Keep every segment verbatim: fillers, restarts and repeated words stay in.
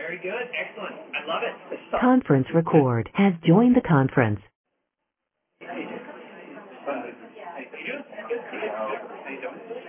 Very good. Excellent. I love it. Conference record has joined the conference. How you doing? How you doing? Good. How you doing?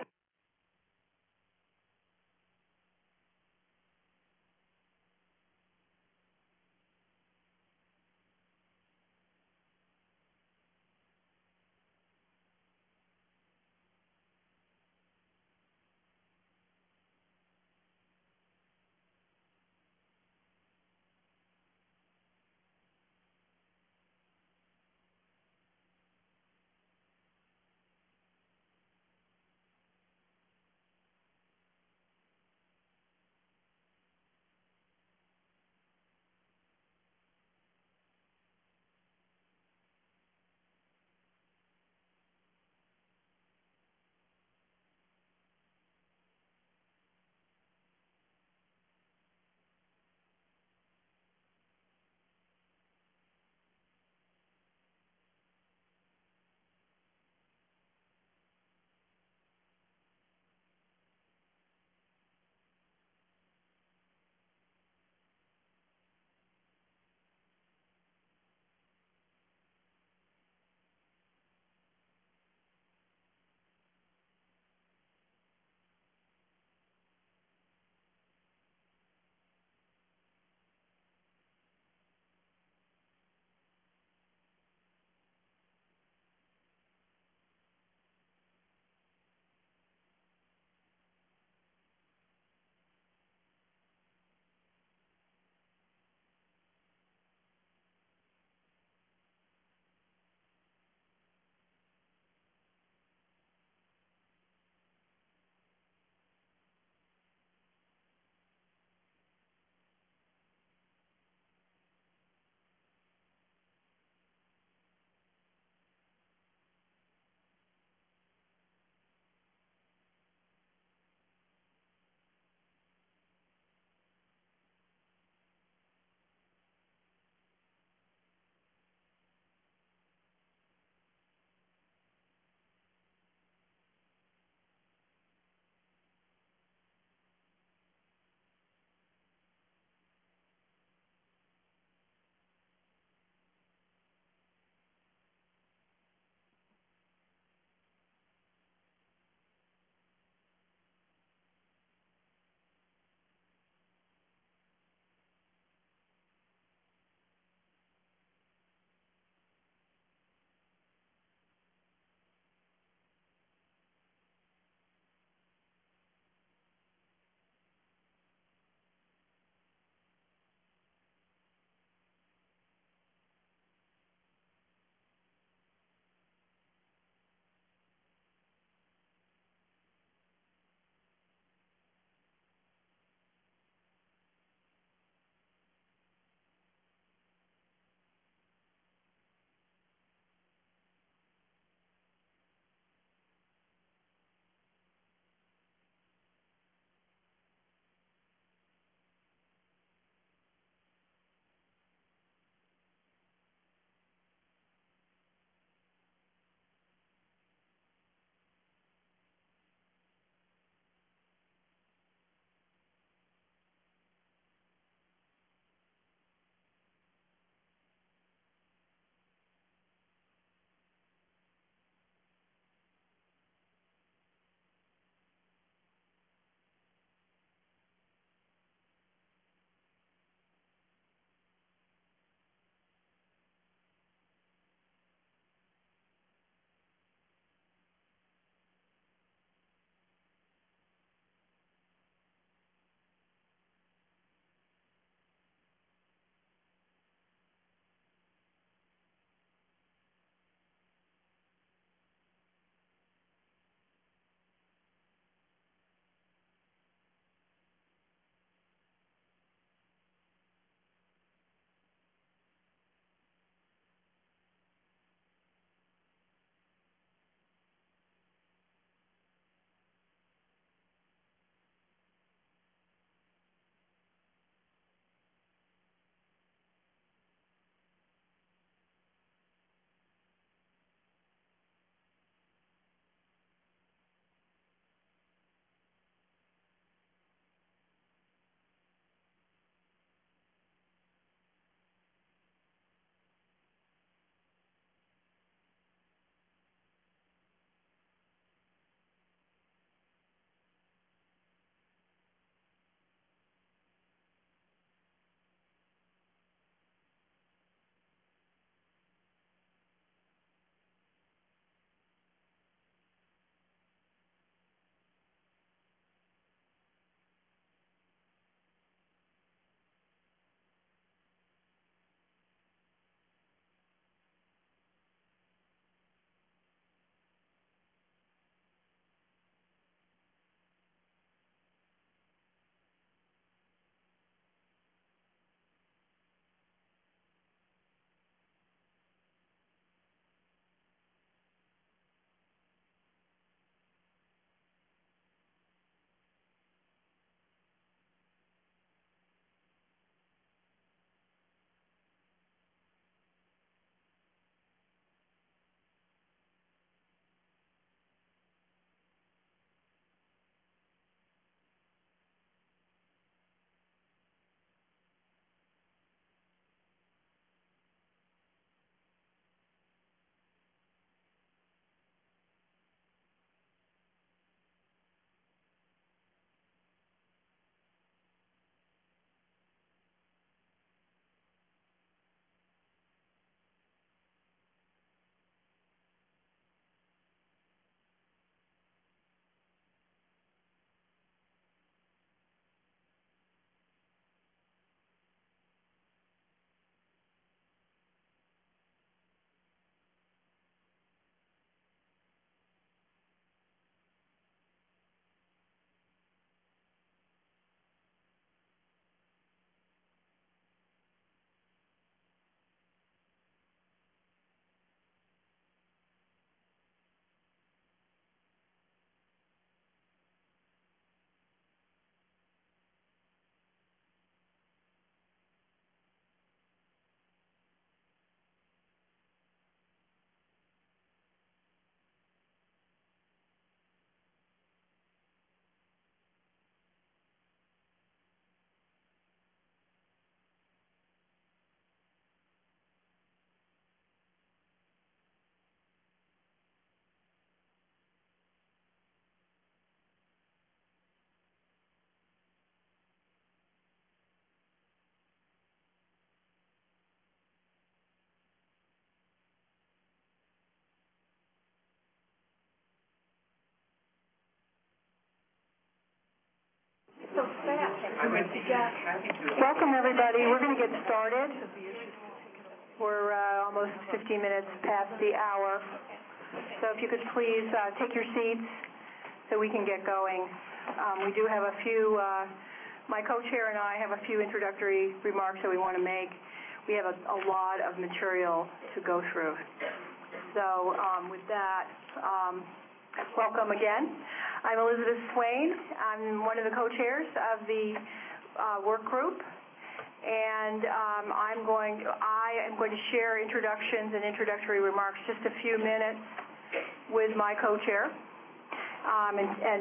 Welcome, everybody. We're going to get started. We're uh, almost fifteen minutes past the hour. So if you could please uh, take your seats so we can get going. Um, we do have a few, uh, my co-chair and I have a few introductory remarks that we want to make. We have a, a lot of material to go through. So um, with that, um, welcome again. I'm Elizabeth Swain. I'm one of the co-chairs of the uh, work group, and um, I'm going. I am going to share introductions and introductory remarks, just a few minutes, with my co-chair. Um, and, and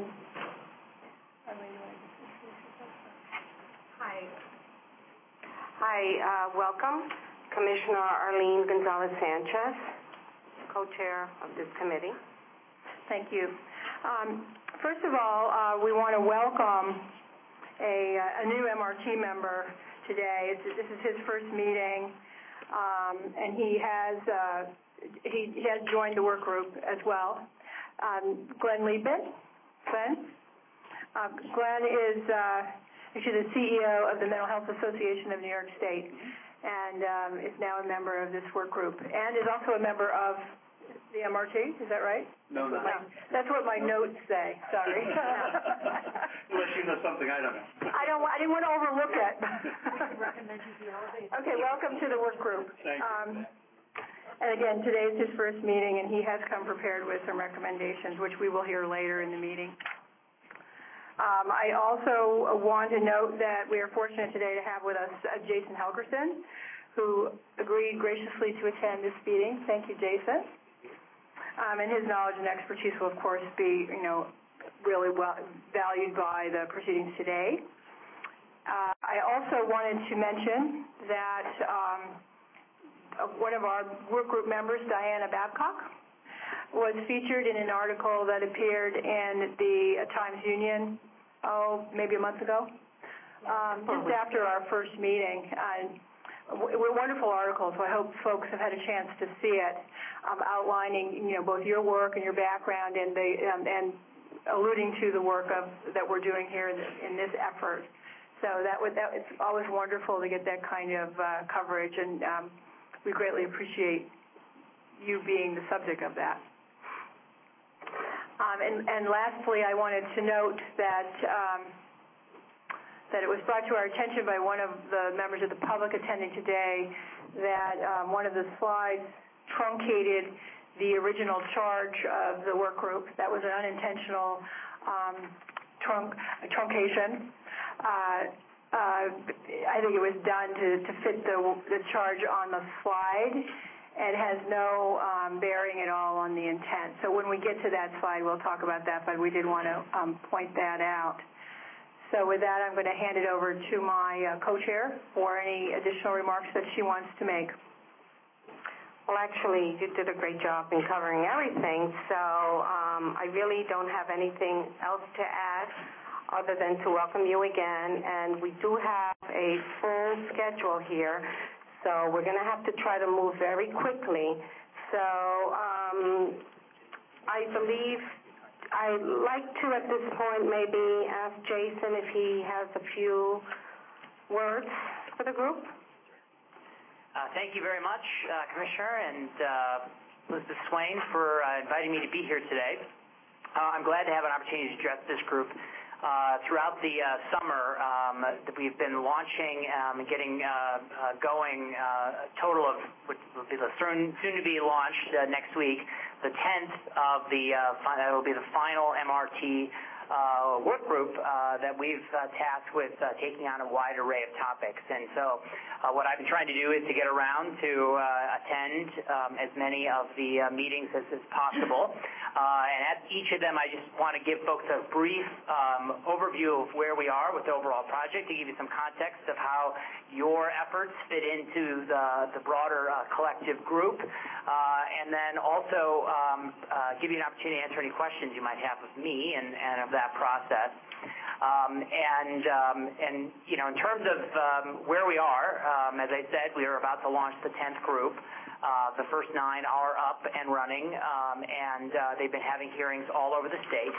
hi, hi. Uh, welcome, Commissioner Arlene Gonzalez Sanchez, co-chair of this committee. Thank you. Um, first of all, uh, we want to welcome a, a new M R T member today. It's, this is his first meeting, um, and he has uh, he, he has joined the work group as well. Um, Glenn Liebman. Glenn. Uh, Glenn is uh, actually the C E O of the Mental Health Association of New York State, and um, is now a member of this work group, and is also a member of the M R T, is that right? No, no. My, that's what my notes say. Sorry. Unless you know something I don't know. I don't. I didn't want to overlook it. Okay. Welcome to the work group. Thank you. Um, and again, today is his first meeting, and he has come prepared with some recommendations, which we will hear later in the meeting. Um, I also want to note that we are fortunate today to have with us uh, Jason Helgerson, who agreed graciously to attend this meeting. Thank you, Jason. Um, and his knowledge and expertise will, of course, be, you know, really well valued by the proceedings today. Uh, I also wanted to mention that um, one of our work group members, Diana Babcock, was featured in an article that appeared in the Times Union, oh, maybe a month ago, um, just after our first meeting. Uh, We're wonderful articles, so I hope folks have had a chance to see it, um, outlining, you know, both your work and your background, and the um, and alluding to the work of that we're doing here in this, in this effort. So that would that it's always wonderful to get that kind of uh, coverage, and um, we greatly appreciate you being the subject of that. Um, and, and lastly, I wanted to note that. Um, that it was brought to our attention by one of the members of the public attending today that um, one of the slides truncated the original charge of the work group. That was an unintentional um, trunk, truncation. Uh, uh, I think it was done to, to fit the, the charge on the slide. It has no um, bearing at all on the intent. So when we get to that slide, we'll talk about that, but we did want to um, point that out. So with that, I'm going to hand it over to my uh, co-chair for any additional remarks that she wants to make. Well, actually, you did a great job in covering everything, so um, I really don't have anything else to add other than to welcome you again. And we do have a full schedule here, so we're going to have to try to move very quickly. So um, I believe I'd like to, at this point, maybe ask Jason if he has a few words for the group. Uh, thank you very much, uh, Commissioner and uh, Elizabeth Swain, for uh, inviting me to be here today. Uh, I'm glad to have an opportunity to address this group. Uh, throughout the uh, summer, um, we've been launching um, and getting uh, uh, going uh, a total of, which will be the soon, soon to be launched uh, next week, the tenth of the, uh, that will be the final M R T uh, work group uh, that we've uh, tasked with uh, taking on a wide array of topics. And so uh, what I've been trying to do is to get around to uh, attend um, as many of the uh, meetings as, as possible. Uh, and at each of them, I just want to give folks a brief um, overview of where we are with the overall project, to give you some context of how your efforts fit into the, the broader uh, collective group, uh, and then also um, uh, give you an opportunity to answer any questions you might have of me and, and of that process. Um, and, um, and, you know, in terms of um, where we are, um, as I said, we are about to launch the tenth group. Uh, the first nine are up and running, um, and uh, they've been having hearings all over the state.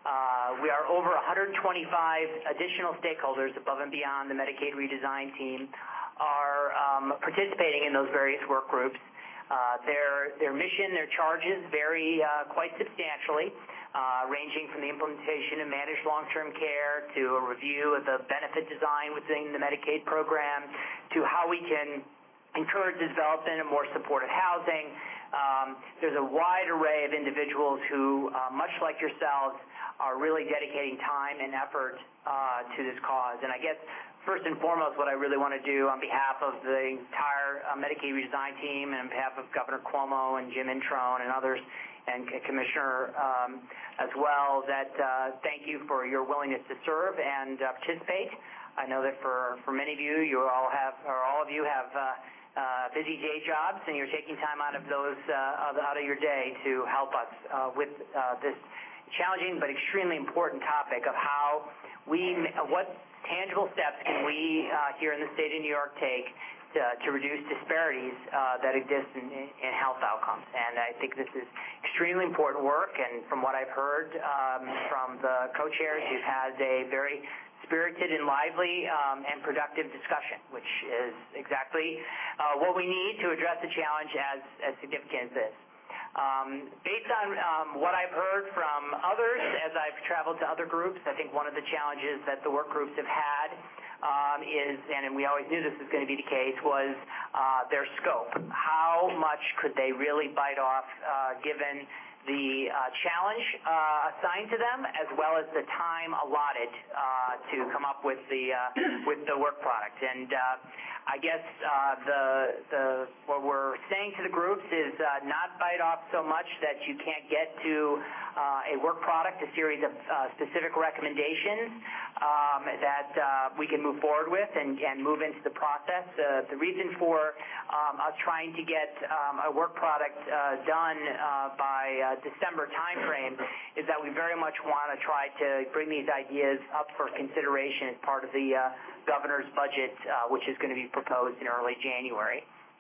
Uh, we are over one hundred twenty-five additional stakeholders above and beyond the Medicaid redesign team are um, participating in those various work groups. Uh, their, their mission, their charges vary uh, quite substantially, uh, ranging from the implementation of managed long-term care to a review of the benefit design within the Medicaid program to how we can encourage the development of more supportive housing. Um, there's a wide array of individuals who, uh, much like yourselves, are really dedicating time and effort uh, to this cause. And I guess first and foremost, what I really want to do on behalf of the entire uh, Medicaid redesign team and on behalf of Governor Cuomo and Jim Introne and others and C- Commissioner um, as well, that uh, thank you for your willingness to serve and uh, participate. I know that for, for many of you, you all have, or all of you have uh, uh, busy day jobs, and you're taking time out of those uh, out of your day to help us uh, with uh, this challenging but extremely important topic of how we, what tangible steps can we uh, here in the state of New York take to, to reduce disparities uh, that exist in, in health outcomes. And I think this is extremely important work, and from what I've heard um, from the co-chairs, you've had a very spirited and lively um, and productive discussion, which is exactly uh, what we need to address a challenge as, as significant as this. Um, based on um, what I've heard from others as I've traveled to other groups, I think one of the challenges that the work groups have had um, is, and we always knew this was going to be the case, was uh, their scope. How much could they really bite off uh, given the uh, challenge uh, assigned to them, as well as the time allotted uh, to come up with the uh, with the work product. And uh, I guess uh, the the what we're saying to the groups is uh, not bite off so much that you can't get to uh, a work product, a series of uh, specific recommendations um, that uh, we can move forward with and, and move into the process. Uh, the reason for um, us trying to get um, a work product uh, done uh, by uh, December timeframe is that we very much want to try to bring these ideas up for consideration as part of the uh, governor's budget, uh, which is going to be proposed in early January.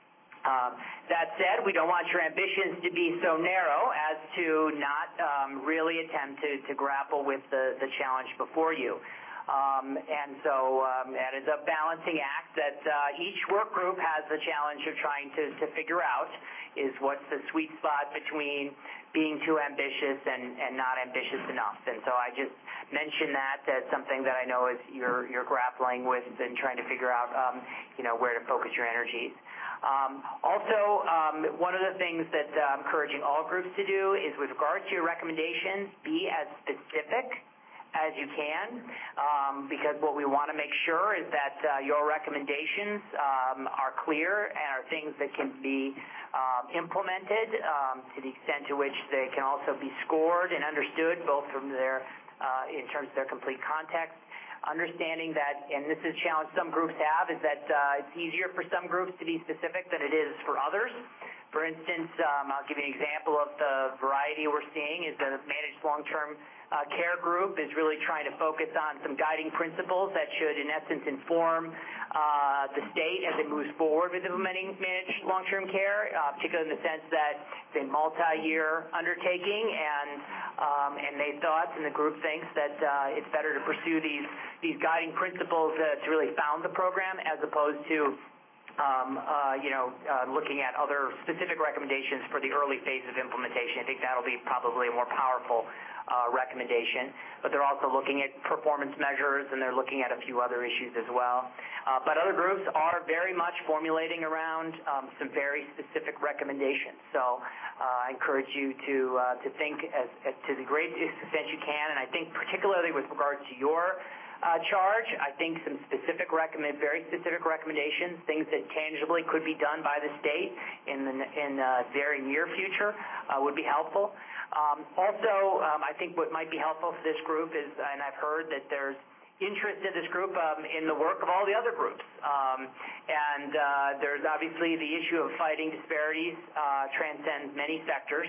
Um, that said, we don't want your ambitions to be so narrow as to not um, really attempt to, to grapple with the, the challenge before you. Um, and so um, that is a balancing act that uh, each work group has the challenge of trying to, to figure out is what's the sweet spot between being too ambitious and, and not ambitious enough. And so I just mention that as something that I know is you're, you're grappling with and trying to figure out, um, you know, where to focus your energies. Um, also, um, one of the things that uh, I'm encouraging all groups to do is with regard to your recommendations, be as specific as you can, um, because what we want to make sure is that uh, your recommendations um, are clear and are things that can be um, implemented um, to the extent to which they can also be scored and understood both from their, uh, in terms of their complete context. Understanding that, and this is a challenge some groups have, is that uh, it's easier for some groups to be specific than it is for others. For instance, um, I'll give you an example of the variety we're seeing is the managed long-term uh, care group is really trying to focus on some guiding principles that should, in essence, inform uh, the state as it moves forward with implementing managed long-term care, uh, particularly in the sense that it's a multi-year undertaking, and um, and they thought, and the group thinks that uh, it's better to pursue these these guiding principles uh, to really found the program as opposed to Um, uh, you know, uh, looking at other specific recommendations for the early phase of implementation. I think that'll be probably a more powerful uh, recommendation. But they're also looking at performance measures, and they're looking at a few other issues as well. Uh, but other groups are very much formulating around um, some very specific recommendations. So uh, I encourage you to uh, to think as, as to the greatest extent you can, and I think particularly with regard to your Uh, charge, I think some specific recommend, very specific recommendations, things that tangibly could be done by the state in the in the very near future uh, would be helpful. Um, also, um, I think what might be helpful for this group is, and I've heard that there's interest in this group um, in the work of all the other groups. Um, and uh, there's obviously the issue of fighting disparities uh, transcends many sectors.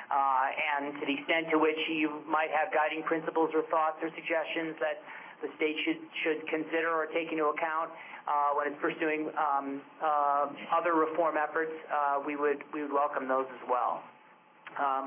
Uh, and to the extent to which you might have guiding principles or thoughts or suggestions that the state should should consider or take into account uh, when it's pursuing um, uh, other reform efforts, uh, we would we would welcome those as well. Um,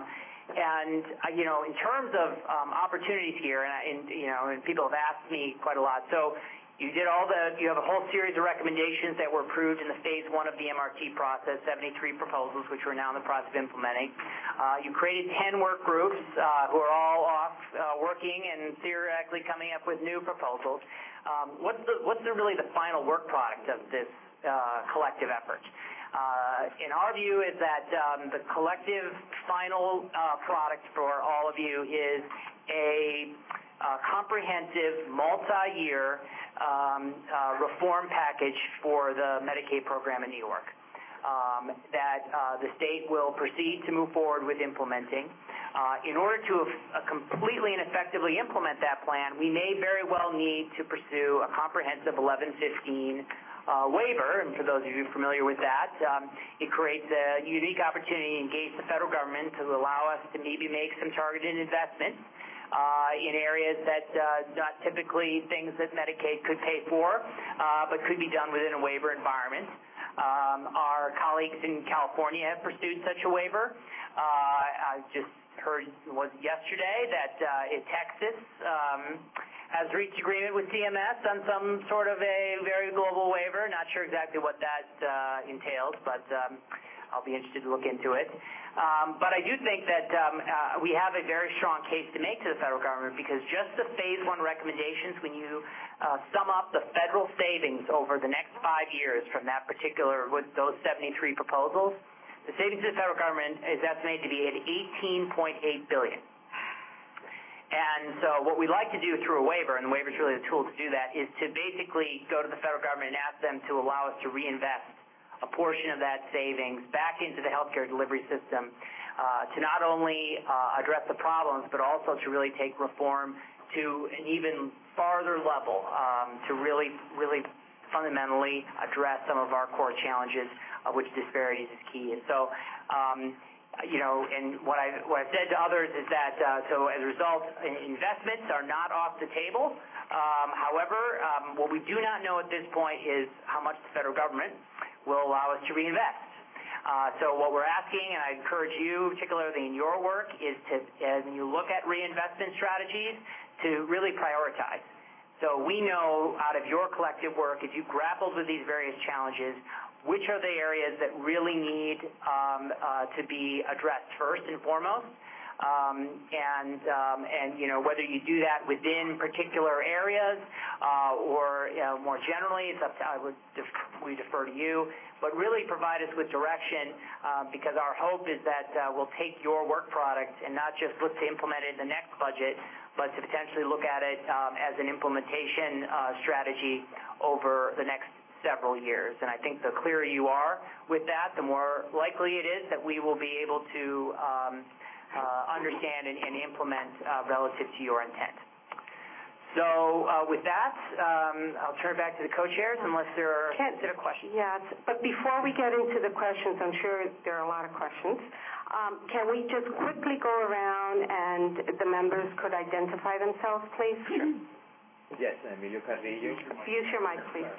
and, uh, you know, in terms of um, opportunities here, and, I, and, you know, and people have asked me quite a lot, so you did all the, you have a whole series of recommendations that were approved in the phase one of the M R T process, seventy-three proposals, which we're now in the process of implementing. Uh, you created ten work groups uh, who are all off uh, working and theoretically coming up with new proposals. Um, what's the, what's the really the final work product of this uh, collective effort? Uh, in our view is that um, the collective final uh, product for all of you is a uh, comprehensive, multi-year um, uh, reform package for the Medicaid program in New York um, that uh, the state will proceed to move forward with implementing. Uh, in order to uh, completely and effectively implement that plan, we may very well need to pursue a comprehensive eleven fifteen Uh, waiver, and for those of you familiar with that, um, it creates a unique opportunity to engage the federal government to allow us to maybe make some targeted investments uh, in areas that uh, not typically things that Medicaid could pay for, uh, but could be done within a waiver environment. Um, our colleagues in California have pursued such a waiver. Uh, I just heard was yesterday that uh, in Texas um, has reached agreement with C M S on some sort of a very global waiver. Not sure exactly what that uh, entails, but um, I'll be interested to look into it. Um, but I do think that um, uh, we have a very strong case to make to the federal government, because just the phase one recommendations, when you uh, sum up the federal savings over the next five years from that particular, with those seventy-three proposals, the savings to the federal government is estimated to be at eighteen point eight billion dollars. And so what we like to do through a waiver, and the waiver is really the tool to do that, is to basically go to the federal government and ask them to allow us to reinvest a portion of that savings back into the healthcare delivery system uh, to not only uh, address the problems, but also to really take reform to an even farther level, um, to really, really fundamentally address some of our core challenges, of which disparities is key. And so, um, you know, and what, I, what I've said to others is that, uh, so as a result, investments are not off the table. Um, however, um, what we do not know at this point is how much the federal government will allow us to reinvest. Uh, so what we're asking, and I encourage you, particularly in your work, is to, as you look at reinvestment strategies, to really prioritize. So we know out of your collective work, as you grappled with these various challenges, which are the areas that really need um, uh, to be addressed first and foremost, um, and um, and you know whether you do that within particular areas uh, or you know, more generally, it's up to I would def- we defer to you, but really provide us with direction uh, because our hope is that uh, we'll take your work product and not just look to implement it in the next budget, but to potentially look at it um, as an implementation uh, strategy over the next several years. And I think the clearer you are with that, the more likely it is that we will be able to um, uh, understand and, and implement uh, relative to your intent. So uh, with that, um, I'll turn it back to the co-chairs unless there are Can, specific questions. Yeah, but before we get into the questions, I'm sure there are a lot of questions. Um, can we just quickly go around and the members could identify themselves, please? Sure. Yes, Emilio Carrillo. Use your mic, please.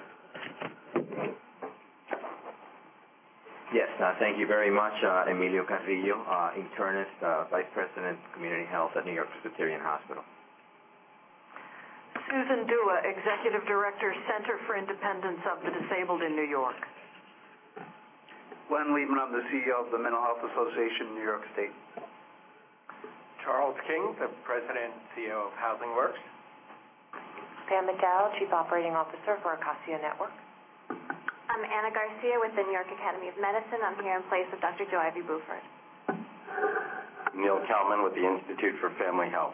Yes, uh, thank you very much, uh, Emilio Carrillo, uh, internist, uh, Vice President, Community Health at New York Presbyterian Hospital. Susan Dua, Executive Director, Center for Independence of the Disabled in New York. Glenn Liebman, I'm the C E O of the Mental Health Association in New York State. Charles King, the President and C E O of Housing Works. Pam McDowell, Chief Operating Officer for Acacia Network. I'm Anna Garcia with the New York Academy of Medicine. I'm here in place of Doctor Joe Ivy Buford. Neil Kalman with the Institute for Family Health.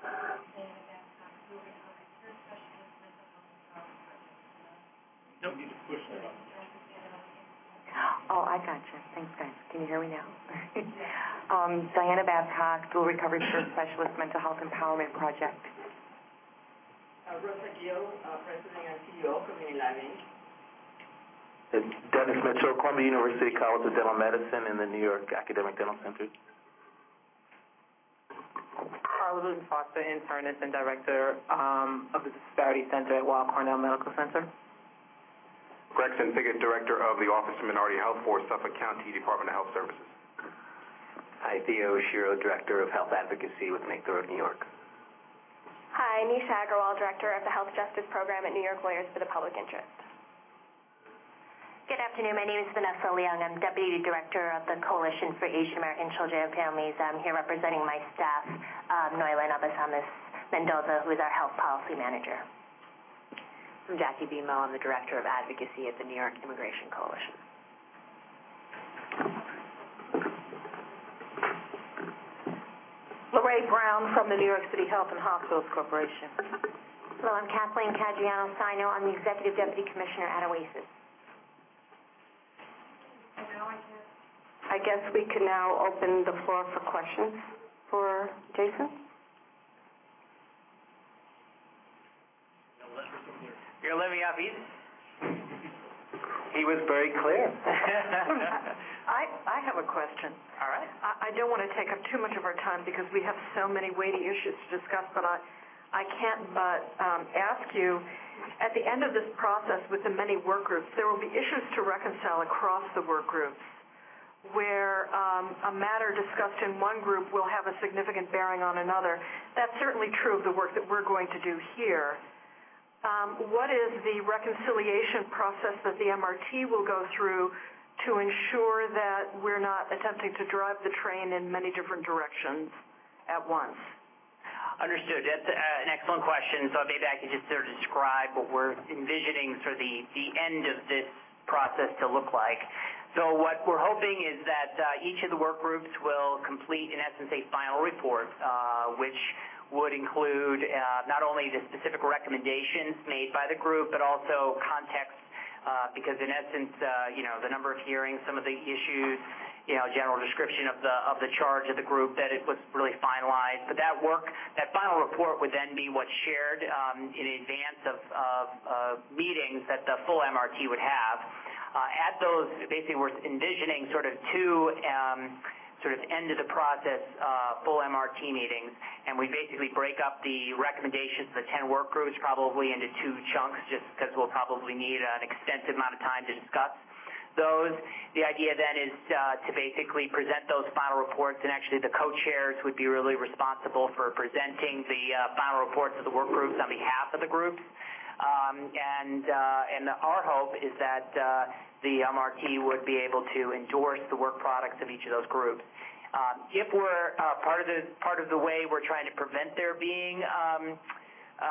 No, you just push that up. Oh, I gotcha. Thanks, guys. Can you hear me now? um, Diana Babcock, Dual Recovery Care Specialist, Mental Health Empowerment Project. Uh, Rosa Gill, uh, President and C E O, Community Live Incorporated. Dennis Mitchell, Columbia University College of Dental Medicine in the New York Academic Dental Center. Carla Luton Foster, internist and director um, of the Disparity Center at Weill Cornell Medical Center. Gregson Piggott, Director of the Office of Minority Health for Suffolk County Department of Health Services. Hi, Theo Shiro, Director of Health Advocacy with Make the Road New York. Hi, Nisha Agarwal, Director of the Health Justice Program at New York Lawyers for the Public Interest. Good afternoon. My name is Vanessa Leung. I'm Deputy Director of the Coalition for Asian American Children and Families. I'm here representing my staff, um, Noylan Abasamis Mendoza, who is our Health Policy Manager. I'm Jackie Bimo. I'm the Director of Advocacy at the New York Immigration Coalition. Lorraine Brown from the New York City Health and Hospitals Corporation. Hello, I'm Kathleen Caggiano-Sino. I'm the Executive Deputy Commissioner at OASIS. I guess we can now open the floor for questions for Jason. You're letting me off easy. He was very clear. I, I have a question. All right. I, I don't want to take up too much of our time because we have so many weighty issues to discuss, but I, I can't but um, ask you, at the end of this process with the many work groups, there will be issues to reconcile across the work groups where um, a matter discussed in one group will have a significant bearing on another. That's certainly true of the work that we're going to do here. Um, what is the reconciliation process that the M R T will go through to ensure that we're not attempting to drive the train in many different directions at once? Understood. That's uh, an excellent question. So maybe I could just sort of describe what we're envisioning sort of the, the end of this process to look like. So what we're hoping is that uh, each of the work groups will complete, in essence, a final report, uh, which would include uh, not only the specific recommendations made by the group, but also context, uh, because in essence, uh, you know, the number of hearings, some of the issues, you know, general description of the of the charge of the group, that it was really finalized. But that work, that final report would then be what's shared um, in advance of, of uh, meetings that the full M R T would have. Uh, at those, basically, we're envisioning sort of two um, sort of end of the process uh, full M R T meetings, and we basically break up the recommendations of the ten work groups probably into two chunks, just because we'll probably need an extensive amount of time to discuss those. The idea then is uh, to basically present those final reports, and actually the co-chairs would be really responsible for presenting the uh, final reports of the work groups on behalf of the groups. Um, and uh, and our hope is that uh, the M R T would be able to endorse the work products of each of those groups. Um, if we're uh, part of the part of the way we're trying to prevent there being um, uh,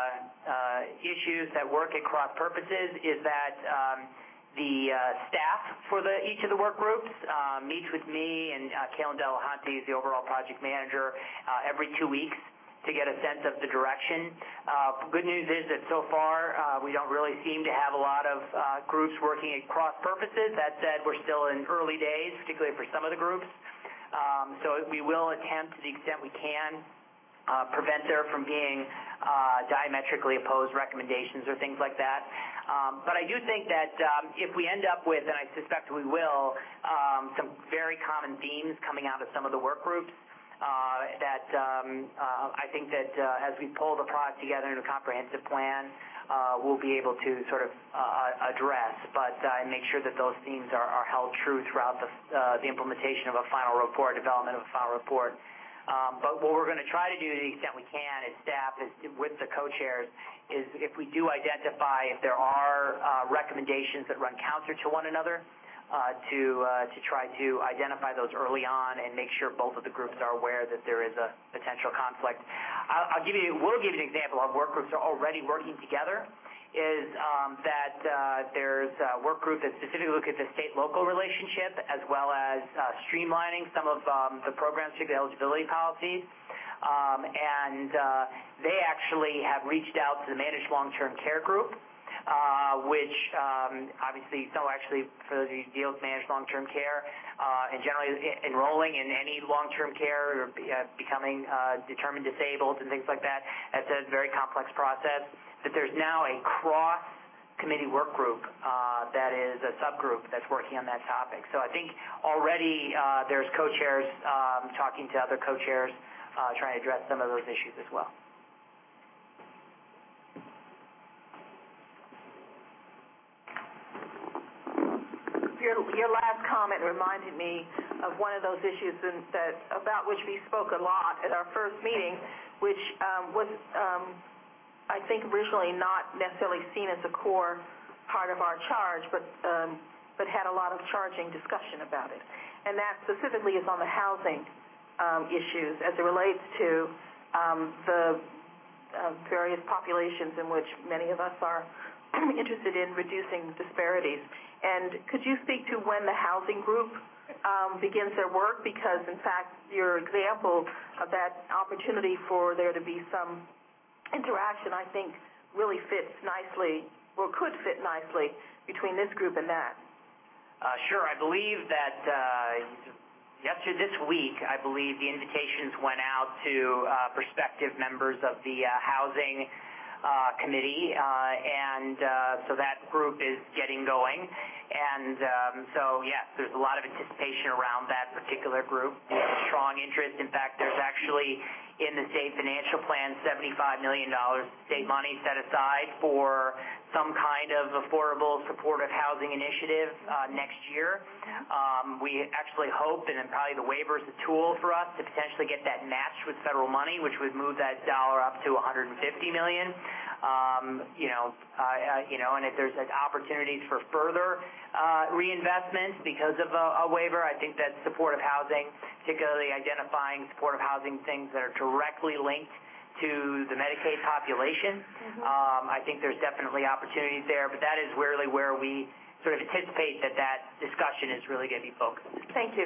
uh, issues that work at cross purposes is that um, the uh, staff for the each of the work groups uh, meets with me and uh, Kalen Delahanty is the overall project manager uh, every two weeks. To get a sense of the direction. Uh, good news is that so far uh, we don't really seem to have a lot of uh, groups working at cross purposes. That said, we're still in early days, particularly for some of the groups. Um, so we will attempt to the extent we can uh, prevent there from being uh, diametrically opposed recommendations or things like that. Um, but I do think that um, if we end up with, and I suspect we will, um, some very common themes coming out of some of the work groups, Uh, that um, uh, I think that uh, as we pull the product together in a comprehensive plan, uh, we'll be able to sort of uh, address, but uh, and make sure that those themes are, are held true throughout the, uh, the implementation of a final report, development of a final report. Um, but what we're going to try to do to the extent we can as staff is with the co-chairs is if we do identify if there are uh, recommendations that run counter to one another, Uh, to uh, to try to identify those early on and make sure both of the groups are aware that there is a potential conflict. I'll, I'll give you, we'll give you an example of work groups are already working together. Is um, that uh, there's a work group that specifically look at the state-local relationship as well as uh, streamlining some of um, the programs, particularly eligibility policies. Um, and uh, they actually have reached out to the Managed Long-Term Care Group. Uh, which um, obviously, so actually for those of you who deal with managed long-term care uh, and generally enrolling in any long-term care or be, uh, becoming uh, determined disabled and things like that, that's a very complex process, that there's now a cross-committee work group uh, that is a subgroup that's working on that topic. So I think already uh, there's co-chairs um, talking to other co-chairs uh, trying to address some of those issues as well. your your last comment reminded me of one of those issues in, that about which we spoke a lot at our first meeting, which um, was, um, I think, originally not necessarily seen as a core part of our charge, but um, but had a lot of charging discussion about it. And that specifically is on the housing um, issues as it relates to um, the uh, various populations in which many of us are interested in reducing disparities. And could you speak to when the housing group um, begins their work? Because, in fact, your example of that opportunity for there to be some interaction, I think, really fits nicely, or could fit nicely, between this group and that. Uh, sure. I believe that uh, yesterday, this week, I believe the invitations went out to uh, prospective members of the uh, housing uh, committee, uh, and uh, so that group is getting going. And um, so, yes, there's a lot of anticipation around that particular group. There's a strong interest. In fact, there's actually in the state financial plan seventy-five million dollars state money set aside for some kind of affordable supportive housing initiative uh, next year. Um, we actually hope, and then probably the waiver is a tool for us to potentially get that matched with federal money, which would move that dollar up to one hundred fifty million dollars. Um, you know, uh, uh, you know, and if there's uh, opportunities for further uh, reinvestment because of a, a waiver, I think that supportive housing, particularly identifying supportive housing things that are directly linked to the Medicaid population, mm-hmm. um, I think there's definitely opportunities there, but that is really where we sort of anticipate that that discussion is really going to be focused. Thank you.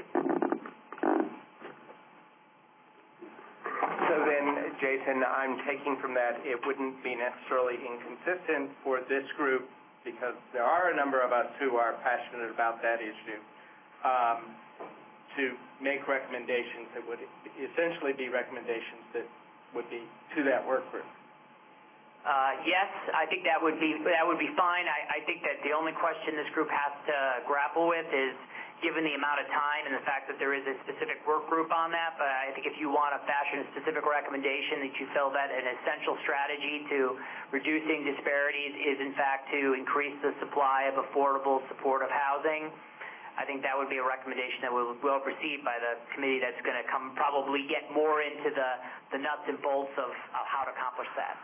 So then, Jason, I'm taking from that it wouldn't be necessarily inconsistent for this group, because there are a number of us who are passionate about that issue, um, to make recommendations that would essentially be recommendations that would be to that work group. Uh, yes, I think that would be that would be fine. I, I think that the only question this group has to grapple with is, given the amount of time and the fact that there is a specific work group on that, but I think if you want to fashion a specific recommendation that you feel that an essential strategy to reducing disparities is in fact to increase the supply of affordable supportive housing, I think that would be a recommendation that will will proceed by the committee that's going to come probably get more into the, the nuts and bolts of, of how to accomplish that.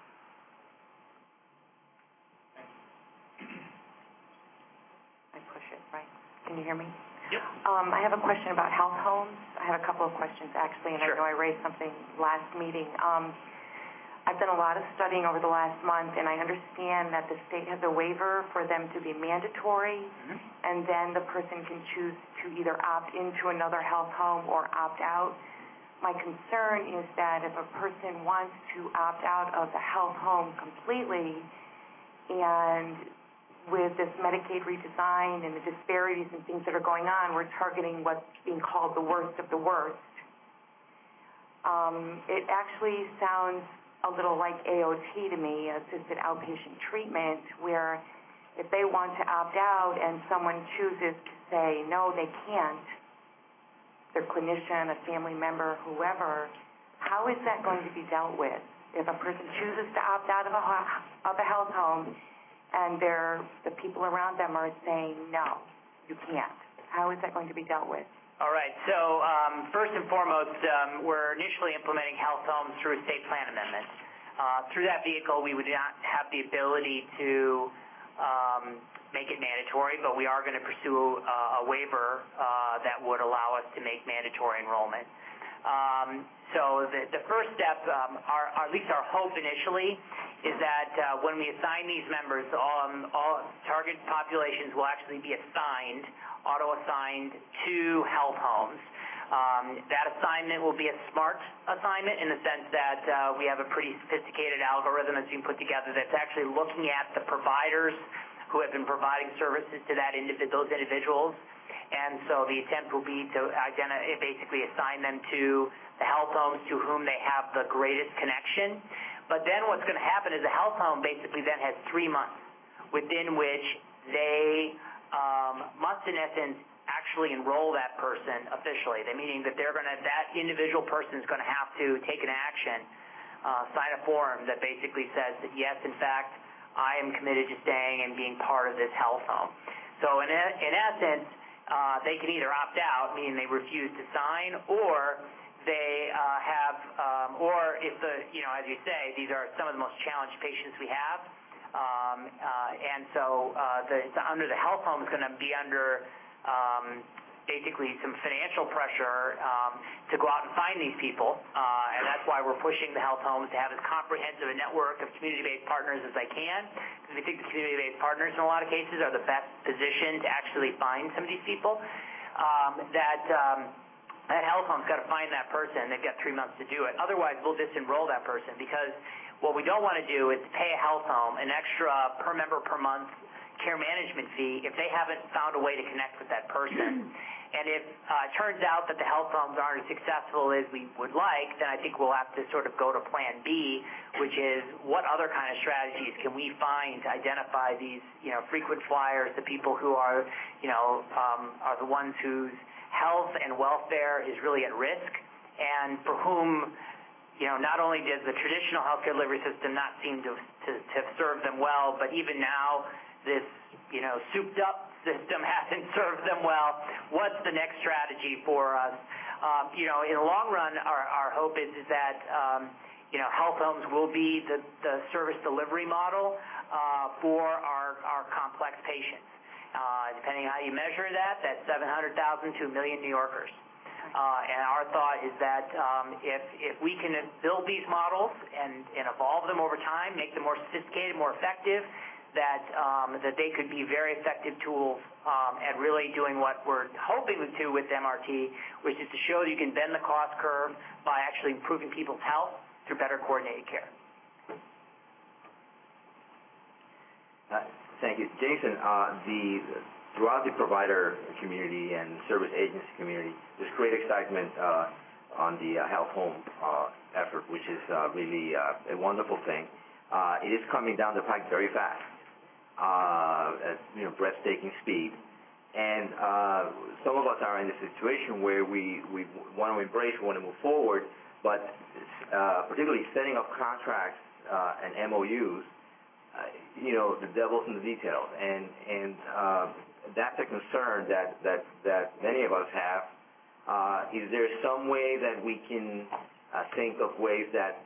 I push it, right? Can you hear me? Yep. Um, I have a question about health homes. I have a couple of questions, actually, and sure. I know I raised something last meeting. Um, I've done a lot of studying over the last month, and I understand that the state has a waiver for them to be mandatory, mm-hmm. and then the person can choose to either opt into another health home or opt out. My concern is that if a person wants to opt out of the health home completely, and with this Medicaid redesign and the disparities and things that are going on, we're targeting what's being called the worst of the worst. Um, it actually sounds a little like A O T to me, assisted outpatient treatment, where if they want to opt out and someone chooses to say, no, they can't, their clinician, a family member, whoever, how is that going to be dealt with? If a person chooses to opt out of a, of a health home and they're, the people around them are saying, no, you can't, how is that going to be dealt with? All right. So um, first and foremost, um, we're initially implementing health homes through a state plan amendment. Uh, through that vehicle, we would not have the ability to um, make it mandatory, but we are going to pursue uh, a waiver uh, that would allow us to make mandatory enrollment. Um, so the, the first step, um, our, or at least our hope initially, is that uh, when we assign these members, um, all target populations will actually be assigned, auto-assigned to health homes. Um, that assignment will be a SMART assignment in the sense that uh, we have a pretty sophisticated algorithm that's being put together that's actually looking at the providers who have been providing services to that individ- those individuals. And so the attempt will be to identify, basically assign them to the health homes to whom they have the greatest connection. But then what's going to happen is the health home basically then has three months within which they um, must, in essence, actually enroll that person officially. They meaning that they're going to, that individual person is going to have to take an action, uh, sign a form that basically says that yes, in fact, I am committed to staying and being part of this health home. So in, in essence, uh, they can either opt out, meaning they refuse to sign, or they uh, have, um, or if the, you know, as you say, these are some of the most challenged patients we have, um, uh, and so uh, the, the under the health home is going to be under um, basically some financial pressure um, to go out and find these people, uh, and that's why we're pushing the health homes to have as comprehensive a network of community-based partners as they can, because we think the community-based partners in a lot of cases are the best positioned to actually find some of these people. Um, that um, that health home's got to find that person. They've got three months to do it. Otherwise, we'll disenroll that person, because what we don't want to do is pay a health home an extra per member per month care management fee if they haven't found a way to connect with that person. And if uh, it turns out that the health homes aren't as successful as we would like, then I think we'll have to sort of go to plan B, which is what other kind of strategies can we find to identify these, you know, frequent flyers, the people who are, you know, um, are the ones whose health and welfare is really at risk, and for whom, you know, not only does the traditional healthcare delivery system not seem to, to, to have served them well, but even now this, you know, souped-up system hasn't served them well. What's the next strategy for us? Um, you know, in the long run, our, our hope is, is that, um, you know, health homes will be the, the service delivery model uh, for our, our complex patients. Uh, depending on how you measure that, that's seven hundred thousand to a million New Yorkers. Uh, and our thought is that um, if, if we can build these models and, and evolve them over time, make them more sophisticated, more effective, that um, that they could be very effective tools um, at really doing what we're hoping to with M R T, which is to show that you can bend the cost curve by actually improving people's health through better coordinated care. Uh, thank you. Jason, uh, the, throughout the provider community and service agency community, there's great excitement uh, on the uh, health home uh, effort, which is uh, really uh, a wonderful thing. Uh, it is coming down the pike very fast. Uh, at you know, breathtaking speed, and uh, some of us are in a situation where we, we want to embrace, we want to move forward, but uh, particularly setting up contracts uh, and M O Us, uh, you know, the devil's in the details, and and uh, that's a concern that that that many of us have. Uh, is there some way that we can uh, think of ways that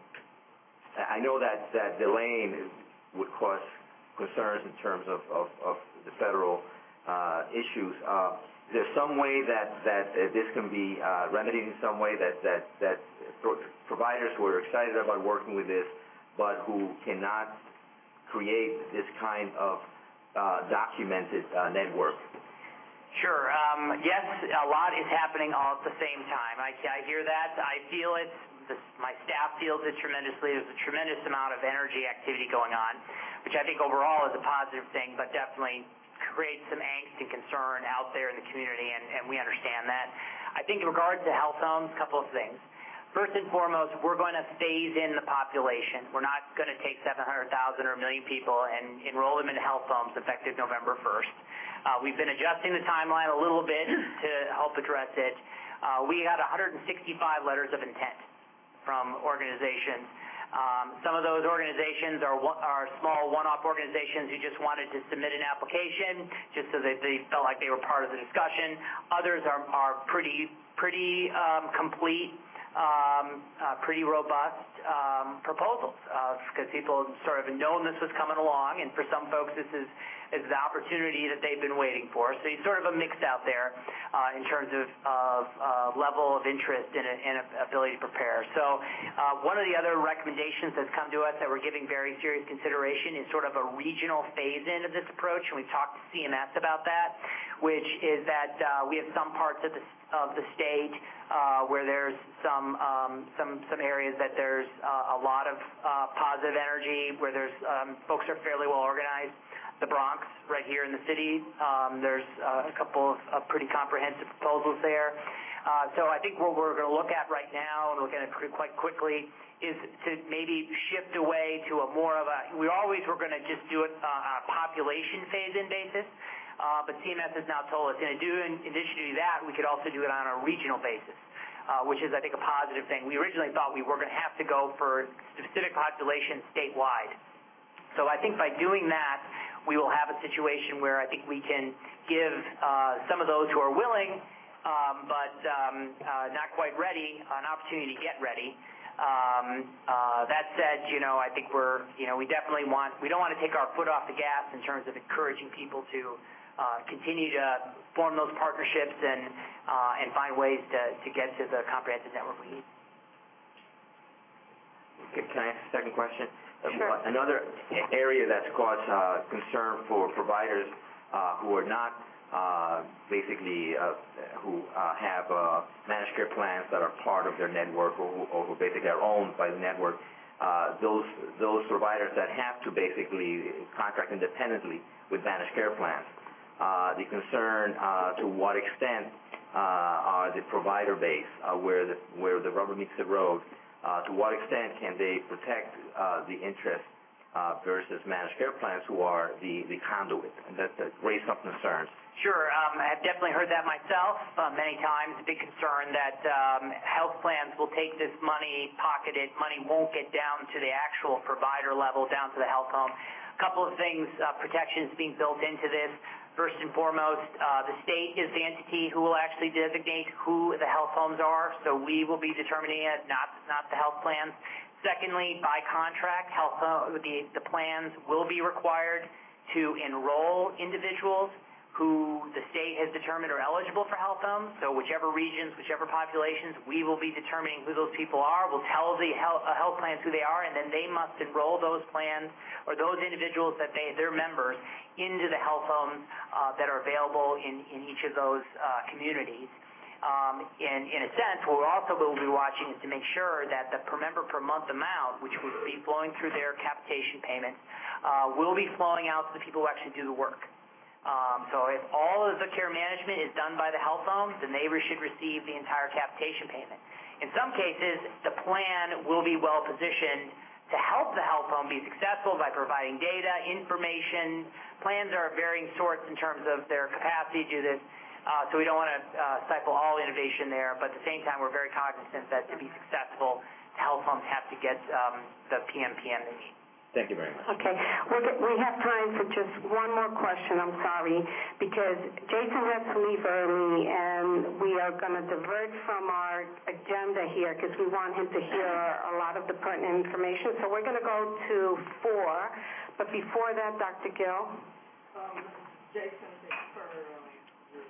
I know that that delaying would cause concerns in terms of, of, of the federal uh, issues. Uh, is there some way that, that uh, this can be uh, remedied in some way, that, that, that pro providers who are excited about working with this but who cannot create this kind of uh, documented uh, network? Sure. Um, yes, a lot is happening all at the same time. I, I hear that. I feel it. This, my staff feels it tremendously. There's a tremendous amount of energy activity going on, which I think overall is a positive thing, but definitely creates some angst and concern out there in the community, and, and we understand that. I think in regards to health homes, a couple of things. First and foremost, we're going to phase in the population. We're not going to take seven hundred thousand or a million people and enroll them into health homes effective November first. Uh, we've been adjusting the timeline a little bit to help address it. Uh, we got one hundred sixty-five letters of intent from organizations. Um, some of those organizations are, are small one-off organizations who just wanted to submit an application just so that they felt like they were part of the discussion. Others are, are pretty, pretty um, complete, um, uh, pretty robust um, proposals because uh, people sort of known this was coming along, and for some folks this is is the opportunity that they've been waiting for. So it's sort of a mix out there uh, in terms of, of uh, level of interest and, and ability to prepare. So uh, one of the other recommendations that's come to us that we're giving very serious consideration is sort of a regional phase-in of this approach, and we've talked to C M S about that, which is that uh, we have some parts of the, of the state uh, where there's some, um, some, some areas that there's uh, a lot of uh, positive energy, where there's um, folks are fairly well organized. The Bronx, right here in the city, um, there's uh, a couple of, of pretty comprehensive proposals there. Uh, so I think what we're going to look at right now, and looking at it quite quickly, is to maybe shift away to a more of a, we always were going to just do it uh, on a population phase-in basis, uh, but C M S has now told us, in addition to that, we could also do it on a regional basis. Uh, which is, I think, a positive thing. We originally thought we were going to have to go for specific populations statewide. So I think by doing that, we will have a situation where I think we can give uh, some of those who are willing, um, but um, uh, not quite ready, an opportunity to get ready. Um, uh, that said, you know, I think we're, you know, we definitely want, we don't want to take our foot off the gas in terms of encouraging people to uh, continue to form those partnerships and uh, and find ways to, to get to the comprehensive network we need. Okay, can I ask a second question? Sure. Uh, another area that's caused uh, concern for providers uh, who are not uh, basically uh, who uh, have uh, managed care plans that are part of their network or who, or who basically are owned by the network, uh, those those providers that have to basically contract independently with managed care plans. Uh, the concern uh, to what extent uh, are the provider base uh, where the where the rubber meets the road. Uh, to what extent can they protect uh, the interest uh, versus managed care plans who are the, the conduit? And that, that raised some concerns. Sure. Um, I've definitely heard that myself uh, many times, a big concern that um, health plans will take this money, pocket it, money won't get down to the actual provider level, down to the health home. A couple of things, uh, protections being built into this. First and foremost, uh, the state is the entity who will actually designate who the health homes are, so we will be determining it, not not the health plans. Secondly, by contract, health uh, the, the plans will be required to enroll individuals who the state has determined are eligible for health homes. So whichever regions, whichever populations, we will be determining who those people are. We'll tell the health, uh, health plans who they are, and then they must enroll those plans or those individuals that they, their members, into the health homes uh, that are available in, in each of those uh, communities. Um, in, in a sense, what we also will be watching is to make sure that the per member per month amount, which will be flowing through their capitation payments, uh, will be flowing out to the people who actually do the work. Um, so if all of the care management is done by the health homes, then they should receive the entire capitation payment. In some cases, the plan will be well positioned to help the health home be successful by providing data, information. Plans are of varying sorts in terms of their capacity to do this, uh, so we don't want to uh, stifle all innovation there, but at the same time, we're very cognizant that to be successful, the health homes have to get um, the P M P M they need. Thank you very much. Okay. We have time for just one more question, I'm sorry, because Jason has to leave early, and we are going to divert from our agenda here because we want him to hear a lot of the pertinent information. So we're going to go to four. But before that, Doctor Gill. Um, Jason, for um, your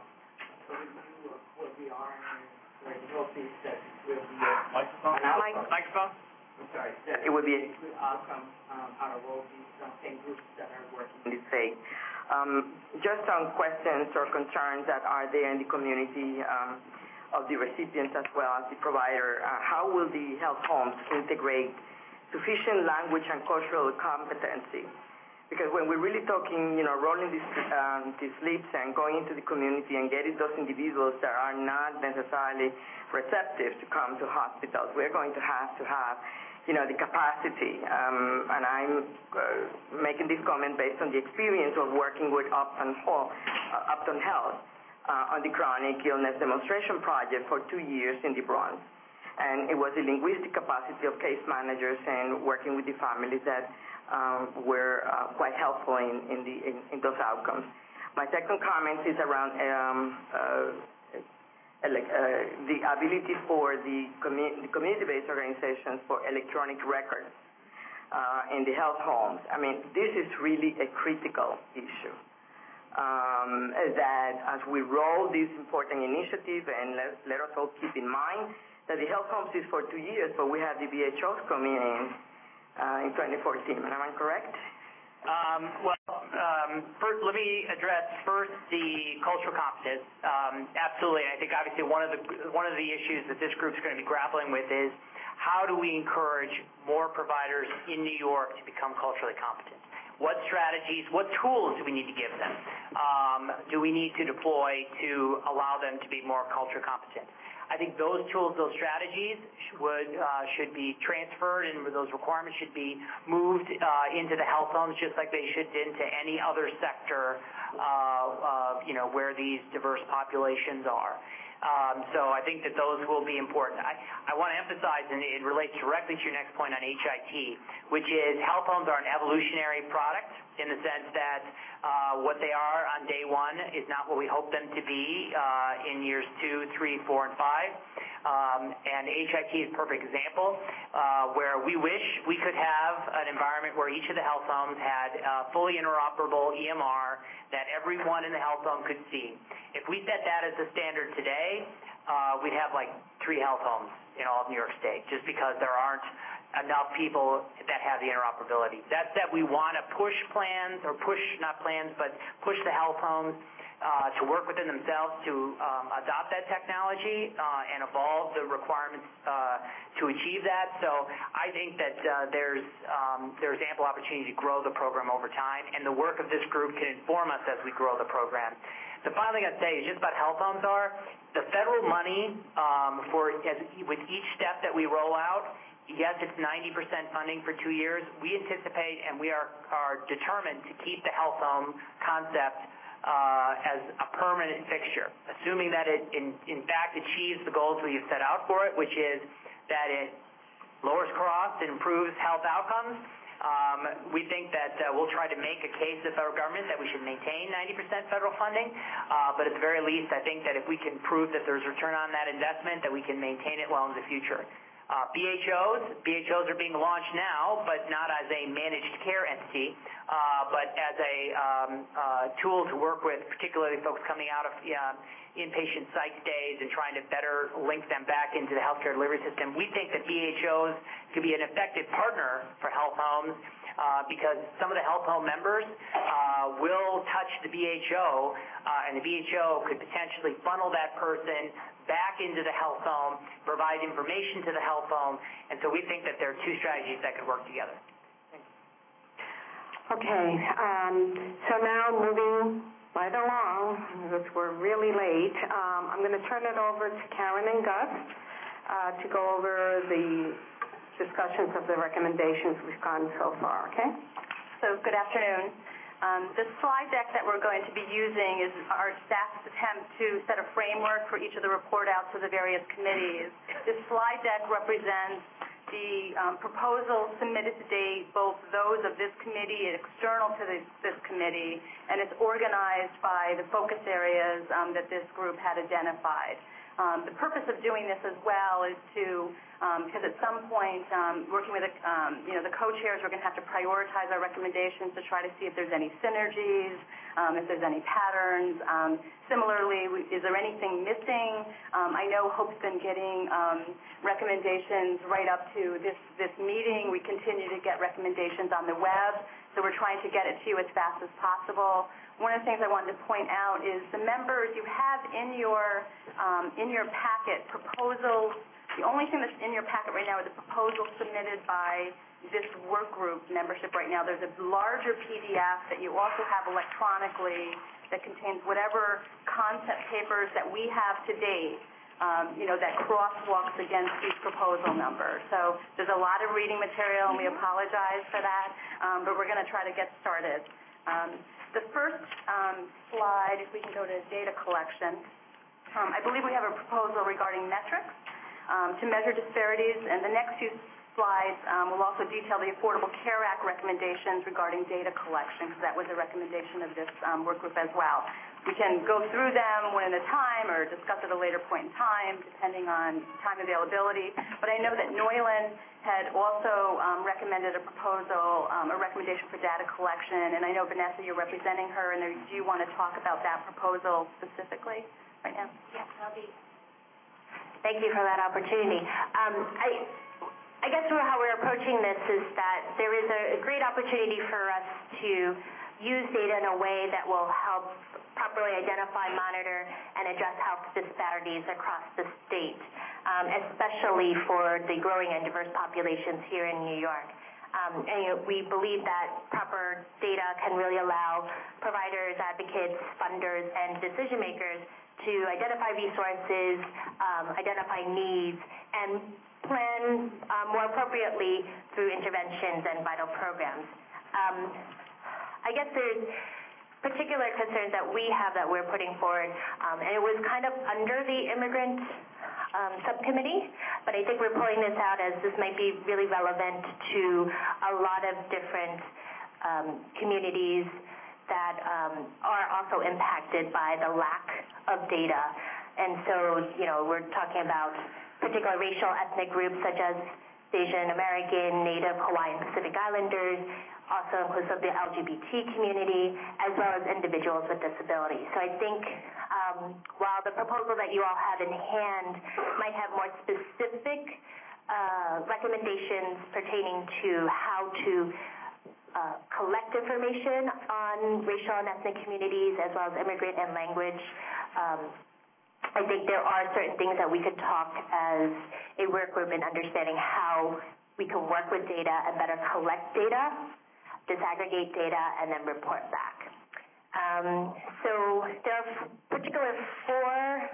uh, review of where we are and where you hope these that will be a microphone. Microphone? I'm sorry. It would be a good outcome um, out of all these um, same groups that are working. in the state. Um, just some questions or concerns that are there in the community um, of the recipients as well as the provider. Uh, how will the health homes integrate sufficient language and cultural competency? Because when we're really talking, you know, rolling these, um, these sleeves and going into the community and getting those individuals that are not necessarily receptive to come to hospitals, we're going to have to have, you know, the capacity. Um, and I'm uh, making this comment based on the experience of working with Upton, Hall, uh, Upton Health uh, on the chronic illness demonstration project for two years in the Bronx. And it was the linguistic capacity of case managers and working with the families that um, were uh, quite helpful in, in, the, in, in those outcomes. My second comment is around um, uh, Like, uh, the ability for the, commu- the community-based organizations for electronic records uh, in the health homes. I mean, this is really a critical issue. Um, that as we roll this important initiative, and let, let us all keep in mind that the health homes is for two years, but we have the V H Os coming in uh, in twenty fourteen. Am I correct? Um, well, um, first, let me address first the cultural competence. Um, absolutely, I think obviously one of the one of the issues that this group is going to be grappling with is how do we encourage more providers in New York to become culturally competent? What strategies, what tools do we need to give them? Um, do we need to deploy to allow them to be more culture competent? I think those tools, those strategies would, uh, should be transferred, and those requirements should be moved uh, into the health homes just like they should into any other sector, uh, uh, you know, where these diverse populations are. Um, so I think that those will be important. I, I want to emphasize, and it relates directly to your next point on H I T, which is health homes are an evolutionary product. in the sense that uh, what they are on day one is not what we hope them to be uh, in years two, three, four, and five. Um, and H I T is a perfect example uh, where we wish we could have an environment where each of the health homes had uh, fully interoperable E M R that everyone in the health home could see. If we set that as the standard today, uh, we'd have like three health homes in all of New York State just because there aren't enough people that have the interoperability. That said, we want to push plans, or push, not plans, but push the health homes uh, to work within themselves to um, adopt that technology uh, and evolve the requirements uh, to achieve that. So I think that uh, there's, um, there's ample opportunity to grow the program over time, and the work of this group can inform us as we grow the program. The final thing I'd say is just about health homes are, the federal money um, for as, with each step that we roll out, yes, it's ninety percent funding for two years. We anticipate and we are, are determined to keep the health home concept uh, as a permanent fixture, assuming that it, in, in fact, achieves the goals we have set out for it, which is that it lowers costs and improves health outcomes. Um, we think that uh, we'll try to make a case to the federal government that we should maintain ninety percent federal funding, uh, but at the very least, I think that if we can prove that there's return on that investment, that we can maintain it well in the future. Uh, B H Os, B H Os are being launched now, but not as a managed care entity, uh, but as a um, uh, tool to work with, particularly folks coming out of uh, inpatient psych stays and trying to better link them back into the healthcare delivery system. We think that B H Os could be an effective partner for health homes uh, because some of the health home members uh, will touch the B H O, uh, and the B H O could potentially funnel that person back into the health home, provide information to the health home, and so we think that there are two strategies that could work together. Okay, um, so now moving right along, because we're really late, um, I'm going to turn it over to Karen and Gus uh, to go over the discussions of the recommendations we've gotten so far, okay? So good afternoon. Um, the slide deck that we're going to be using is our staff's attempt to set a framework for each of the report outs of the various committees. This slide deck represents the um, proposals submitted to date, both those of this committee and external to the, this committee, and it's organized by the focus areas um, that this group had identified. Um, the purpose of doing this as well is to, because um, at some point, um, working with, um, you know, the co-chairs, we're going to have to prioritize our recommendations to try to see if there's any synergies, um, if there's any patterns. Um, similarly, we, is there anything missing? Um, I know Hope's been getting um, recommendations right up to this, this meeting. We continue to get recommendations on the web, so we're trying to get it to you as fast as possible. One of the things I wanted to point out is the members, you have in your, um, in your packet proposals. The only thing that's in your packet right now is a proposal submitted by this work group membership right now. There's a larger P D F that you also have electronically that contains whatever concept papers that we have to date, um, you know, that crosswalks against each proposal number. So there's a lot of reading material, and we apologize for that, um, but we're going to try to get started. Um, The first um, slide, if we can go to data collection, um, I believe we have a proposal regarding metrics um, to measure disparities, and the next few slides um, will also detail the Affordable Care Act recommendations regarding data collection, because that was a recommendation of this um, work group as well. We can go through them one at a time or discuss at a later point in time, depending on time availability. But I know that Noylan had also um, recommended a proposal, um, a recommendation for data collection, and I know, Vanessa, you're representing her, and do you want to talk about that proposal specifically right now? Yes, I'll be. Thank you for that opportunity. Um, I, I guess how we're approaching this is that there is a great opportunity for us to use data in a way that will help properly identify, monitor, and address health disparities across the state, um, especially for the growing and diverse populations here in New York. Um, and you know, we believe that proper data can really allow providers, advocates, funders, and decision makers to identify resources, um, identify needs, and plan um, more appropriately through interventions and vital programs. Um, I guess there's particular concerns that we have that we're putting forward, um, and it was kind of under the immigrant um, subcommittee, but I think we're pulling this out as this might be really relevant to a lot of different um, communities that um, are also impacted by the lack of data. And so, you know, we're talking about particular racial ethnic groups such as Asian American, Native, Hawaiian, Pacific Islanders, also inclusive of the L G B T community, as well as individuals with disabilities. So I think um, while the proposal that you all have in hand might have more specific uh, recommendations pertaining to how to uh, collect information on racial and ethnic communities as well as immigrant and language, um, I think there are certain things that we could talk as a work group in understanding how we can work with data and better collect data, disaggregate data, and then report back. Um, so there are particular four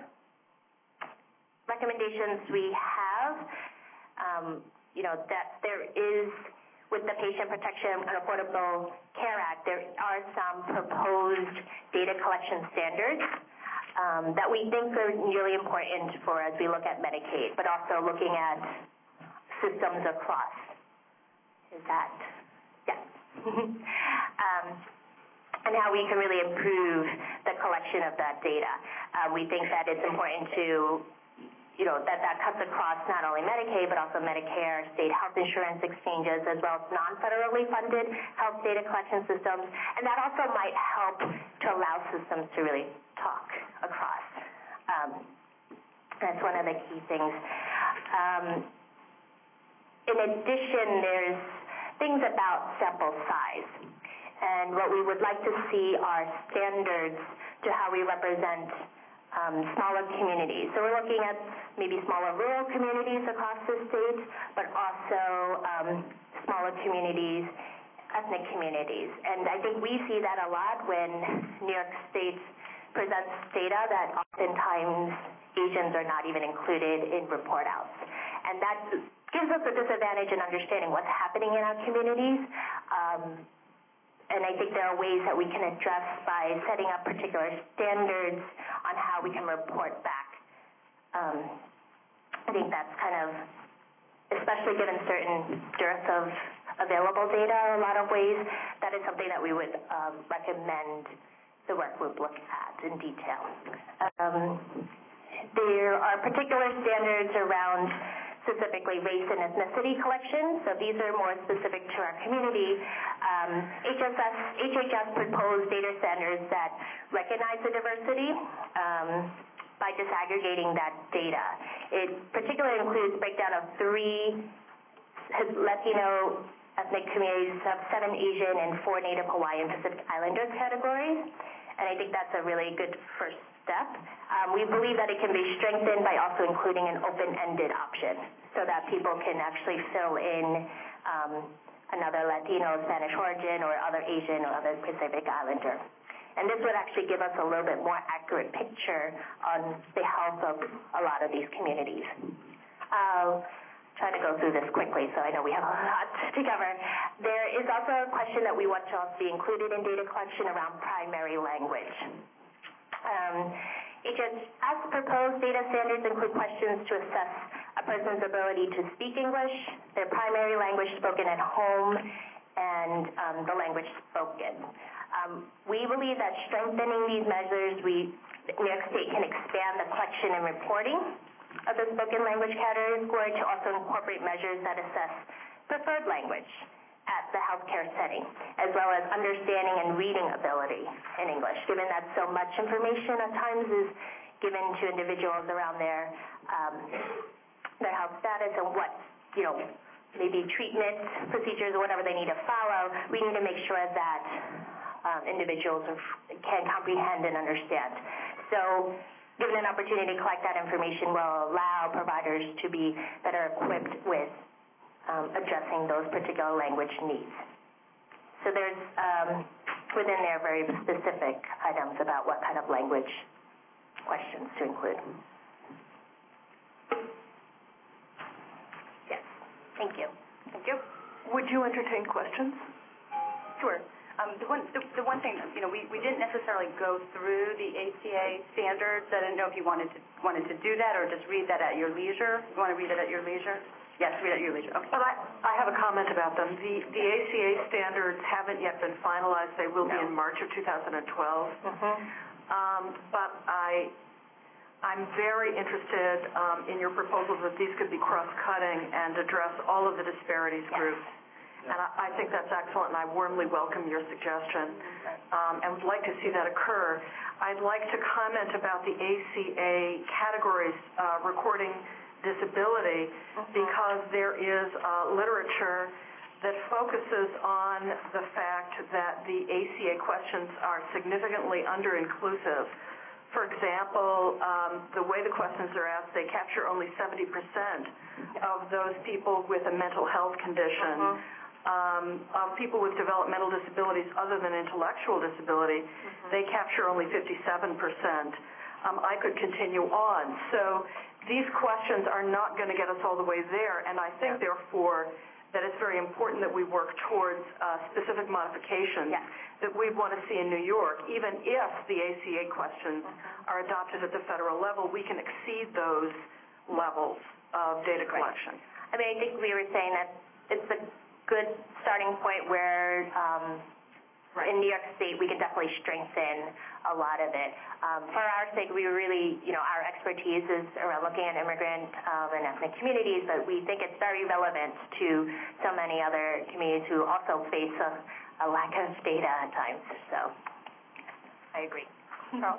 recommendations we have. Um, you know, that there is, with the Patient Protection and Affordable Care Act, there are some proposed data collection standards um, that we think are really important for as we look at Medicaid, but also looking at systems across. Is that, yeah. um, and how we can really improve the collection of that data. Uh, we think that it's important to, you know, that that cuts across not only Medicaid, but also Medicare, state health insurance exchanges, as well as non-federally funded health data collection systems. And that also might help to allow systems to really talk across. Um, that's one of the key things. Um, in addition, there's things about sample size. And what we would like to see are standards to how we represent Um, smaller communities. So we're looking at maybe smaller rural communities across the state, but also um, smaller communities, ethnic communities. And I think we see that a lot when New York State presents data that oftentimes Asians are not even included in report outs. And that gives us a disadvantage in understanding what's happening in our communities. Um, And I think there are ways that we can address by setting up particular standards on how we can report back. Um, I think that's kind of, especially given certain dearth of available data in a lot of ways, that is something that we would um, recommend the work group look at in detail. Um, there are particular standards around specifically race and ethnicity collection. So these are more specific to our community. Um, H S S, H H S proposed data standards that recognize the diversity um, by disaggregating that data. It particularly includes breakdown of three Latino ethnic communities, seven Asian and four Native Hawaiian Pacific Islanders categories. And I think that's a really good first step. Um, we believe that it can be strengthened by also including an open-ended option so that people can actually fill in um, another Latino, Spanish origin, or other Asian or other Pacific Islander. And this would actually give us a little bit more accurate picture on the health of a lot of these communities. I'll try to go through this quickly, so I know we have a lot to cover. There is also a question that we want to also be included in data collection around primary language. Um, H S S proposed data standards include questions to assess a person's ability to speak English, their primary language spoken at home, and um, the language spoken. Um, we believe that strengthening these measures, we, New York State can expand the collection and reporting of the spoken language category to also incorporate measures that assess preferred language at the healthcare setting, as well as understanding and reading ability in English, given that so much information at times is given to individuals around their um, their health status and what, you know, maybe treatment procedures or whatever they need to follow. We need to make sure that um, individuals can comprehend and understand. So given an opportunity to collect that information will allow providers to be better equipped with Um, addressing those particular language needs. So there's um, within there very specific items about what kind of language questions to include. Yes, thank you. Thank you. Would you entertain questions? Sure. Um, the, one, the, the one thing, you know, we, we didn't necessarily go through the A C A standards. I didn't know if you wanted to wanted to do that or just read that at your leisure. You want to read it at your leisure? Yes, read it, you, Alicia. Okay. But I, I have a comment about them. The, the A C A standards haven't yet been finalized. They will No. be in March of two thousand twelve. Mm-hmm. Um, but I, I'm very interested um, in your proposals that these could be cross-cutting and address all of the disparities groups. And I, I think that's excellent, and I warmly welcome your suggestion, um, and would like to see that occur. I'd like to comment about the A C A categories uh, recording disability, because there is uh, literature that focuses on the fact that the A C A questions are significantly under-inclusive. For example, um, the way the questions are asked, they capture only seventy percent of those people with a mental health condition. Uh-huh. Um, of people with developmental disabilities other than intellectual disability, mm-hmm. they capture only fifty-seven percent. Um, I could continue on. So these questions are not going to get us all the way there, and I think, yeah. therefore, that it's very important that we work towards uh, specific modifications yeah. that we want to see in New York. Even if the A C A questions mm-hmm. are adopted at the federal level, we can exceed those levels of data collection. Right. I mean, I think we were saying that it's a good starting point where um, right. in New York State we can definitely strengthen a lot of it. Um, for our sake, we really, you know, our expertise is around looking at immigrant um, and ethnic communities, but we think it's very relevant to so many other communities who also face a, a lack of data at times. So I agree. Charles?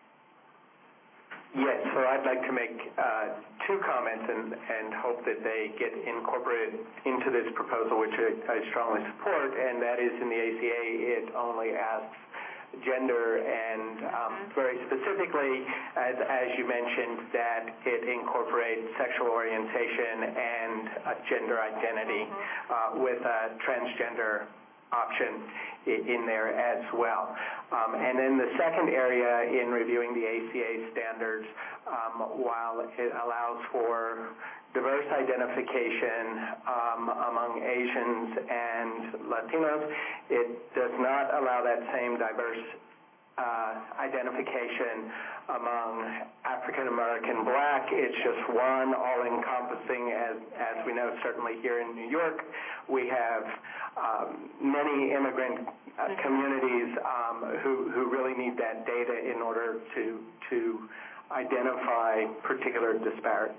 Yes, so I'd like to make uh, two comments and, and hope that they get incorporated into this proposal, which I, I strongly support, and that is in the A C A, it only asks gender and um, very specifically, as, as you mentioned, that it incorporates sexual orientation and uh, gender identity uh, with a transgender option in there as well. Um, and then the second area in reviewing the A C A standards, um, while it allows for diverse identification um, among Asians and Latinos, it does not allow that same diverse uh, identification among African American Black. It's just one, all-encompassing. As, as we know, certainly here in New York, we have um, many immigrant uh, communities um, who, who really need that data in order to, to identify particular disparities.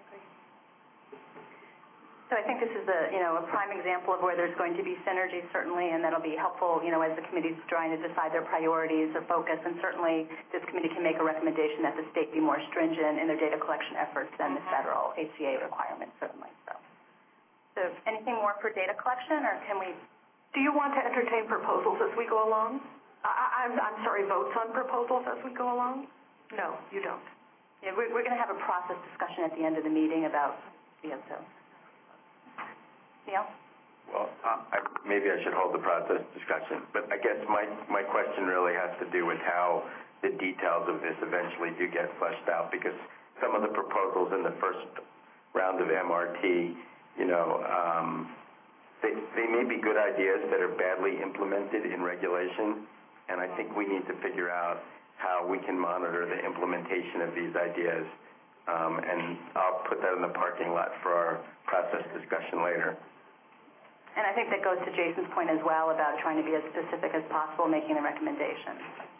So I think this is a, you know, a prime example of where there's going to be synergy, certainly, and that'll be helpful, you know, as the committee's trying to decide their priorities or focus, and certainly this committee can make a recommendation that the state be more stringent in their data collection efforts than the federal A C A requirements, certainly. So, so anything more for data collection, or can we? Do you want to entertain proposals as we go along? I, I'm, I'm sorry, votes on proposals as we go along? No, you don't. Yeah, we're, we're going to have a process discussion at the end of the meeting about C S O. Yeah. Well, uh, I, maybe I should hold the process discussion, but I guess my, my question really has to do with how the details of this eventually do get fleshed out, because some of the proposals in the first round of M R T, you know, um, they, they may be good ideas that are badly implemented in regulation, and I think we need to figure out how we can monitor the implementation of these ideas, um, and I'll put that in the parking lot for our process discussion later. And I think that goes to Jason's point as well about trying to be as specific as possible, making the recommendations.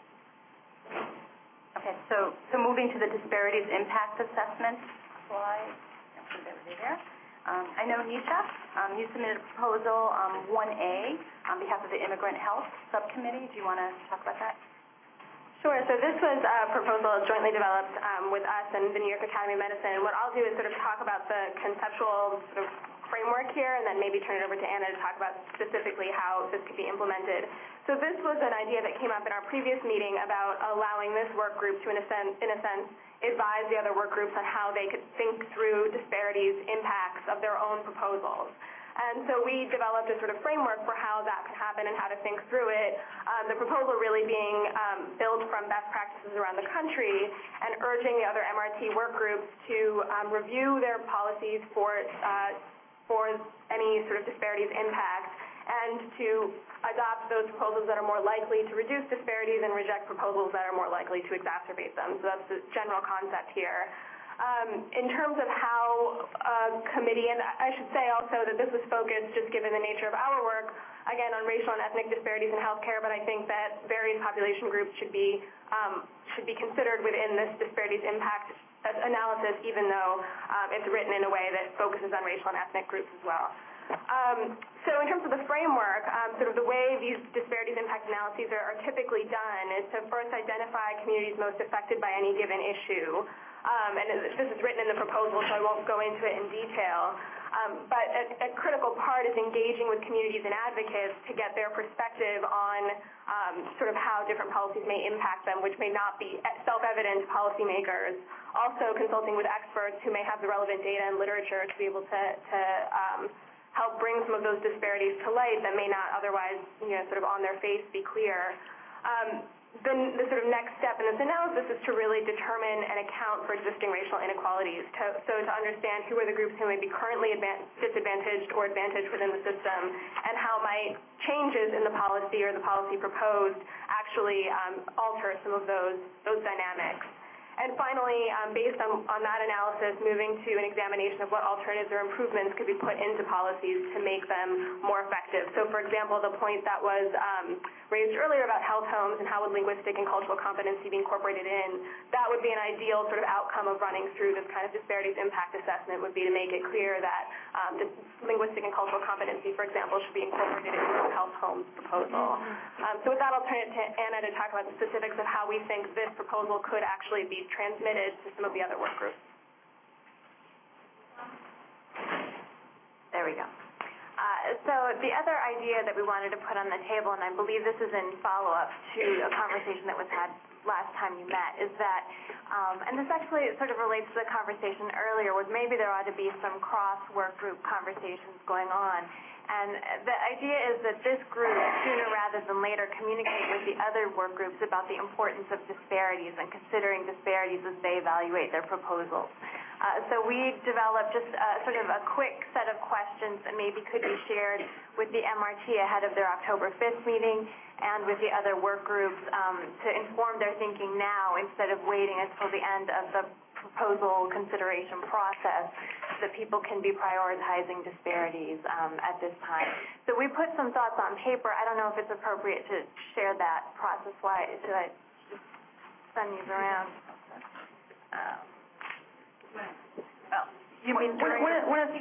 Okay, so, so moving to the disparities impact assessment slide. There. Um, I know, Nisha, um, you submitted a proposal, um, one A, on behalf of the Immigrant Health Subcommittee. Do you want to talk about that? Sure. So this was a proposal jointly developed um, with us and the New York Academy of Medicine. What I'll do is sort of talk about the conceptual sort of framework here, and then maybe turn it over to Anna to talk about specifically how this could be implemented. So this was an idea that came up in our previous meeting about allowing this work group to, in a sense, in a sense advise the other work groups on how they could think through disparities, impacts of their own proposals. And so we developed a sort of framework for how that could happen and how to think through it, um, the proposal really being um, built from best practices around the country and urging the other M R T work groups to um, review their policies for uh, for any sort of disparities impact, and to adopt those proposals that are more likely to reduce disparities and reject proposals that are more likely to exacerbate them. So that's the general concept here. Um, in terms of how a committee, and I should say also that this was focused, just given the nature of our work, again, on racial and ethnic disparities in healthcare, but I think that various population groups should be um, should be considered within this disparities impact analysis, even though um, it's written in a way that focuses on racial and ethnic groups as well. Um, so in terms of the framework, um, sort of the way these disparities impact analyses are, are typically done is to first identify communities most affected by any given issue. Um, and this is written in the proposal, so I won't go into it in detail. Um, but a, a critical part is engaging with communities and advocates to get their perspective on um, sort of how different policies may impact them, which may not be self-evident to policymakers. Also consulting with experts who may have the relevant data and literature to be able to, to um, help bring some of those disparities to light that may not otherwise, you know, sort of on their face be clear. Um, Then the sort of next step in this analysis is to really determine and account for existing racial inequalities. To, so to understand who are the groups who may be currently disadvantaged or advantaged within the system, and how might changes in the policy or the policy proposed actually um, alter some of those those dynamics. And finally, um, based on, on that analysis, moving to an examination of what alternatives or improvements could be put into policies to make them more effective. So, for example, the point that was um, raised earlier about health homes and how would linguistic and cultural competency be incorporated in, that would be an ideal sort of outcome of running through this kind of disparities impact assessment, would be to make it clear that um, this linguistic and cultural competency, for example, should be incorporated into the health homes proposal. Um, so with that, I'll turn it to Anna to talk about the specifics of how we think this proposal could actually be transmitted to some of the other work groups. There we go. Uh, so the other idea that we wanted to put on the table, and I believe this is in follow-up to a conversation that was had last time you met, is that, um, and this actually sort of relates to the conversation earlier, was maybe there ought to be some cross-work group conversations going on. And the idea is that this group, sooner rather than later, communicate with the other work groups about the importance of disparities and considering disparities as they evaluate their proposals. Uh, so we developed just uh, sort of a quick set of questions that maybe could be shared with the M R T ahead of their October fifth meeting and with the other work groups um, to inform their thinking now instead of waiting until the end of the proposal consideration process so that people can be prioritizing disparities um, at this time. So we put some thoughts on paper. I don't know if it's appropriate to share that process-wise. Should I just send these around? Um, well, you mean one, one, one of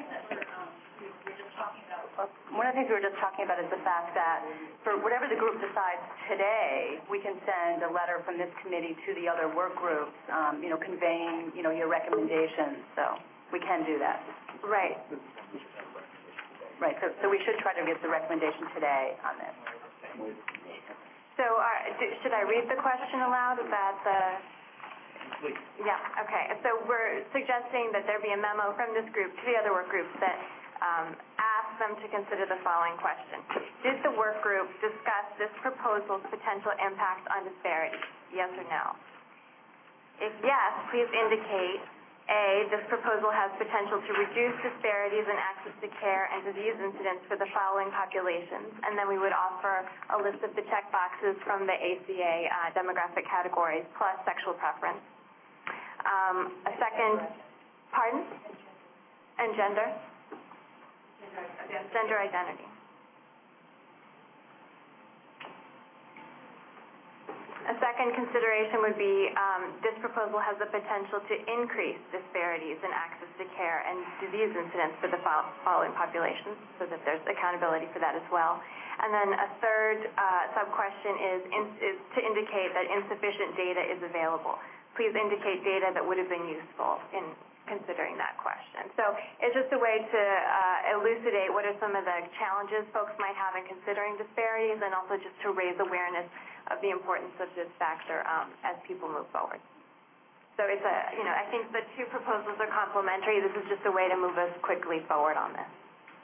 One of the things we were just talking about is the fact that for whatever the group decides today, we can send a letter from this committee to the other work groups, um, you know, conveying, you know, your recommendations. So we can do that. Right. Right. So, so we should try to get the recommendation today on this. So uh, do, should I read the question aloud about the... Please. Yeah, okay. So we're suggesting that there be a memo from this group to the other work groups that um, ask them to consider the following question. Did the work group discuss this proposal's potential impact on disparities? Yes or no? If yes, please indicate, A, this proposal has potential to reduce disparities in access to care and disease incidence for the following populations, and then we would offer a list of the check boxes from the A C A uh, demographic categories plus sexual preference. Um, a second, pardon? And gender? Gender identity. A second consideration would be um, this proposal has the potential to increase disparities in access to care and disease incidence for the following populations, so that there's accountability for that as well. And then a third uh, sub-question is, in, is to indicate that insufficient data is available. Please indicate data that would have been useful in considering that question. So it's just a way to uh, elucidate what are some of the challenges folks might have in considering disparities, and also just to raise awareness of the importance of this factor um, as people move forward. So it's a, you know, I think the two proposals are complementary. This is just a way to move us quickly forward on this.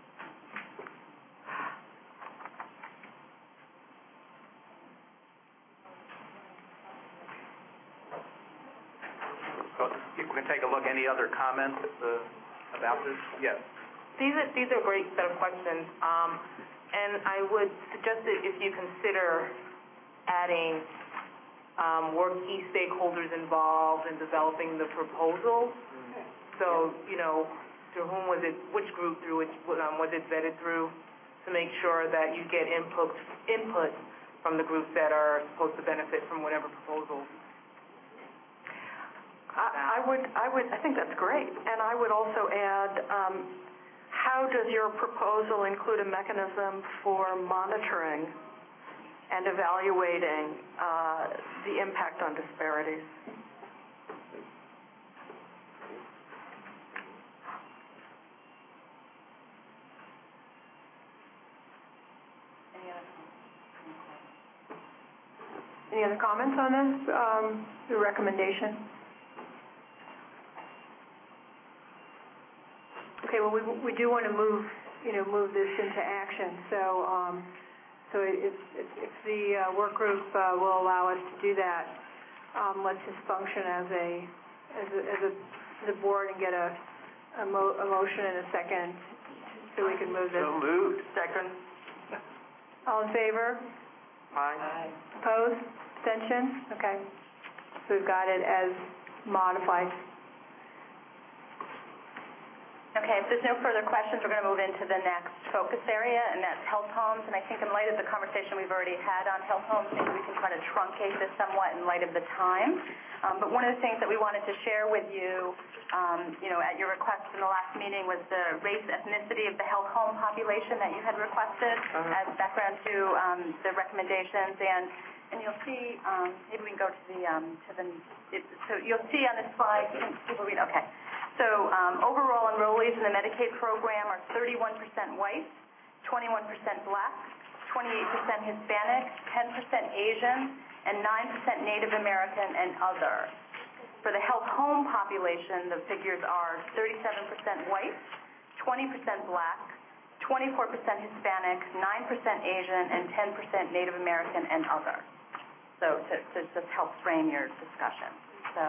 So people can take a look. Any other comments uh, about this? Yes. These are, these are a great set of questions. Um, and I would suggest that if you consider adding um, more key stakeholders involved in developing the proposal, So, you know, to whom was it, which group through which, um, was it vetted through, to make sure that you get input, input from the groups that are supposed to benefit from whatever proposal. I, I would, I would, I think that's great. And I would also add, um, how does your proposal include a mechanism for monitoring and evaluating uh, the impact on disparities? Any other comments on this, um, the recommendation? Okay, well, we, we do want to move, you know, move this into action. So, um, so if, if, if the uh, work group uh, will allow us to do that, um, let's just function as a, as a, as a, the board and get a, a, mo a motion and a second so we can move this. So moved. Second. All in favor? Aye. Opposed? Abstention? Okay. So we've got it as modified. Okay, if there's no further questions, we're going to move into the next focus area, and that's health homes. And I think in light of the conversation we've already had on health homes, maybe we can try to truncate this somewhat in light of the time. Um, but one of the things that we wanted to share with you, um, you know, at your request in the last meeting was the race ethnicity of the health home population that you had requested uh-huh. as background to um, the recommendations. And and you'll see, um, maybe we can go to the, um, to the it, so you'll see on this slide, people read, okay. So um, overall enrollees in the Medicaid program are thirty-one percent white, twenty-one percent black, twenty-eight percent Hispanic, ten percent Asian, and nine percent Native American and other. For the health home population, the figures are thirty-seven percent white, twenty percent black, twenty-four percent Hispanic, nine percent Asian, and ten percent Native American and other. So to, to just help frame your discussion. So,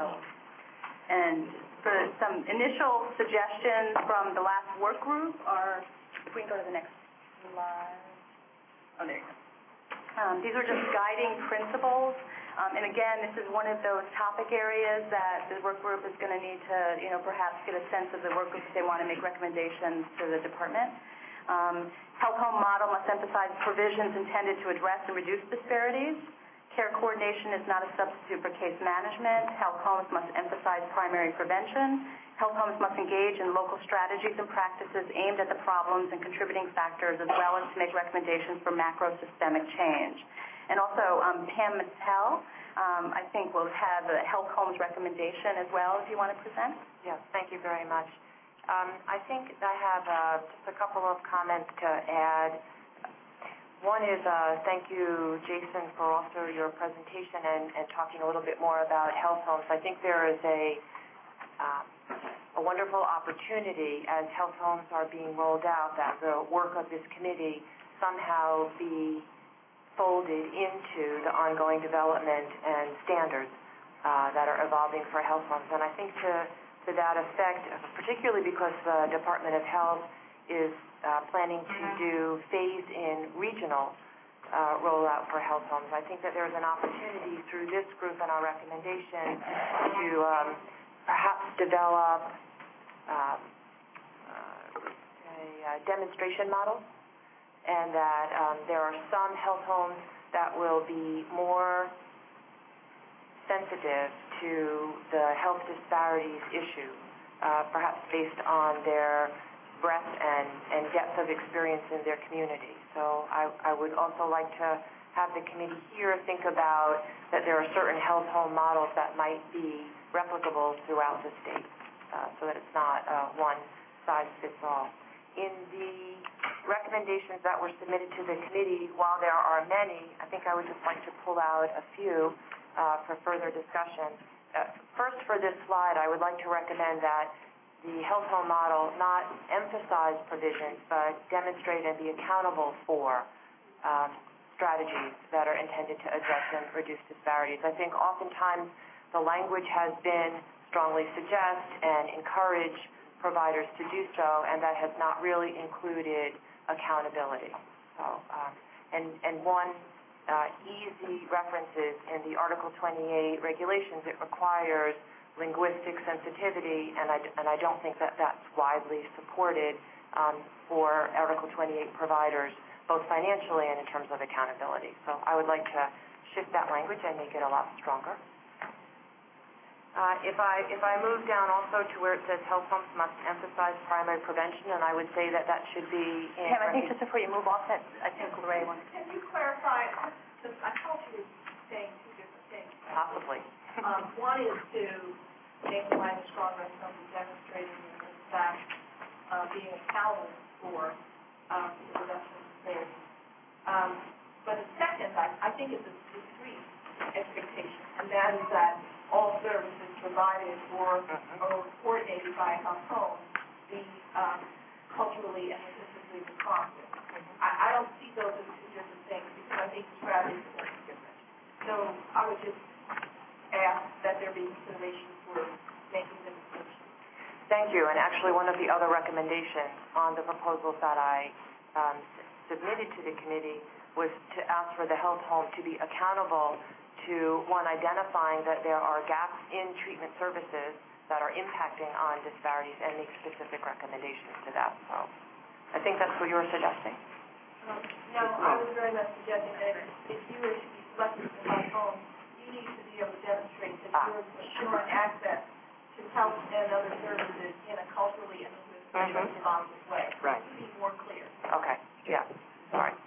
and for some initial suggestions from the last work group are, if we can go to the next slide. Oh, there you go. Um, these are just guiding principles. Um, and again, this is one of those topic areas that the work group is going to need to, you know, perhaps get a sense of the work group if they want to make recommendations to the department. Um, health home model must emphasize provisions intended to address and reduce disparities. Care coordination is not a substitute for case management. Health homes must emphasize primary prevention. Health homes must engage in local strategies and practices aimed at the problems and contributing factors, as well as to make recommendations for macro systemic change. And also, um, Pam Mattel, um, I think, will have a health homes recommendation as well, if you want to present. Yes, thank you very much. Um, I think I have uh, just a couple of comments to add. One is uh, thank you, Jason, for also your presentation and, and talking a little bit more about health homes. I think there is a, uh, a wonderful opportunity as health homes are being rolled out that the work of this committee somehow be folded into the ongoing development and standards uh, that are evolving for health homes. And I think to, to that effect, particularly because the Department of Health is Uh, planning to do phase-in regional uh, rollout for health homes. I think that there's an opportunity through this group and our recommendation to um, perhaps develop um, uh, a, a demonstration model, and that um, there are some health homes that will be more sensitive to the health disparities issue, uh, perhaps based on their breadth and, and depth of experience in their community. So I, I would also like to have the committee here think about that there are certain health home models that might be replicable throughout the state, uh, so that it's not uh, one size fits all. In the recommendations that were submitted to the committee, while there are many, I think I would just like to pull out a few uh, for further discussion. Uh, first, for this slide, I would like to recommend that the health home model not emphasize provisions, but demonstrate and be accountable for um, strategies that are intended to address and reduce disparities. I think oftentimes the language has been strongly suggest and encourage providers to do so, and that has not really included accountability. So, um, and, and one uh, easy reference is in the Article twenty-eight regulations, it requires linguistic sensitivity, and I, and I don't think that that's widely supported um, for Article twenty-eight providers, both financially and in terms of accountability. So I would like to shift that language and make it a lot stronger. Uh, if I if I move down also to where it says health homes must emphasize primary prevention, and I would say that that should be in... Pam, I think just before you move off that, I think Lorraine wants to... Can you clarify, because I thought you were saying two different things. Possibly. Um, one is to make the language stronger in terms of demonstrating, in fact, uh, being accountable for um, the reduction of disparities. Um, but the second, I, I think, is a discrete expectation, and that is that all services provided or, or coordinated by a health home be um, culturally and linguistically responsive. I, I don't see those as two different things because I think the strategies are very different. So I would just ask that there be consideration for making the distinction. Thank you. And actually, one of the other recommendations on the proposals that I um, submitted to the committee was to ask for the health home to be accountable to, one, identifying that there are gaps in treatment services that are impacting on disparities and make specific recommendations to that. So I think that's what you were suggesting. Um, no, I was very much suggesting that if you were to be selected for health home, you need to be able to demonstrate that ah. you're assuring access to health and other services in a culturally and linguistically mm-hmm. responsive way. Right. To be more clear. Okay. Yeah. All right.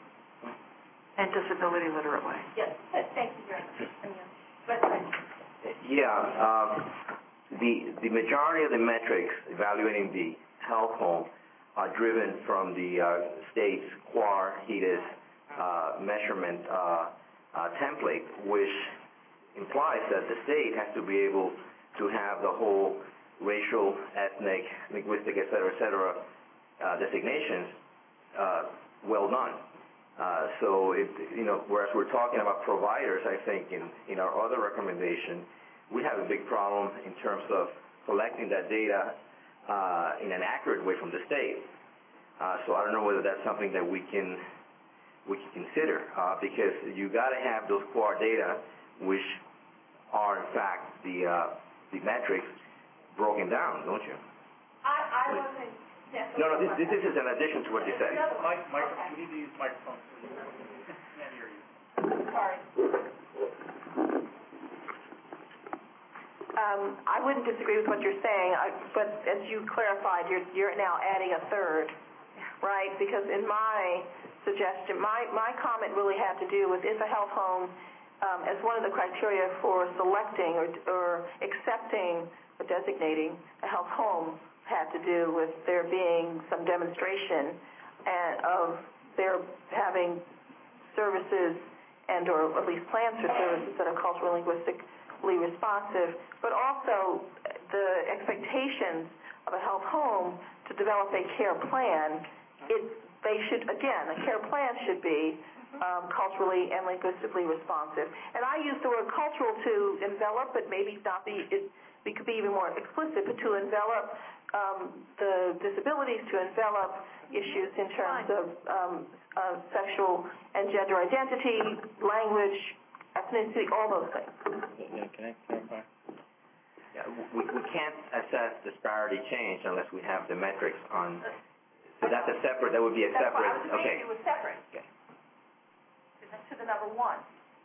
And disability literate way. Yes. Thank you very much. But, yeah. Um, the the majority of the metrics evaluating the health home are driven from the uh, state's Q U A R HEDIS uh, measurement uh, uh, template, which implies that the state has to be able to have the whole racial, ethnic, linguistic, et cetera, et cetera, uh, designations uh, well done. Uh, so, it, you know, whereas we're talking about providers, I think in, in our other recommendation, we have a big problem in terms of collecting that data uh, in an accurate way from the state. Uh, so I don't know whether that's something that we can we can consider uh, because you got to have those Q U A R data, which are in fact the uh, the metrics broken down, don't you? I, I wasn't. No, no, this, this is in addition to what you said. Mike, Mike, we need to use microphones so you can't hear you. Sorry. Um, I wouldn't disagree with what you're saying, I, but as you clarified, you're, you're now adding a third, right? Because in my suggestion, my, my comment really had to do with is a health home um, as one of the criteria for selecting or, or accepting or designating a health home had to do with there being some demonstration and of their having services and or at least plans for services that are culturally linguistically responsive, but also the expectations of a health home to develop a care plan. It, they should, again, a care plan should be um, culturally and linguistically responsive. And I use the word cultural to envelop, but maybe not be, it, we could be even more explicit, but to envelop Um, the disabilities, to envelop issues in terms of, um, of sexual and gender identity, language, ethnicity, all those things. Yeah, can I clarify? Yeah, we, we can't assess disparity change unless we have the metrics on. So that's a separate. That would be a That's separate. Why I was okay. It was separate. Okay. To the number one.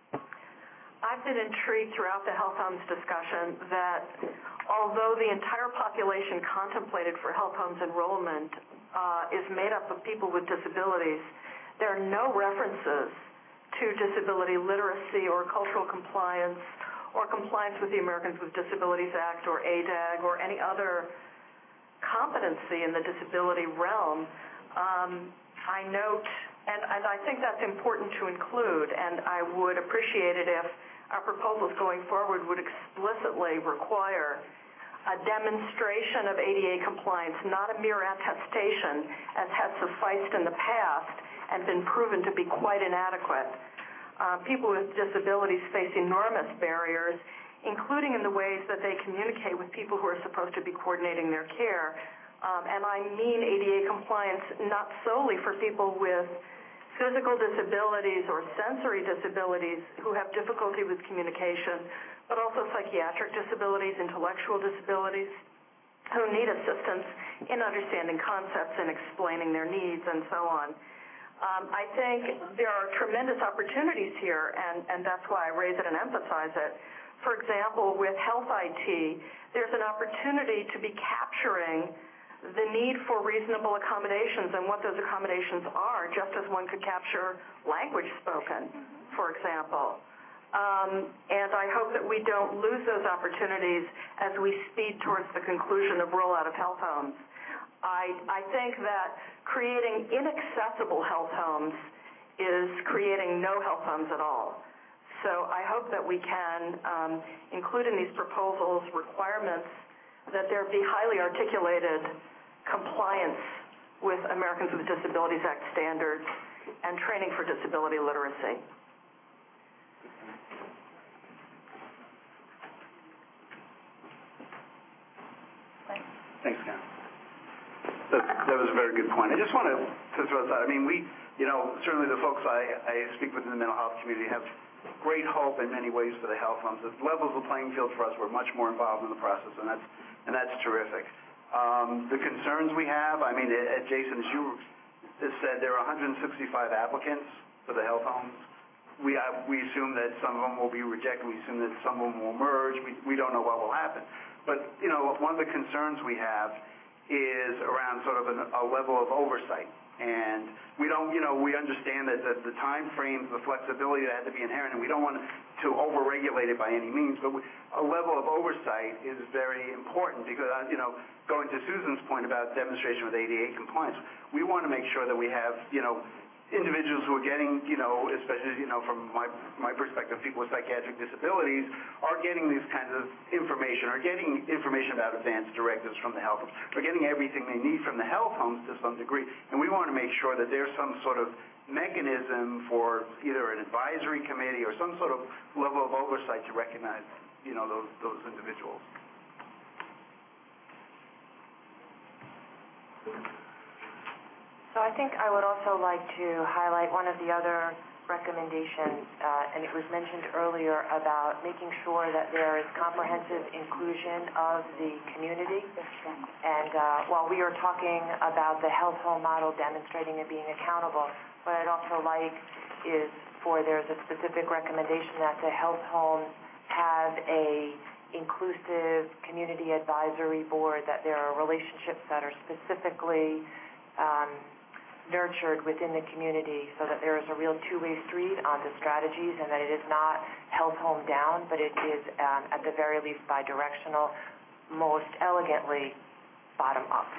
I've been intrigued throughout the health homes discussion that although the entire population contemplated for health homes enrollment uh, is made up of people with disabilities, there are no references to disability literacy or cultural compliance or compliance with the Americans with Disabilities Act or A D A G or any other competency in the disability realm. Um, I note, and, and I think that's important to include, and I would appreciate it if our proposals going forward would explicitly require a demonstration of A D A compliance, not a mere attestation, as has sufficed in the past and been proven to be quite inadequate. Uh, people with disabilities face enormous barriers, including in the ways that they communicate with people who are supposed to be coordinating their care. Um, and I mean A D A compliance not solely for people with physical disabilities or sensory disabilities who have difficulty with communication, but also psychiatric disabilities, intellectual disabilities, who need assistance in understanding concepts and explaining their needs and so on. Um, I think there are tremendous opportunities here, and, and that's why I raise it and emphasize it. For example, with health I T, there's an opportunity to be capturing the need for reasonable accommodations and what those accommodations are, just as one could capture language spoken, for example. Um, and I hope that we don't lose those opportunities as we speed towards the conclusion of rollout of health homes. I, I think that creating inaccessible health homes is creating no health homes at all. So I hope that we can um, include in these proposals requirements that there be highly articulated compliance with Americans with Disabilities Act standards and training for disability literacy. Thanks, Karen. That, that was a very good point. I just want to, to throw this out. I mean, we, you know, certainly the folks I, I speak with in the mental health community have great hope in many ways for the health homes. It levels the playing field for us. We're much more involved in the process, and that's and that's terrific. Um, the concerns we have, I mean, at Jason, as you just said, there are one hundred sixty-five applicants for the health homes. We have, we assume that some of them will be rejected. We assume that some of them will merge. We, we don't know what will happen. But, you know, one of the concerns we have is around sort of an, a level of oversight. And we don't, you know, we understand that the, the time frames, the flexibility that had to be inherent, and we don't want to over-regulate it by any means, but we, a level of oversight is very important because, uh, you know, going to Susan's point about demonstration with A D A compliance, we want to make sure that we have, you know, individuals who are getting, you know, especially, you know, from my my perspective, people with psychiatric disabilities are getting these kinds of information, are getting information about advanced directives from the health homes, are getting everything they need from the health homes to some degree. And we want to make sure that there's some sort of mechanism for either an advisory committee or some sort of level of oversight to recognize, you know, those those individuals. So I think I would also like to highlight one of the other recommendations, uh, and it was mentioned earlier about making sure that there is comprehensive inclusion of the community. And uh, while we are talking about the health home model demonstrating and being accountable, what I'd also like is for there's a specific recommendation that the health homes have a inclusive community advisory board, that there are relationships that are specifically um, nurtured within the community so that there is a real two-way street on the strategies and that it is not health home down, but it is um, at the very least bidirectional, most elegantly bottom up.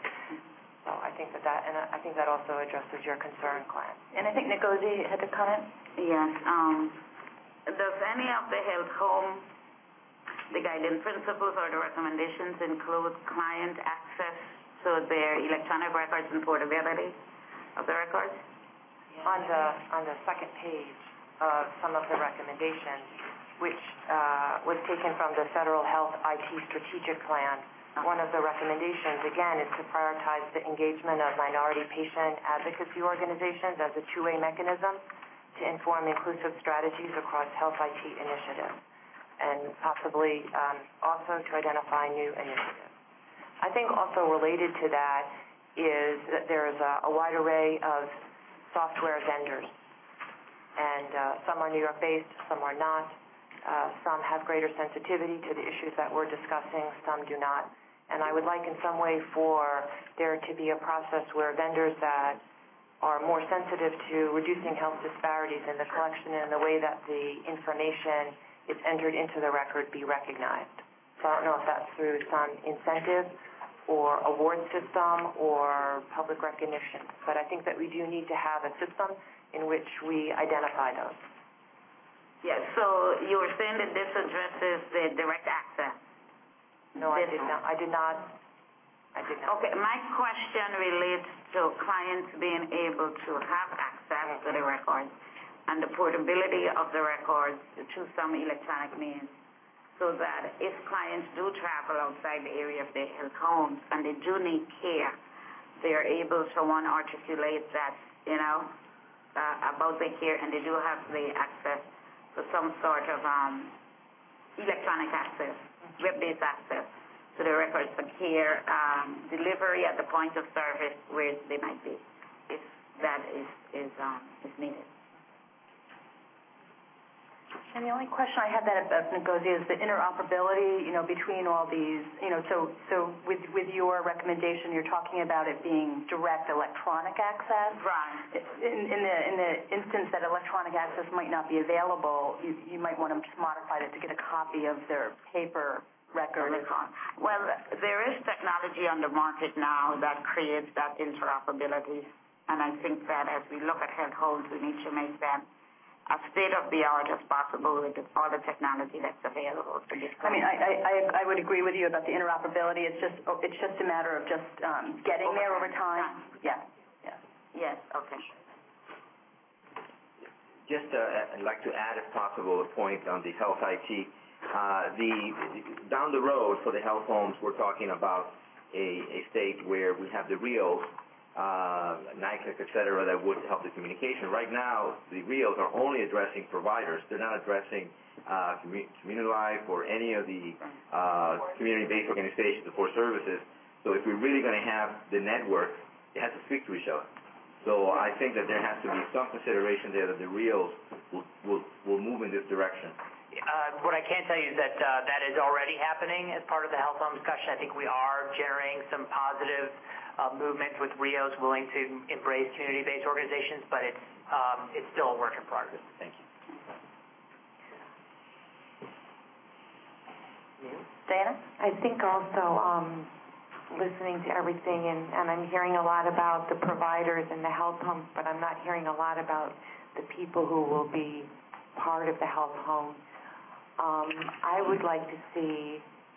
So I think that that, and I think that also addresses your concern, Glenn. And I think Ngozi had a comment. Yes. Um, does any of the health home, the guiding principles or the recommendations include client access to their electronic records and portability of the records? On the on the second page of some of the recommendations, which uh, was taken from the Federal Health I T Strategic Plan, one of the recommendations, again, is to prioritize the engagement of minority patient advocacy organizations as a two-way mechanism to inform inclusive strategies across health I T initiatives, and possibly um, also to identify new initiatives. I think also related to that is that there is a, a wide array of software vendors, and uh, some are New York-based, some are not. Uh, some have greater sensitivity to the issues that we're discussing, some do not. And I would like in some way for there to be a process where vendors that are more sensitive to reducing health disparities in the collection and the way that the information is entered into the record be recognized. So I don't know if that's through some incentive or award system or public recognition, but I think that we do need to have a system in which we identify those. Yes, so you were saying that this addresses the direct access? No, I did not. I did not. I did not. Okay, my question relates to clients being able to have access to the records and the portability of the records through some electronic means, so that if clients do travel outside the area of their health homes and they do need care, they are able to, one, articulate that, you know, uh, about the care, and they do have the access to some sort of um, electronic access, web-based access to the records for care, um, delivery at the point of service where they might be, if that is, is, um, is needed. And the only question I had that about Ngozi is the interoperability, you know, between all these, you know, so so with with your recommendation, you're talking about it being direct electronic access. Right. In, in the in the instance that electronic access might not be available, you you might want to just modify it to get a copy of their paper record. Well, there is technology on the market now that creates that interoperability, and I think that as we look at health homes, we need to make them as state-of-the-art as possible with all the technology that's available to this. I mean, I, I, I would agree with you about the interoperability. It's just it's just a matter of just um, getting over there over time. time. Yeah. Yeah. Yes. Okay. Just uh, I'd like to add, if possible, a point on the health I T. Uh, the down the road for the health homes, we're talking about a, a state where we have the reels. Uh, NICLIC, et cetera, that would help the communication. Right now, the reels are only addressing providers. They're not addressing uh, commu- community life or any of the uh, community-based organizations, support services. So if we're really going to have the network, it has to speak to each other. So I think that there has to be some consideration there that the reels will, will, will move in this direction. Uh, what I can tell you is that uh, that is already happening as part of the health home discussion. I think we are generating some positive uh, movement with RIOs willing to embrace community-based organizations, but it's um, it's still a work in progress. Thank you. Diana? I think also um, listening to everything, and, and I'm hearing a lot about the providers and the health homes, but I'm not hearing a lot about the people who will be part of the health home. Um, I would like to see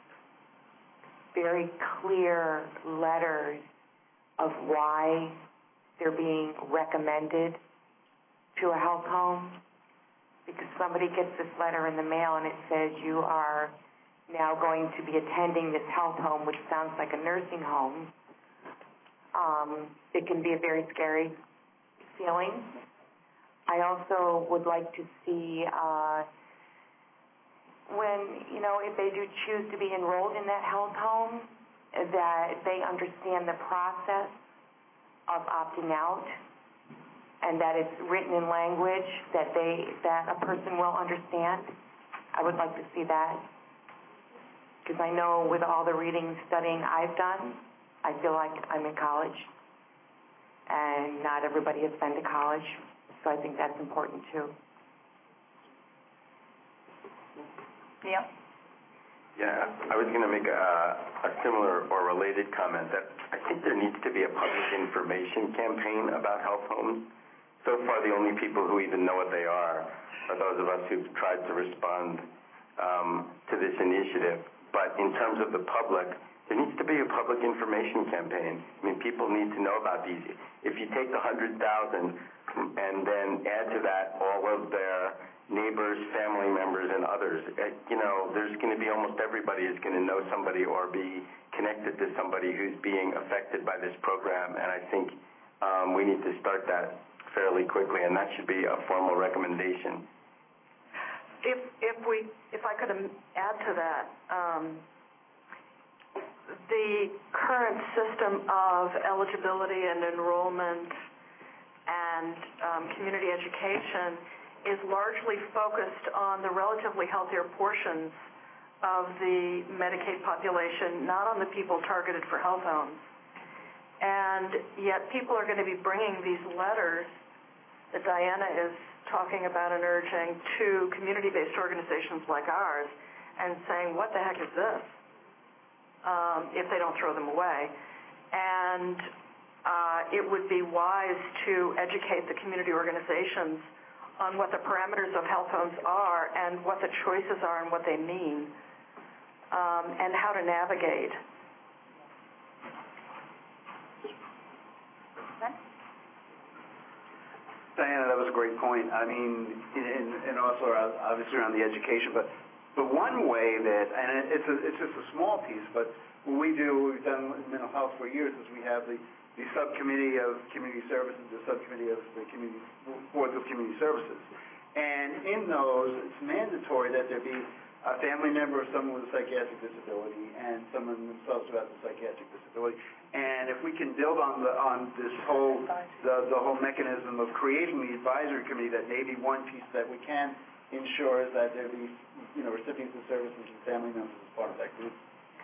very clear letters of why they're being recommended to a health home, because somebody gets this letter in the mail and it says you are now going to be attending this health home, which sounds like a nursing home. Um, it can be a very scary feeling. I also would like to see uh, when, you know, if they do choose to be enrolled in that health home, that they understand the process of opting out, and that it's written in language that they that a person will understand. I would like to see that, because I know with all the reading and studying I've done, I feel like I'm in college, and not everybody has been to college, so I think that's important too. Yeah. Yeah, I was going to make a, a similar or related comment that I think there needs to be a public information campaign about health homes. So far, the only people who even know what they are are those of us who've tried to respond um, to this initiative. But in terms of the public, there needs to be a public information campaign. I mean, people need to know about these. If you take the one hundred thousand and then add to that all of their neighbors, family members, and others, you know, there's going to be almost everybody is going to know somebody or be connected to somebody who's being affected by this program. And I think um, we need to start that fairly quickly, and that should be a formal recommendation. If if we if I could add to that, um, the current system of eligibility and enrollment and um, community education is largely focused on the relatively healthier portions of the Medicaid population, not on the people targeted for health homes. And yet people are going to be bringing these letters that Diana is talking about and urging to community-based organizations like ours and saying, what the heck is this, um, if they don't throw them away. And uh, it would be wise to educate the community organizations on what the parameters of health homes are and what the choices are and what they mean, um, and how to navigate. Diana, that was a great point. I mean, and, and also obviously around the education, but but one way that, and it's a, it's just a small piece, but what we do, what we've done in mental health for years, is we have the the subcommittee of community services, the subcommittee of the community boards of community services, and in those, it's mandatory that there be a family member of someone with a psychiatric disability and someone themselves who has a psychiatric disability. And if we can build on the on this whole the, the whole mechanism of creating the advisory committee, that maybe one piece that we can ensure is that there be, you know, recipients of services and family members as part of that group.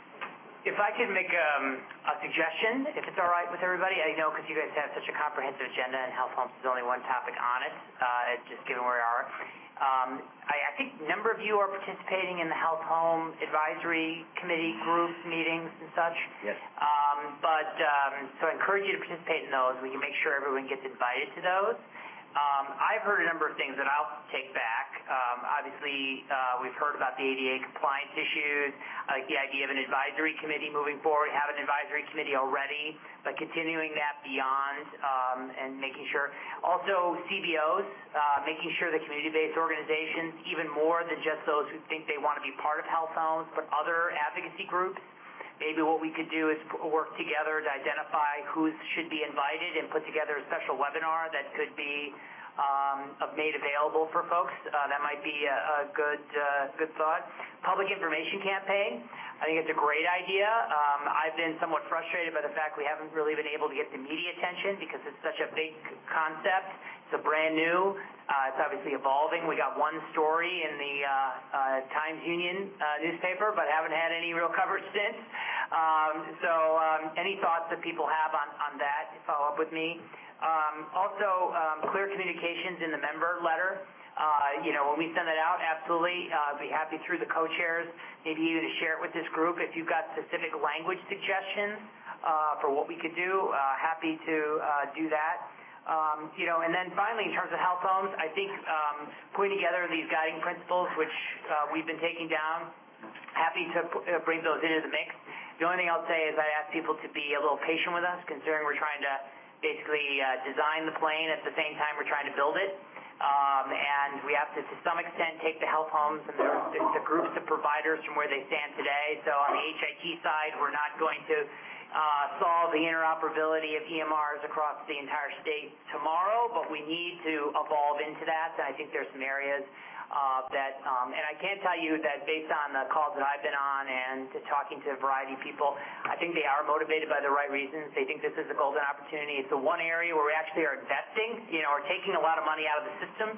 If I could make um, a suggestion, if it's all right with everybody, I know because you guys have such a comprehensive agenda and Health Homes is only one topic on it, uh, just given where we are. Um, I, I think a number of you are participating in the Health Home Advisory Committee groups, meetings, and such. Yes. Um, but um, so I encourage you to participate in those. We can make sure everyone gets invited to those. Um, I've heard a number of things that I'll take back. Um, obviously, uh, we've heard about the A D A compliance issues. I like the idea of an advisory committee moving forward. We have an advisory committee already, but continuing that beyond um, and making sure. Also, C B Os, uh, making sure the community-based organizations, even more than just those who think they want to be part of Health Homes, but other advocacy groups. Maybe what we could do is work together to identify who should be invited and put together a special webinar that could be um, made available for folks. Uh, that might be a, a good uh, good thought. Public information campaign. I think it's a great idea. Um, I've been somewhat frustrated by the fact we haven't really been able to get the media attention because it's such a big concept. It's a brand new. Uh, it's obviously evolving. We got one story in the uh, uh, Times Union uh, newspaper, but haven't had any real coverage since. Um, so um, any thoughts that people have on, on that, follow up with me. Um, also, um, clear communications in the member letter. Uh, you know, when we send that out, absolutely, uh, be happy through the co-chairs, maybe even to share it with this group. If you've got specific language suggestions uh, for what we could do, uh, happy to uh, do that. Um, you know, and then finally, in terms of Health Homes, I think um, putting together these guiding principles, which uh, we've been taking down, happy to p- uh, bring those into the mix. The only thing I'll say is I ask people to be a little patient with us, considering we're trying to basically uh, design the plane at the same time we're trying to build it. Um, and we have to, to some extent, take the Health Homes and the, the, the groups of providers from where they stand today. So on the H I T side, we're not going to uh, solve the interoperability of E M Rs across the entire state tomorrow, but we need to evolve into that. And I think there's some areas uh, that, um, and I can tell you that based on the calls that I've been on and to talking to a variety of people, I think they are motivated by the right reasons. They think this is a golden opportunity. It's the one area where we actually are investing. You know, we're taking a lot of money out of the system, uh,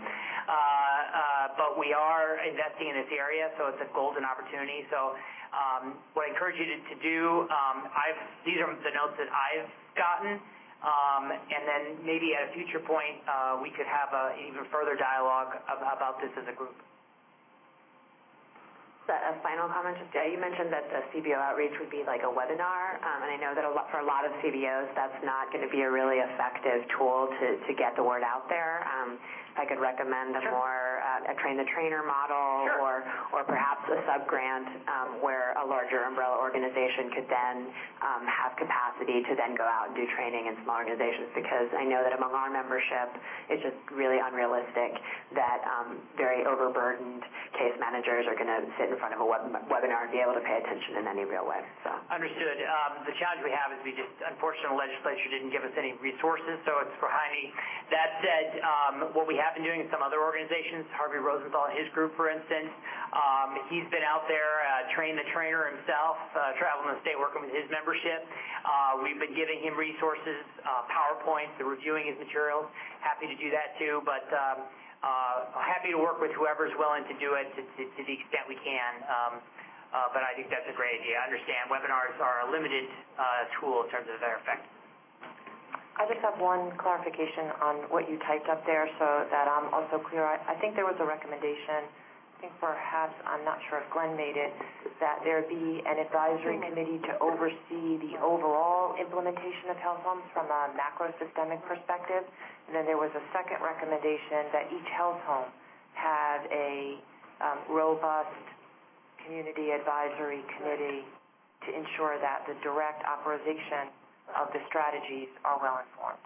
uh, but we are investing in this area, so it's a golden opportunity. So um, what I encourage you to, to do, um, I've, these are the notes that I've gotten. Um, and then maybe at a future point, uh, we could have a, even further dialogue about, about this as a group. So a final comment, just, uh, you mentioned that the C B O outreach would be like a webinar, um, and I know that a lot, for a lot of C B Os, that's not going to be a really effective tool to, to get the word out there. Um, I could recommend a sure. more uh, a train-the-trainer model, sure. or or perhaps a sub-grant um, where a larger umbrella organization could then um, have capacity to then go out and do training in small organizations, because I know that among our membership, it's just really unrealistic that um, very overburdened case managers are going to sit in front of a web- webinar and be able to pay attention in any real way. So Understood. Um, the challenge we have is we just, unfortunately, the legislature didn't give us any resources, so it's behind me. That said, um, what we have been doing in some other organizations, Harvey Rosenthal and his group, for instance, um, he's been out there, uh, trained the trainer himself, uh, traveling the state working with his membership. Uh, we've been giving him resources, uh, PowerPoints, reviewing his materials. Happy to do that too, but um, uh, happy to work with whoever's willing to do it to, to, to the extent we can. Um, uh, but I think that's a great idea. I understand webinars are a limited uh, tool in terms of their effect. I just have one clarification on what you typed up there so that I'm also clear. I, I think there was a recommendation, I think perhaps, I'm not sure if Glenn made it, that there be an advisory committee to oversee the overall implementation of Health Homes from a macro-systemic perspective. And then there was a second recommendation that each Health Home have a um, robust community advisory committee to ensure that the direct operation of the strategies are well informed.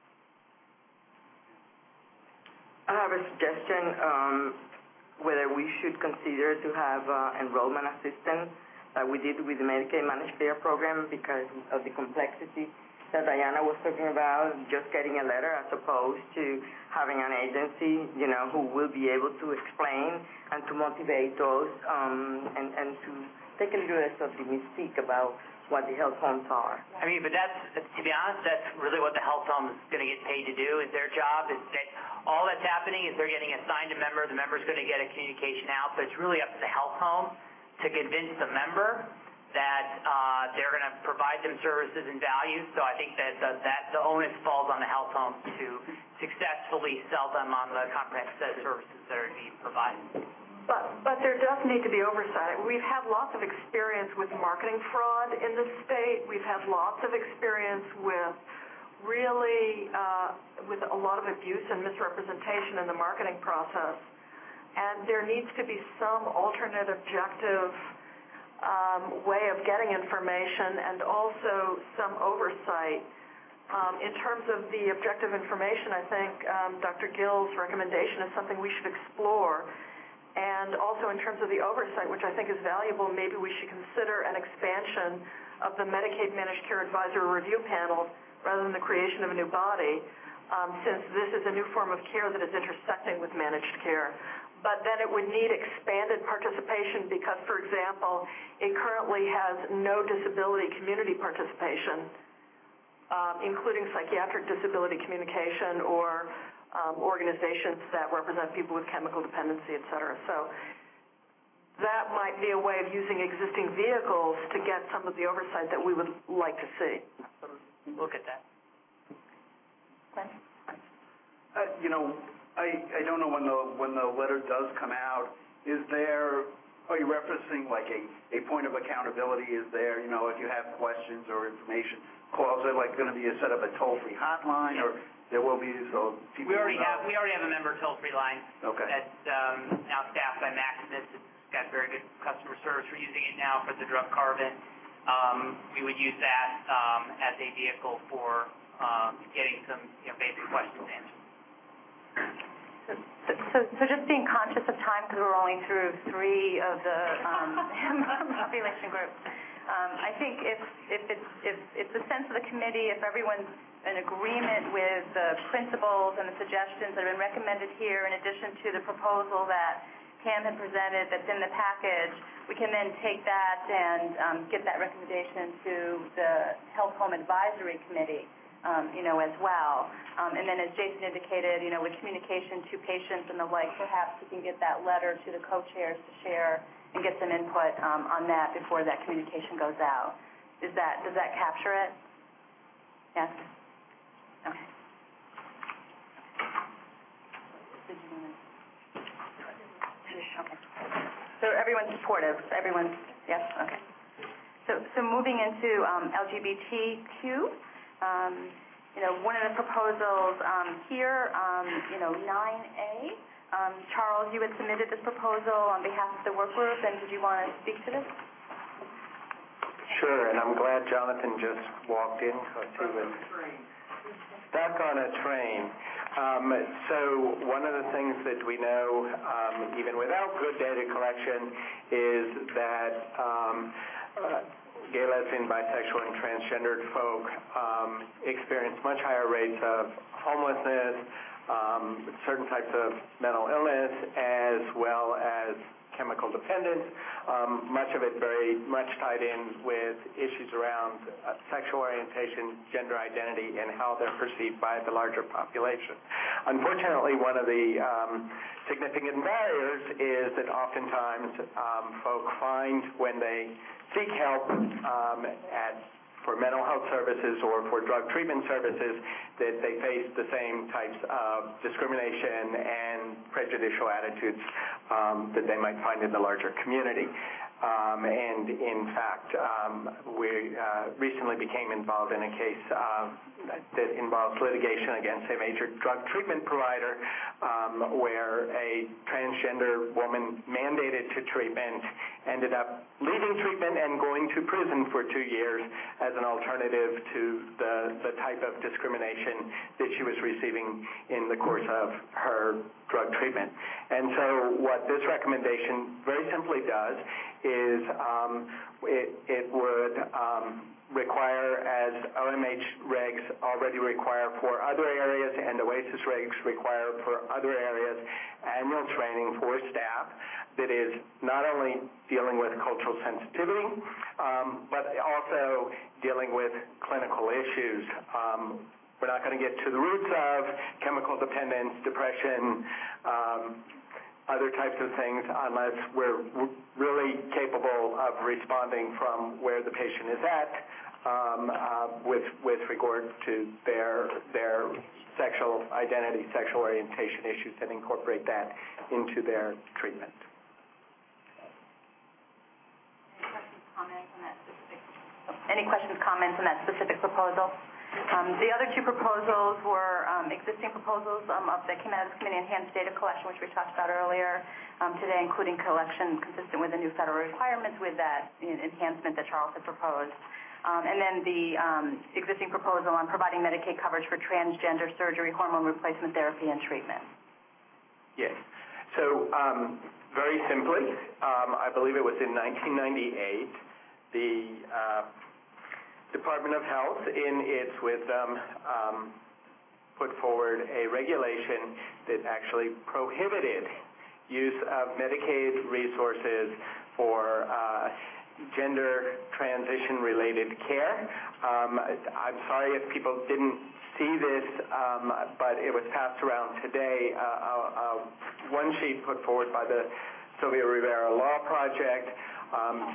I have a suggestion, um, whether we should consider to have uh, enrollment assistance like we did with the Medicaid Managed Care program, because of the complexity that Diana was talking about, just getting a letter as opposed to having an agency, you know, who will be able to explain and to motivate those um, and, and to take a little less of the mystique about what the health homes are. I mean, but that's, to be honest, that's really what the health home is going to get paid to do. Is their job is that all that's happening is they're getting assigned a member. The member's going to get a communication out, but it's really up to the health home to convince the member that uh, they're going to provide them services and value. So I think that the, that the onus falls on the health home to successfully sell them on the comprehensive set of services that are being provided. But, but there does need to be oversight. We've had lots of experience with marketing fraud in the state. We've had lots of experience with really, uh, with a lot of abuse and misrepresentation in the marketing process. And there needs to be some alternate objective um, way of getting information and also some oversight. Um, in terms of the objective information, I think um, Doctor Gill's recommendation is something we should explore. And also in terms of the oversight, which I think is valuable, maybe we should consider an expansion of the Medicaid Managed Care Advisory Review Panel rather than the creation of a new body, um, since this is a new form of care that is intersecting with managed care. But then it would need expanded participation because, for example, it currently has no disability community participation, um, including psychiatric disability communication or um, organizations that represent people with chemical dependency, et cetera. So that might be a way of using existing vehicles to get some of the oversight that we would like to see. Look at that. Uh, you know, I, I don't know when the when the letter does come out. Is there? Are you referencing like a, a point of accountability? Is there? You know, if you have questions or information, calls. Are like going to be a set up a toll free hotline, or there will be so people. We already know? have we already have a member toll free line. Okay. That's um, now staffed by Maximus. It's got very good customer service. We're using it now for the drug carbon. Um, we would use that um, as a vehicle for um, getting some you know, basic questions answered. So, so, so just being conscious of time, because we're only through three of the um, population groups. Um, I think if, if, it's, if it's the sense of the committee, if everyone's in agreement with the principles and the suggestions that have been recommended here, in addition to the proposal that Pam had presented that's in the package, we can then take that and um, get that recommendation to the Health Home Advisory Committee. Um, you know, as well. Um, and then as Jason indicated, you know, with communication to patients and the like, perhaps we can get that letter to the co-chairs to share and get some input um, on that before that communication goes out. Is that, does that capture it? Yes? Okay. Okay. So everyone's supportive? Everyone's, yes? Okay. So, so moving into um, L G B T Q, Um, you know, one of the proposals um, here, um, you know, nine A, um, Charles, you had submitted this proposal on behalf of the work group, and did you want to speak to this? Sure, and I'm glad Jonathan just walked in because he was stuck on a train. Um, so one of the things that we know, um, even without good data collection, is that um, uh, gay, lesbian, bisexual, and transgendered folk um, experience much higher rates of homelessness, um, certain types of mental illness, as well as chemical dependence, um, much of it very much tied in with issues around uh, sexual orientation, gender identity, and how they're perceived by the larger population. Unfortunately, one of the um, significant barriers is that oftentimes um, folk find when they seek help um, at, for mental health services or for drug treatment services that they face the same types of discrimination and prejudicial attitudes um, that they might find in the larger community. Um, and in fact, um, we uh, recently became involved in a case uh, that involves litigation against a major drug treatment provider um, where a transgender woman mandated to treatment ended up leaving treatment and going to prison for two years as an alternative to the, the type of discrimination that she was receiving in the course of her drug treatment. And so what this recommendation very simply does is um, it, it would um, require, as O M H regs already require for other areas and OASIS regs require for other areas, annual training for staff that is not only dealing with cultural sensitivity, um, but also dealing with clinical issues. Um, we're not going to get to the roots of chemical dependence, depression, um, other types of things unless we're really capable of responding from where the patient is at um, uh, with with regard to their their sexual identity, sexual orientation issues, and incorporate that into their treatment. Comments on that specific, any questions, comments on that specific proposal? Um, the other two proposals were um, existing proposals um, of, that came out of the Committee on Enhanced Data Collection, which we talked about earlier um, today, including collection consistent with the new federal requirements with that enhancement that Charles had proposed. Um, and then the um, existing proposal on providing Medicaid coverage for transgender surgery, hormone replacement therapy, and treatment. Yes. So um, very simply, um, I believe it was in nineteen ninety-eight, the uh, Department of Health, in its wisdom, um, put forward a regulation that actually prohibited use of Medicaid resources for uh, gender transition-related care. Um, I'm sorry if people didn't see this, um, but it was passed around today. Uh, uh, uh, one sheet put forward by the Sylvia Rivera Law Project. Um,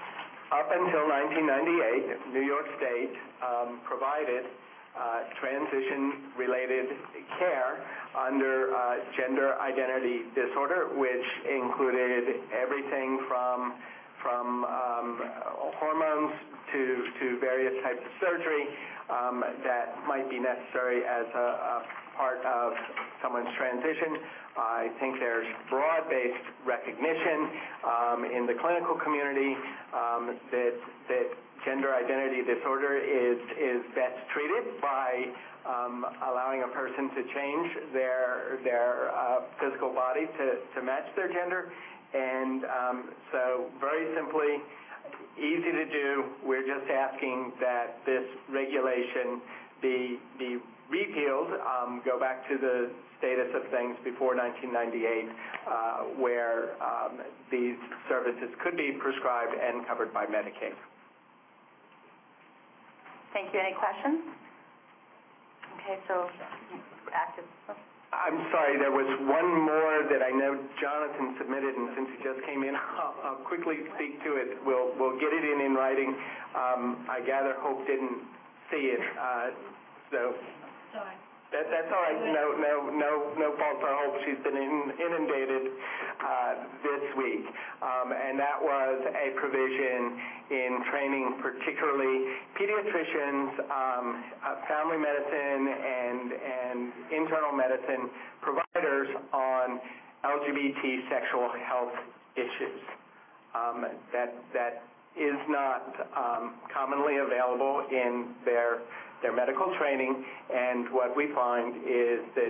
Up until nineteen ninety-eight, New York State um, provided uh, transition-related care under uh, gender identity disorder, which included everything from from um, hormones to to various types of surgery um, that might be necessary as a, a part of someone's transition. I think there's broad-based recognition um, in the clinical community um, that that gender identity disorder is is best treated by um, allowing a person to change their their uh, physical body to, to match their gender. And um, so very simply, easy to do, we're just asking that this regulation be, be repealed, um, go back to the status of things before nineteen ninety-eight, uh, where um, these services could be prescribed and covered by Medicaid. Thank you. Any questions? Okay, so active. I'm sorry, there was one more that I know Jonathan submitted, and since he just came in, I'll, I'll quickly speak to it. We'll, we'll get it in in writing. Um, I gather Hope didn't see it, uh, so that, that's all right. No, no, no, no fault for Hope. She's been in, inundated uh, this week, um, and that was a provision in training, particularly pediatricians, um, uh, family medicine, and and internal medicine providers on L G B T sexual health issues. Um, that that is not um, commonly available in their their medical training, and what we find is that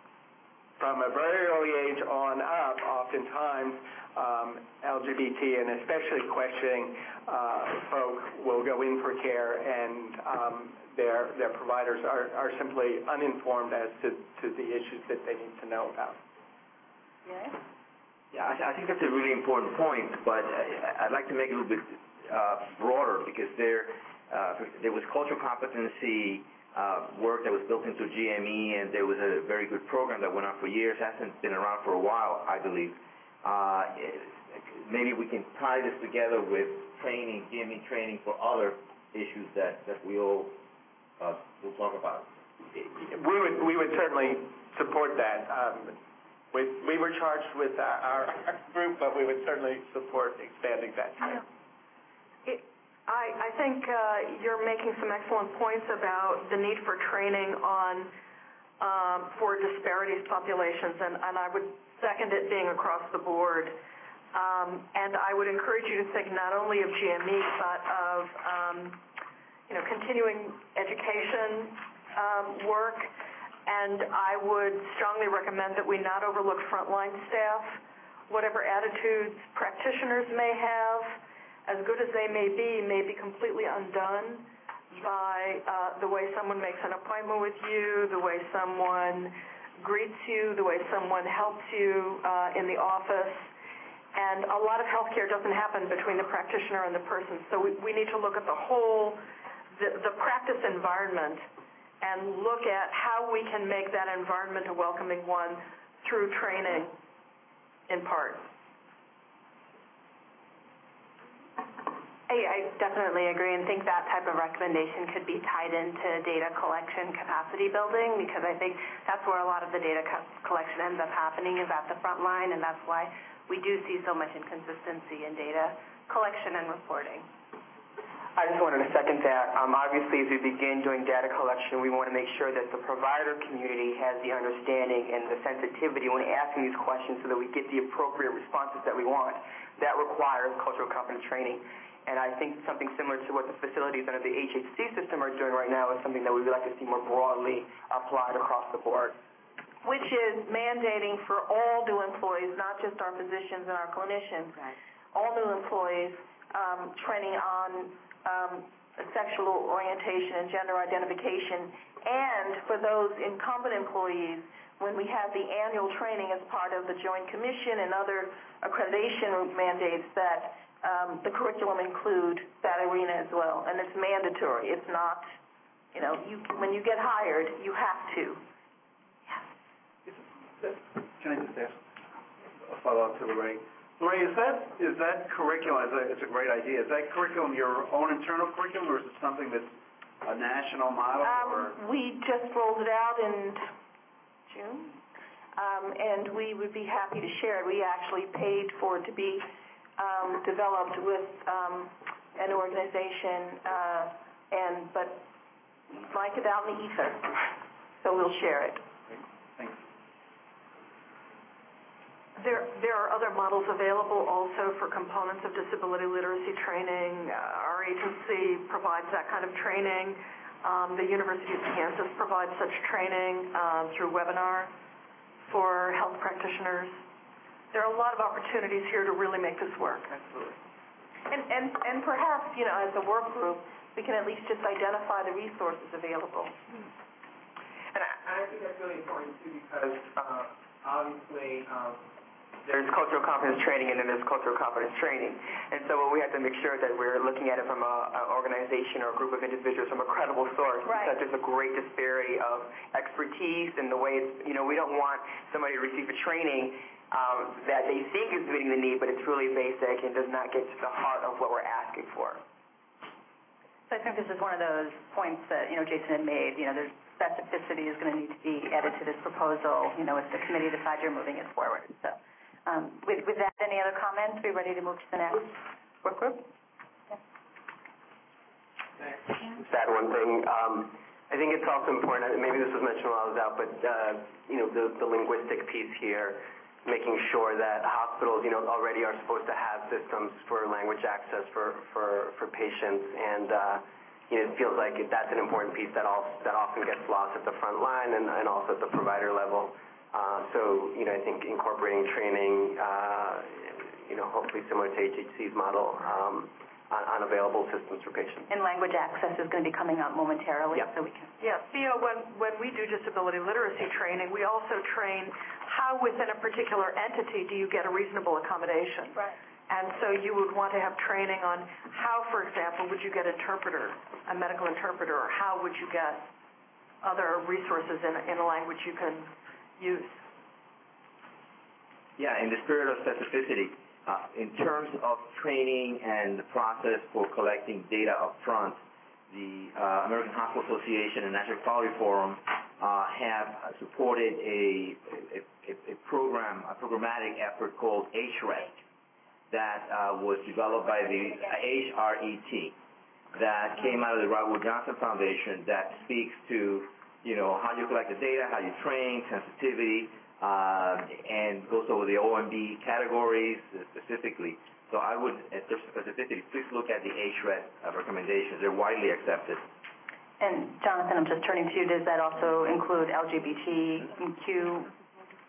from a very early age on up, oftentimes um, L G B T and especially questioning uh, folk will go in for care, and um, their their providers are, are simply uninformed as to, to the issues that they need to know about. Yeah, yeah I, I think that's a really important point, but I, I'd like to make it a little bit uh, broader, because there uh, there was cultural competency uh, work that was built into G M E, and there was a very good program that went on for years. Hasn't been around for a while, I believe. Uh, maybe we can tie this together with training, G M E training for other issues that, that we all uh, will talk about. We would we would certainly support that. Um, we we were charged with our, our group, but we would certainly support expanding that. It, I, I think uh, you're making some excellent points about the need for training on um, for disparities populations, and, and I would second it being across the board. Um, and I would encourage you to think not only of G M E, but of um, you know, continuing education um, work. And I would strongly recommend that we not overlook frontline staff, whatever attitudes practitioners may have, as good as they may be, may be completely undone by uh, the way someone makes an appointment with you, the way someone greets you, the way someone helps you uh, in the office. And a lot of healthcare doesn't happen between the practitioner and the person. So we, we need to look at the whole, the, the practice environment and look at how we can make that environment a welcoming one through training in part. I, I definitely agree and think that type of recommendation could be tied into data collection capacity building, because I think that's where a lot of the data co- collection ends up happening, is at the front line, and that's why we do see so much inconsistency in data collection and reporting. I just wanted to second that. Um, obviously, as we begin doing data collection, we want to make sure that the provider community has the understanding and the sensitivity when asking these questions so that we get the appropriate responses that we want. That requires cultural competence training. And I think something similar to what the facilities under the H H C system are doing right now is something that we would like to see more broadly applied across the board. Which is mandating for all new employees, not just our physicians and our clinicians, right. all new employees um, training on um, sexual orientation and gender identification. And for those incumbent employees, when we have the annual training as part of the Joint Commission and other accreditation mandates, that um, the curriculum include that arena as well. And it's mandatory. It's not, you know, you, when you get hired, you have to. Can I just ask a follow-up to Lorraine? Lorraine, is that is that curriculum? It's a, it's a great idea. Is that curriculum your own internal curriculum, or is it something that's a national model? Um, or? We just rolled it out in June, um, and we would be happy to share it. We actually paid for it to be um, developed with um, an organization, uh, and but like it out in the ether, so we'll share it. Thanks. There, there are other models available also for components of disability literacy training. Uh, our agency provides that kind of training. Um, the University of Kansas provides such training um, through webinar for health practitioners. There are a lot of opportunities here to really make this work. Absolutely. And, and, and perhaps, you know, as a work group, we can at least just identify the resources available. And I, I think that's really important, too, because uh, obviously um, there's cultural competence training and then there's cultural competence training. And so we have to make sure that we're looking at it from an organization or a group of individuals from a credible source. Right. Because there's a great disparity of expertise and the way it's, you know, we don't want somebody to receive a training um, that they think is meeting the need, but it's really basic and does not get to the heart of what we're asking for. So I think this is one of those points that, you know, Jason had made. You know, there's specificity is going to need to be added to this proposal, you know, if the committee decides you're moving it forward. So um, with, with that, any other comments? Are we ready to move to the next work group? Just add one thing. Um, I think it's also important, maybe this was mentioned while I was out, but, uh, you know, the, the linguistic piece here, making sure that hospitals, you know, already are supposed to have systems for language access for, for, for patients, and, uh, you know, it feels like that's an important piece that, all, that often gets lost at the front line and, and also at the provider level. Uh, so, you know, I think incorporating training, uh, you know, hopefully similar to H H C's model, um, on, on available systems for patients. And language access is going to be coming up momentarily, yeah. so we can. Yeah, Theo, when, when we do disability literacy training, we also train how within a particular entity do you get a reasonable accommodation. Right. And so you would want to have training on how, for example, would you get interpreter, a medical interpreter, or how would you get other resources in, in a language you can use. Yeah, in the spirit of specificity, uh, in terms of training and the process for collecting data up front, the uh, American Hospital Association and National Quality Forum uh, have supported a, a, a program, a programmatic effort called H R E T that uh, was developed by the H R E T that came out of the Robert Wood Johnson Foundation that speaks to, you know, how you collect the data, how you train, sensitivity, uh, and goes over the O M B categories specifically. So I would, at their specificity, please look at the H R E T uh, recommendations. They're widely accepted. And Jonathan, I'm just turning to you. Does that also include L G B T Q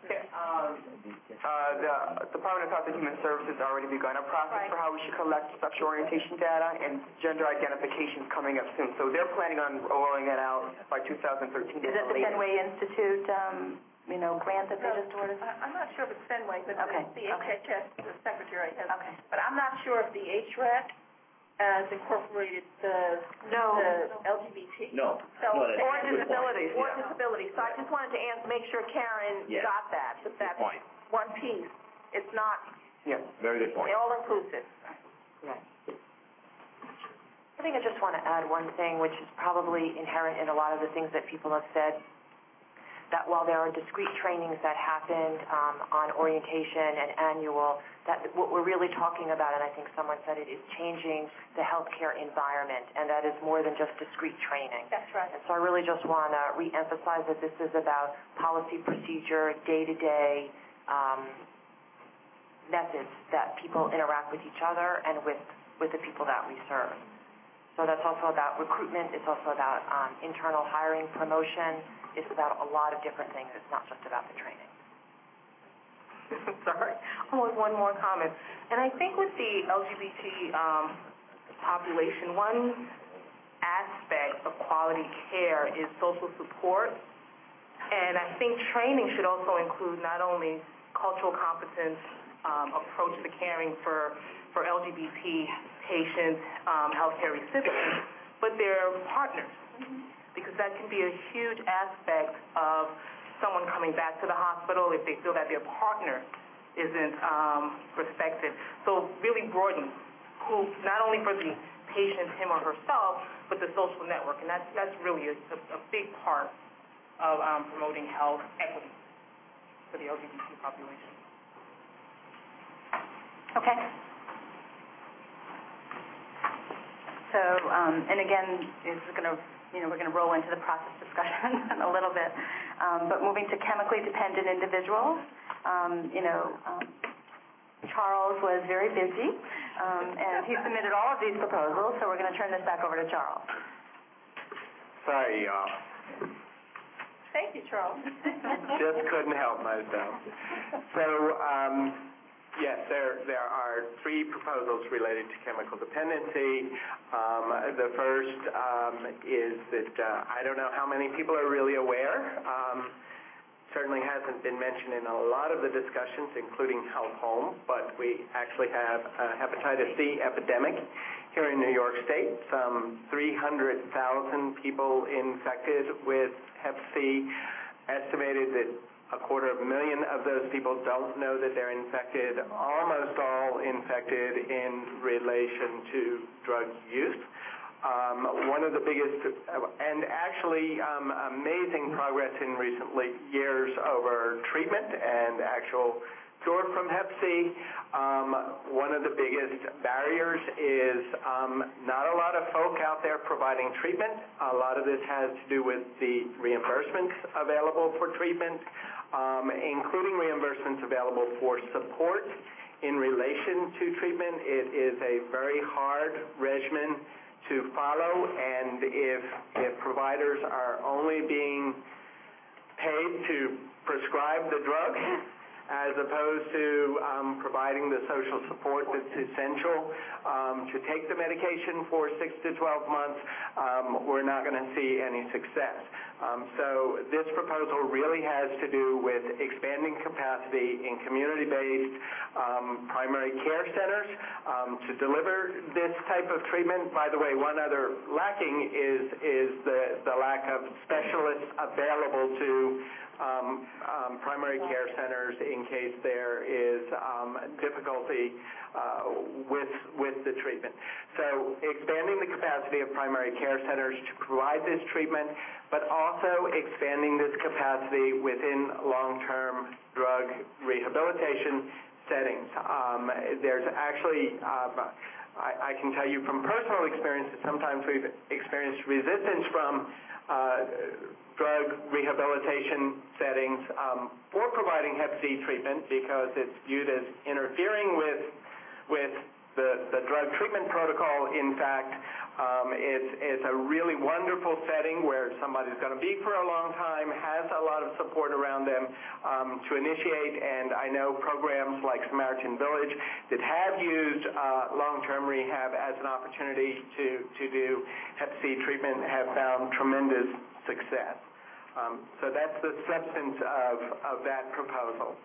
Um, uh, the Department of Health and Human Services already begun a process for how we should collect sexual orientation data, and gender identification is coming up soon. So they're planning on rolling it out by two thousand thirteen. Is it the Fenway Institute, um, you know, grant that they just ordered? I- I'm not sure if it's Fenway, but Okay, the okay. H H S, the secretary has. Okay. But I'm not sure if the H R A C has incorporated the, No. the L G B T. No. So, No, that's or a good point. disabilities, or Yeah. disabilities. So I just wanted to ans- make sure Karen Yes. got that, that Good that's point. one piece. It's not Yeah. Very good point. all inclusive. Right. I think I just want to add one thing, which is probably inherent in a lot of the things that people have said, that while there are discrete trainings that happened um, on orientation and annual, that what we're really talking about, and I think someone said it, is changing the healthcare environment, and that is more than just discrete training. That's right. And so I really just want to reemphasize that this is about policy, procedure, day-to-day um, methods that people interact with each other and with, with the people that we serve. So that's also about recruitment. It's also about um, internal hiring, promotion. It's about a lot of different things. It's not just about the training. Sorry. Oh, one more comment. And I think with the L G B T um, population, one aspect of quality care is social support. And I think training should also include not only cultural competence, um, approach to caring for, for L G B T patients, um, healthcare recipients, but their partners. Because that can be a huge aspect of someone coming back to the hospital if they feel that their partner isn't um, respected. So really broaden who, not only for the patient, him or herself, but the social network. And that's, that's really a, a, a big part of um, promoting health equity for the L G B T population. Okay. So, um, and again, this is going to, you know, we're going to roll into the process discussion in a little bit. Um, but moving to chemically dependent individuals, um, you know, um, Charles was very busy, um, and he submitted all of these proposals, so we're going to turn this back over to Charles. Sorry, y'all. Thank you, Charles. Just couldn't help myself. So, um, yes, there there are three proposals related to chemical dependency. Um, the first um, is that uh, I don't know how many people are really aware. Um, certainly hasn't been mentioned in a lot of the discussions, including Health Home, but we actually have a hepatitis C epidemic here in New York State. Some three hundred thousand people infected with hep C, estimated that a quarter of a million of those people don't know that they're infected, almost all infected in relation to drug use. Um, one of the biggest, and actually um, amazing progress in recent years over treatment and actual cure from hep C. Um, one of the biggest barriers is um, not a lot of folk out there providing treatment. A lot of this has to do with the reimbursements available for treatment, um, including reimbursements available for support in relation to treatment. It is a very hard regimen to follow, and if, if providers are only being paid to prescribe the drug, as opposed to um, providing the social support that's essential um, to take the medication for six to twelve months, um, we're not going to see any success. Um, so this proposal really has to do with expanding capacity in community-based um, primary care centers um, to deliver this type of treatment. By the way, one other lacking is, is the, the lack of specialists available to Um, um, primary care centers in case there is um, difficulty uh, with with the treatment. So expanding the capacity of primary care centers to provide this treatment, but also expanding this capacity within long-term drug rehabilitation settings. Um, there's actually um, I, I can tell you from personal experience that sometimes we've experienced resistance from uh, drug rehabilitation settings um, for providing hep C treatment because it's viewed as interfering with with The, the drug treatment protocol, in fact, um, is, is a really wonderful setting where somebody's going to be for a long time, has a lot of support around them um, to initiate, and I know programs like Samaritan Village that have used uh, long-term rehab as an opportunity to, to do hep C treatment have found tremendous success. Um, so that's the substance of, of that proposal.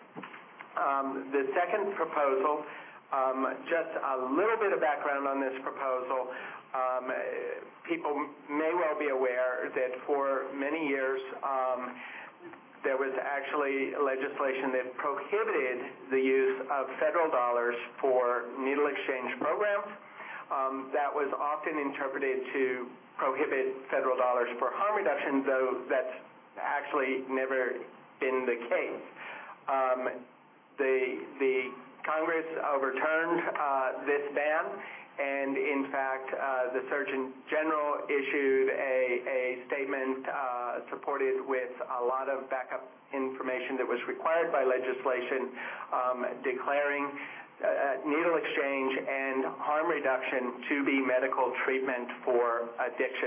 Um, the second proposal, Um, just a little bit of background on this proposal. Um, people may well be aware that for many years um, there was actually legislation that prohibited the use of federal dollars for needle exchange programs. Um, that was often interpreted to prohibit federal dollars for harm reduction, though that's actually never been the case. Um, the the Congress overturned uh, this ban, and in fact, uh, the Surgeon General issued a, a statement uh, supported with a lot of backup information that was required by legislation, um, declaring uh, needle exchange and harm reduction to be medical treatment for addiction.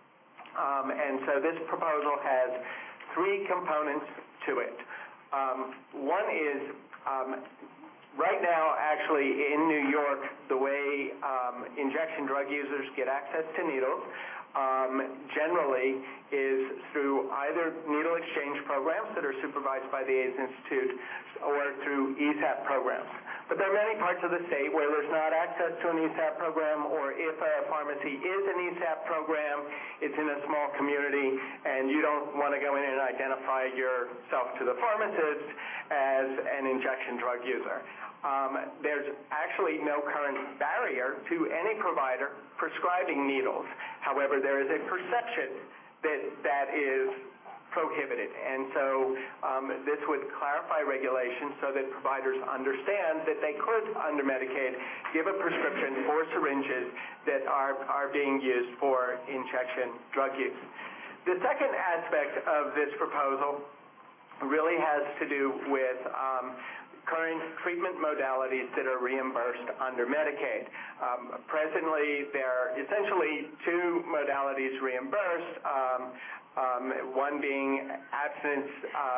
Um, and so this proposal has three components to it. Um, one is um, right now, actually, in New York, the way um, injection drug users get access to needles um, generally is through either needle exchange programs that are supervised by the AIDS Institute or through E S A P programs. But there are many parts of the state where there's not access to an E S A P program, or if a pharmacy is an E S A P program, it's in a small community, and you don't want to go in and identify yourself to the pharmacist as an injection drug user. Um, there's actually no current barrier to any provider prescribing needles. However, there is a perception that that is prohibited. And so um, this would clarify regulations so that providers understand that they could, under Medicaid, give a prescription for syringes that are, are being used for injection drug use. The second aspect of this proposal really has to do with um, current treatment modalities that are reimbursed under Medicaid. Um, presently, there are essentially two modalities reimbursed, um, um, one being abstinence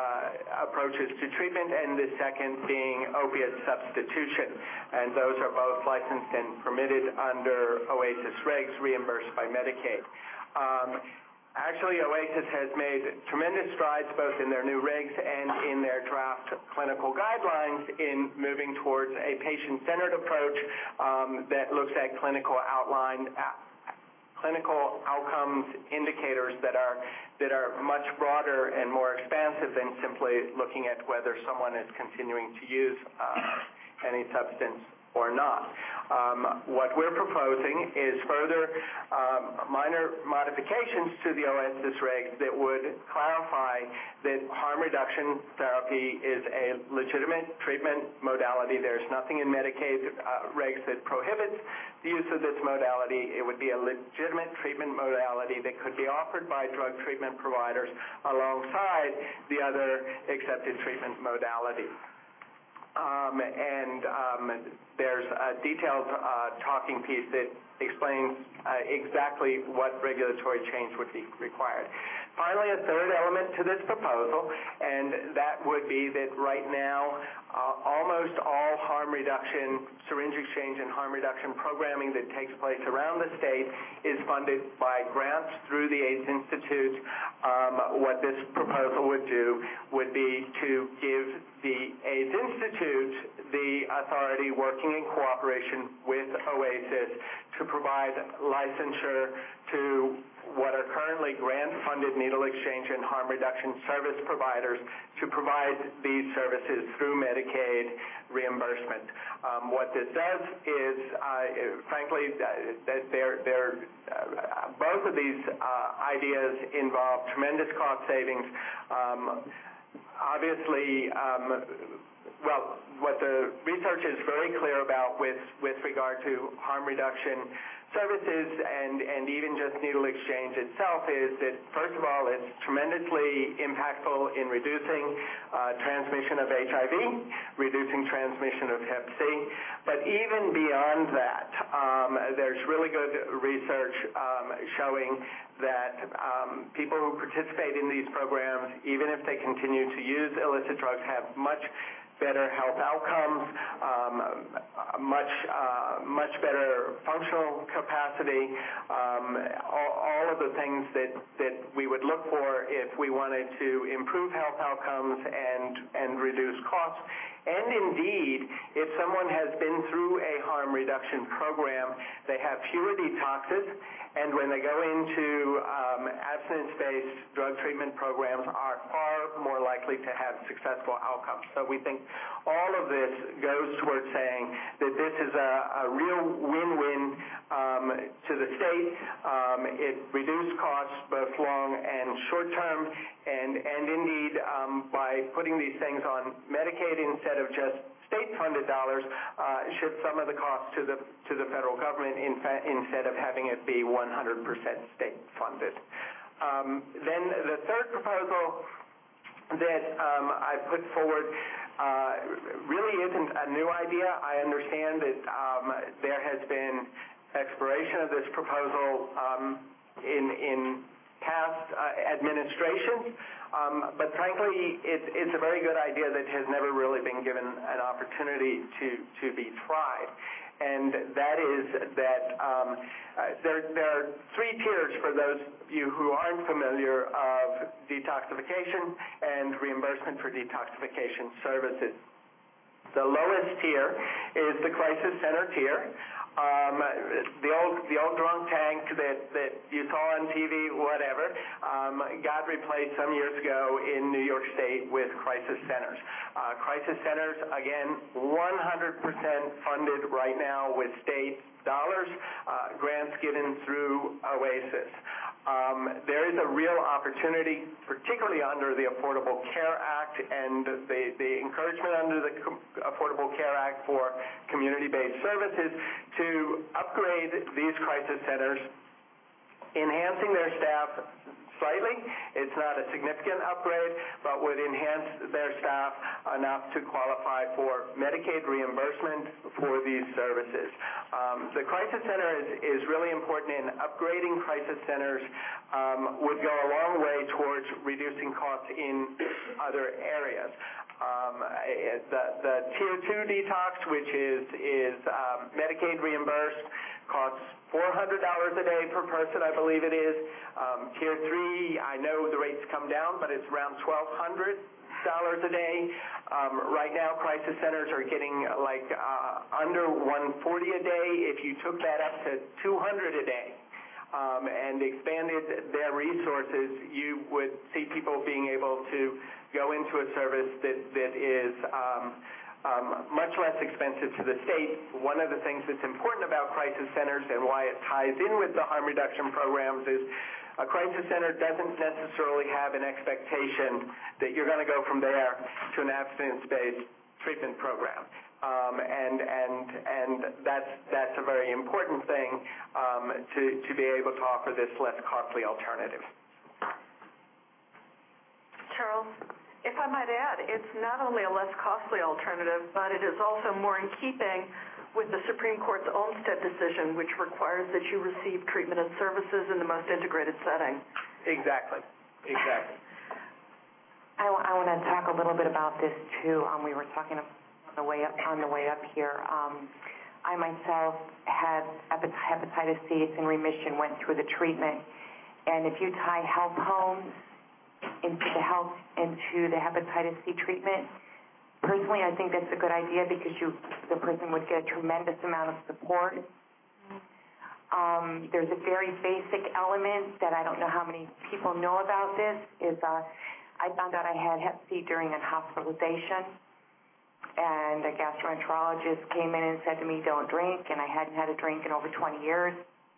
uh, approaches to treatment, and the second being opiate substitution. And those are both licensed and permitted under OASIS regs reimbursed by Medicaid. Um, Actually, OASIS has made tremendous strides both in their new regs and in their draft clinical guidelines in moving towards a patient-centered approach um, that looks at clinical outline, uh, clinical outcomes indicators that are that are much broader and more expansive than simply looking at whether someone is continuing to use uh, any substance or not. Um, what we're proposing is further um, minor modifications to the OASIS regs that would clarify that harm reduction therapy is a legitimate treatment modality. There's nothing in Medicaid uh, regs that prohibits the use of this modality. It would be a legitimate treatment modality that could be offered by drug treatment providers alongside the other accepted treatment modalities. Um, and um, there's a detailed uh, talking piece that explains uh, exactly what regulatory change would be required. Finally, a third element to this proposal, and that would be that right now uh, almost all harm reduction, syringe exchange and harm reduction programming that takes place around the state is funded by grants through the AIDS Institute. Um, what this proposal would do would be to give the AIDS Institute the authority, working in cooperation with OASIS, to provide licensure to what are currently grant-funded needle exchange and harm reduction service providers to provide these services through Medicaid reimbursement. Um, what this does is, uh, frankly, uh, that they're, they're, uh, both of these uh, ideas involve tremendous cost savings. Um, obviously, um, well, what the research is very clear about with, with regard to harm reduction services and, and even just needle exchange itself is that, first of all, it's tremendously impactful in reducing uh, transmission of H I V, reducing transmission of Hep C. But even beyond that, um, there's really good research um, showing that um, people who participate in these programs, even if they continue to use illicit drugs, have much better health outcomes, um, much uh, much better functional capacity, um, all, all of the things that, that we would look for if we wanted to improve health outcomes and, and reduce costs. And indeed, if someone has been through a harm reduction program, they have fewer detoxes, and when they go into um, abstinence-based drug treatment programs, are far more likely to have successful outcomes. So we think all of this goes towards saying that this is a, a real win-win um, to the state. Um, it reduced costs both long and short-term, and, and indeed, um, by putting these things on Medicaid instead of just state-funded dollars, uh, shift some of the costs to the to the federal government in fa- instead of having it be one hundred percent state-funded. Um, then the third proposal that um, I put forward uh, really isn't a new idea. I understand that um, there has been exploration of this proposal um, in in past uh, administrations. Um, but frankly, it, it's a very good idea that has never really been given an opportunity to, to be tried. And that is that um, uh, there, there are three tiers for those of you who aren't familiar of detoxification and reimbursement for detoxification services. The lowest tier is the crisis center tier. Um, the old the old drunk tank that, that you saw on T V, whatever, um, got replaced some years ago in New York State with crisis centers. Uh, crisis centers, again, one hundred percent funded right now with state dollars, uh, grants given through OASIS. Um, there is a real opportunity, particularly under the Affordable Care Act and the, the encouragement under the Affordable Care Act for community-based services, to upgrade these crisis centers, enhancing their staff slightly. It's not a significant upgrade, but would enhance their staff enough to qualify for Medicaid reimbursement for these services. Um, the crisis center is, is really important, and upgrading crisis centers um, would go a long way towards reducing costs in other areas. Um, the, the tier two detox, which is, is um, Medicaid reimbursed, costs four hundred dollars a day per person, I believe it is. Um, tier three, I know the rates come down, but it's around twelve hundred dollars a day. Um, right now, crisis centers are getting like uh, under one hundred forty dollars a day. If you took that up to two hundred dollars a day, Um, and expanded their resources, you would see people being able to go into a service that, that is um, um, much less expensive to the state. One of the things that's important about crisis centers and why it ties in with the harm reduction programs is a crisis center doesn't necessarily have an expectation that you're going to go from there to an abstinence-based treatment program. Um, and and and that's that's a very important thing um, to to be able to offer this less costly alternative. Charles, if I might add, it's not only a less costly alternative, but it is also more in keeping with the Supreme Court's Olmstead decision, which requires that you receive treatment and services in the most integrated setting. Exactly. Exactly. I, I want to talk a little bit about this too. Um, we were talking about on the way up on the way up here. Um, I myself had hepatitis C. It's in remission. Went through the treatment, and if you tie health homes into the health into the hepatitis C treatment, personally, I think that's a good idea because you the person would get a tremendous amount of support. Um, there's a very basic element that I don't know how many people know about. This is uh, I found out I had Hep C during a hospitalization. And a gastroenterologist came in and said to me, don't drink, and I hadn't had a drink in over twenty years.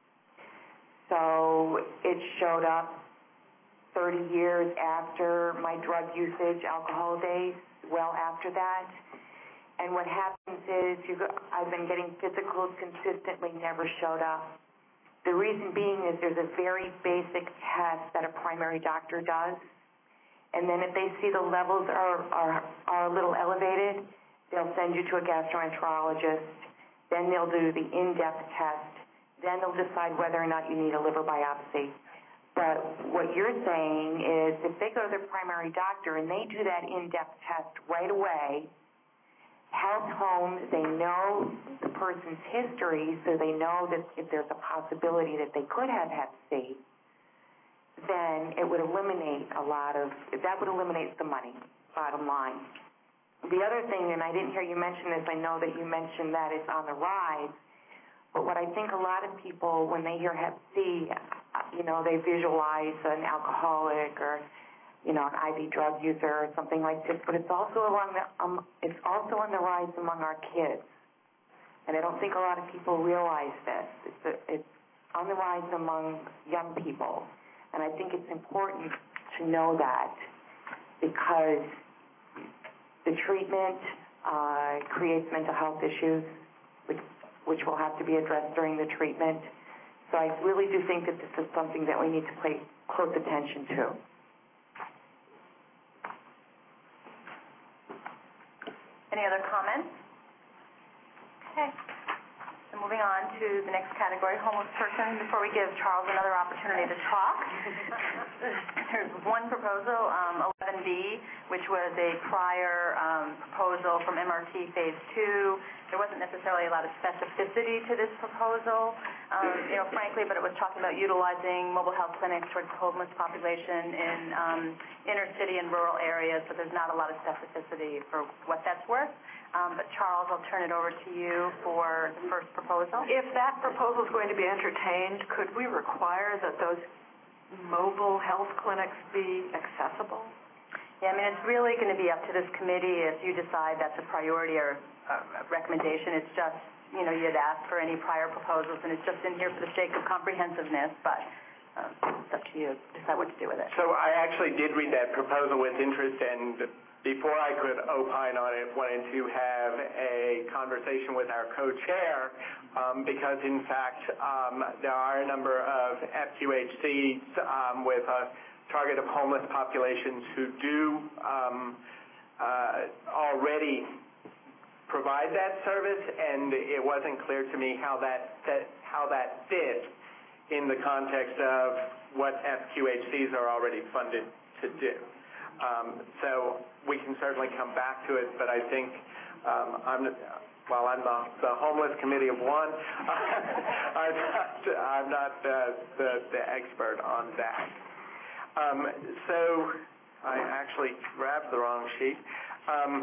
So it showed up thirty years after my drug usage, alcohol days, well after that. And what happens is you go, I've been getting physicals consistently, never showed up. The reason being is there's a very basic test that a primary doctor does, and then if they see the levels are, are, are a little elevated, they'll send you to a gastroenterologist, then they'll do the in-depth test, then they'll decide whether or not you need a liver biopsy. But what you're saying is if they go to their primary doctor and they do that in-depth test right away, Health Home, they know the person's history, so they know that if there's a possibility that they could have hep C, then it would eliminate a lot of, that would eliminate the money, bottom line. The other thing, and I didn't hear you mention this, I know that you mentioned that it's on the rise, but what I think a lot of people, when they hear hep C, you know, they visualize an alcoholic or, you know, an I V drug user or something like this, but it's also along the, um, it's also on the rise among our kids. And I don't think a lot of people realize this. It's, a, it's on the rise among young people. And I think it's important to know that because the treatment uh, creates mental health issues, which, which will have to be addressed during the treatment. So I really do think that this is something that we need to pay close attention to. Any other comments? Okay. So moving on to the next category, homeless person. Before we give Charles another opportunity to talk, there's one proposal, um, eleven B, which was a prior um, proposal from M R T Phase two. There wasn't necessarily a lot of specificity to this proposal, um, you know, frankly, but it was talking about utilizing mobile health clinics towards the homeless population in um, inner city and rural areas, but there's not a lot of specificity for what that's worth. Um, but Charles, I'll turn it over to you for the first proposal. If that proposal is going to be entertained, could we require that those mobile health clinics be accessible? Yeah, I mean, it's really going to be up to this committee if you decide that's a priority or a recommendation. It's just, you know, you'd ask for any prior proposals, and it's just in here for the sake of comprehensiveness, but um, it's up to you to decide what to do with it. So I actually did read that proposal with interest, and before I could opine on it, wanted to have a conversation with our co-chair um, because, in fact, um, there are a number of F Q H Cs um, with a target of homeless populations who do um, uh, already provide that service, and it wasn't clear to me how that, that how that fit in the context of what F Q H Cs are already funded to do. Um, so we can certainly come back to it, but I think um, I'm, while I'm the, the homeless committee of one, I'm not, I'm not uh, the, the expert on that. Um, so I actually grabbed the wrong sheet. Um,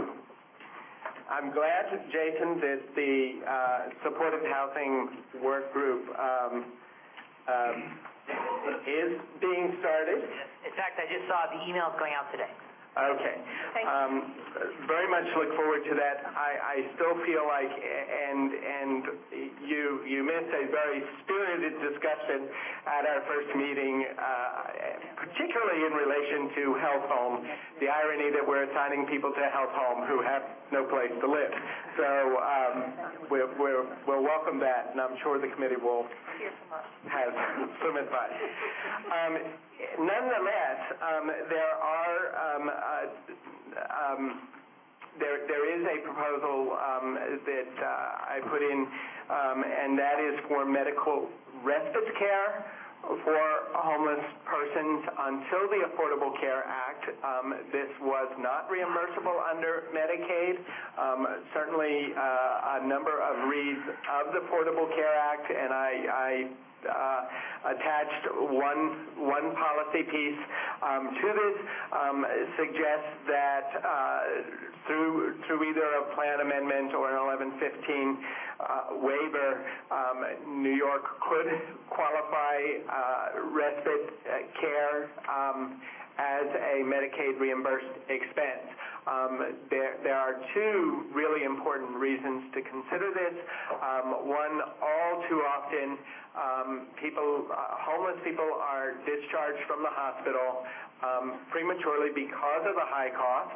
I'm glad, Jason, that the uh, supportive housing work group um, um, is being started. In fact, I just saw the emails going out today. Okay. Um, very much look forward to that. I, I still feel like, and and you you missed a very spirited discussion at our first meeting, uh, particularly in relation to Health Home. The irony that we're assigning people to Health Home who have no place to live. So um, we're, we're, we'll welcome that, and I'm sure the committee will have some advice. Um, nonetheless, um, there are um, uh, um, there there is a proposal um, that uh, I put in, um, and that is for medical respite care for homeless persons until the Affordable Care Act. Um, this was not reimbursable under Medicaid. Um, certainly uh, a number of reads of the Affordable Care Act, and I, I uh, attached one one policy piece um, to this, um, suggests that uh, through through either a plan amendment or an eleven fifteen uh, waiver, um, New York could qualify uh, respite care um, as a Medicaid reimbursed expense. Um, there, there are two really important reasons to consider this. Um, one, all too often, um, people, uh, homeless people are discharged from the hospital um, prematurely because of the high cost.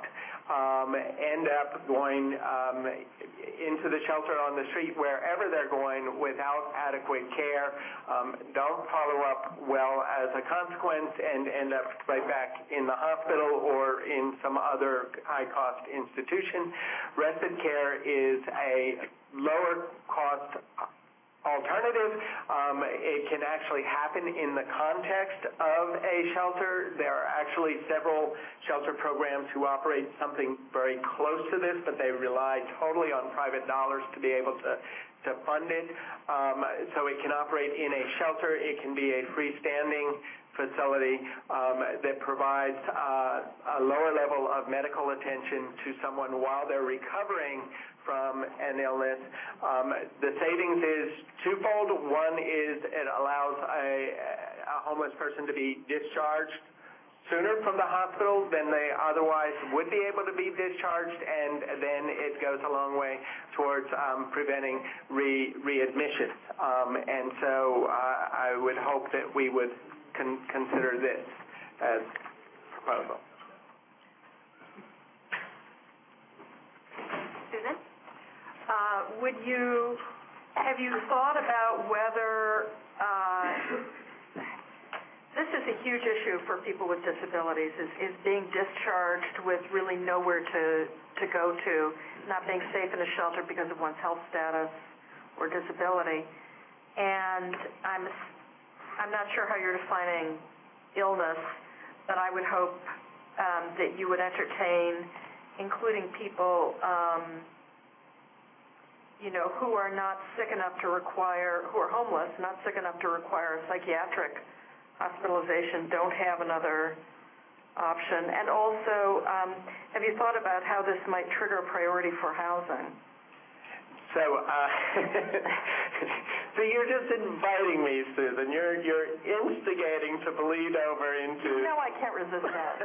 um, end up going um, into the shelter on the street, wherever they're going, without adequate care, um, don't follow up well as a consequence, and end up right back in the hospital or in some other high-cost institution. Respite care is a lower-cost alternative. Um, it can actually happen in the context of a shelter. There are actually several shelter programs who operate something very close to this, but they rely totally on private dollars to be able to, to fund it. Um, so it can operate in a shelter. It can be a freestanding facility um, that provides uh, a lower level of medical attention to someone while they're recovering from an illness. Um, the savings is twofold. One is it allows a, a homeless person to be discharged sooner from the hospital than they otherwise would be able to be discharged, and then it goes a long way towards um, preventing re- readmissions. Um, and so uh, I would hope that we would con- consider this as a proposal. Susan? Uh, would you, have you thought about whether, uh, this is a huge issue for people with disabilities, is, is being discharged with really nowhere to, to go to, not being safe in a shelter because of one's health status or disability. And I'm, I'm not sure how you're defining illness, but I would hope um, that you would entertain including people um, you know, who are not sick enough to require, who are homeless, not sick enough to require a psychiatric hospitalization, don't have another option. And also, um, have you thought about how this might trigger a priority for housing? So, uh, so you're just inviting me, Susan. You're you're instigating to bleed over into. No, I can't resist that.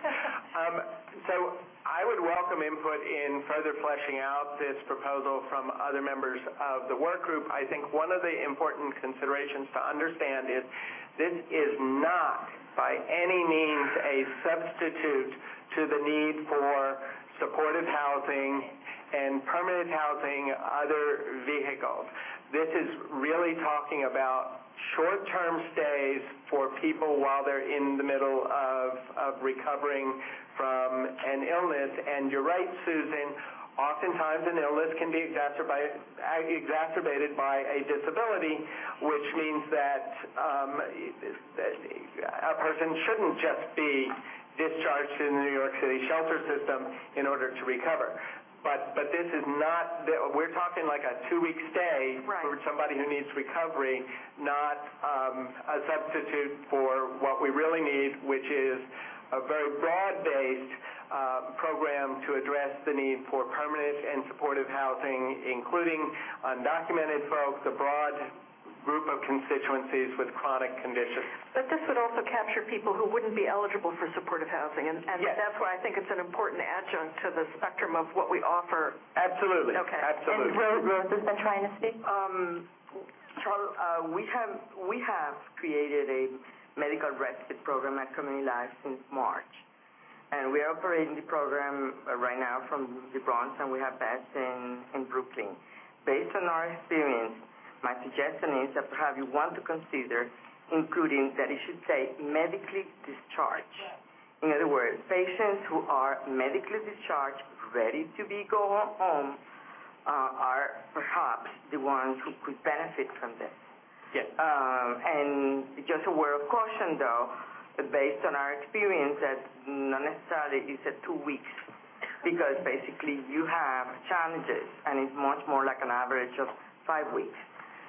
um, so I would welcome input in further fleshing out this proposal from other members of the work group. I think one of the important considerations to understand is this is not by any means a substitute to the need for supportive housing and permanent housing, other vehicles. This is really talking about short-term stays for people while they're in the middle of, of recovering from an illness. And you're right, Susan, oftentimes an illness can be exacerbated, exacerbated by a disability, which means that, um, that a person shouldn't just be discharged in the New York City shelter system in order to recover. But but this is not, we're talking like a two-week stay right. for somebody who needs recovery, not um, a substitute for what we really need, which is a very broad-based uh, program to address the need for permanent and supportive housing, including undocumented folks, a broad group of constituencies with chronic conditions. But this would also capture people who wouldn't be eligible for supportive housing, and, and yes. that's why I think it's an important adjunct to the spectrum of what we offer. Absolutely. Okay. Absolutely. And Rose, Rose has been trying to speak. Um, Charles, uh, we have we have created a medical respite program at Community Life since March, and we are operating the program uh, right now from the Bronx, and we have beds in in Brooklyn. Based on our experience, my suggestion is that perhaps you want to consider including that it should say medically discharged. In other words, patients who are medically discharged, ready to be go home, uh, are perhaps the ones who could benefit from this. Yes. Um, and just a word of caution, though, based on our experience, that not necessarily is it two weeks, because basically you have challenges, and it's much more like an average of five weeks.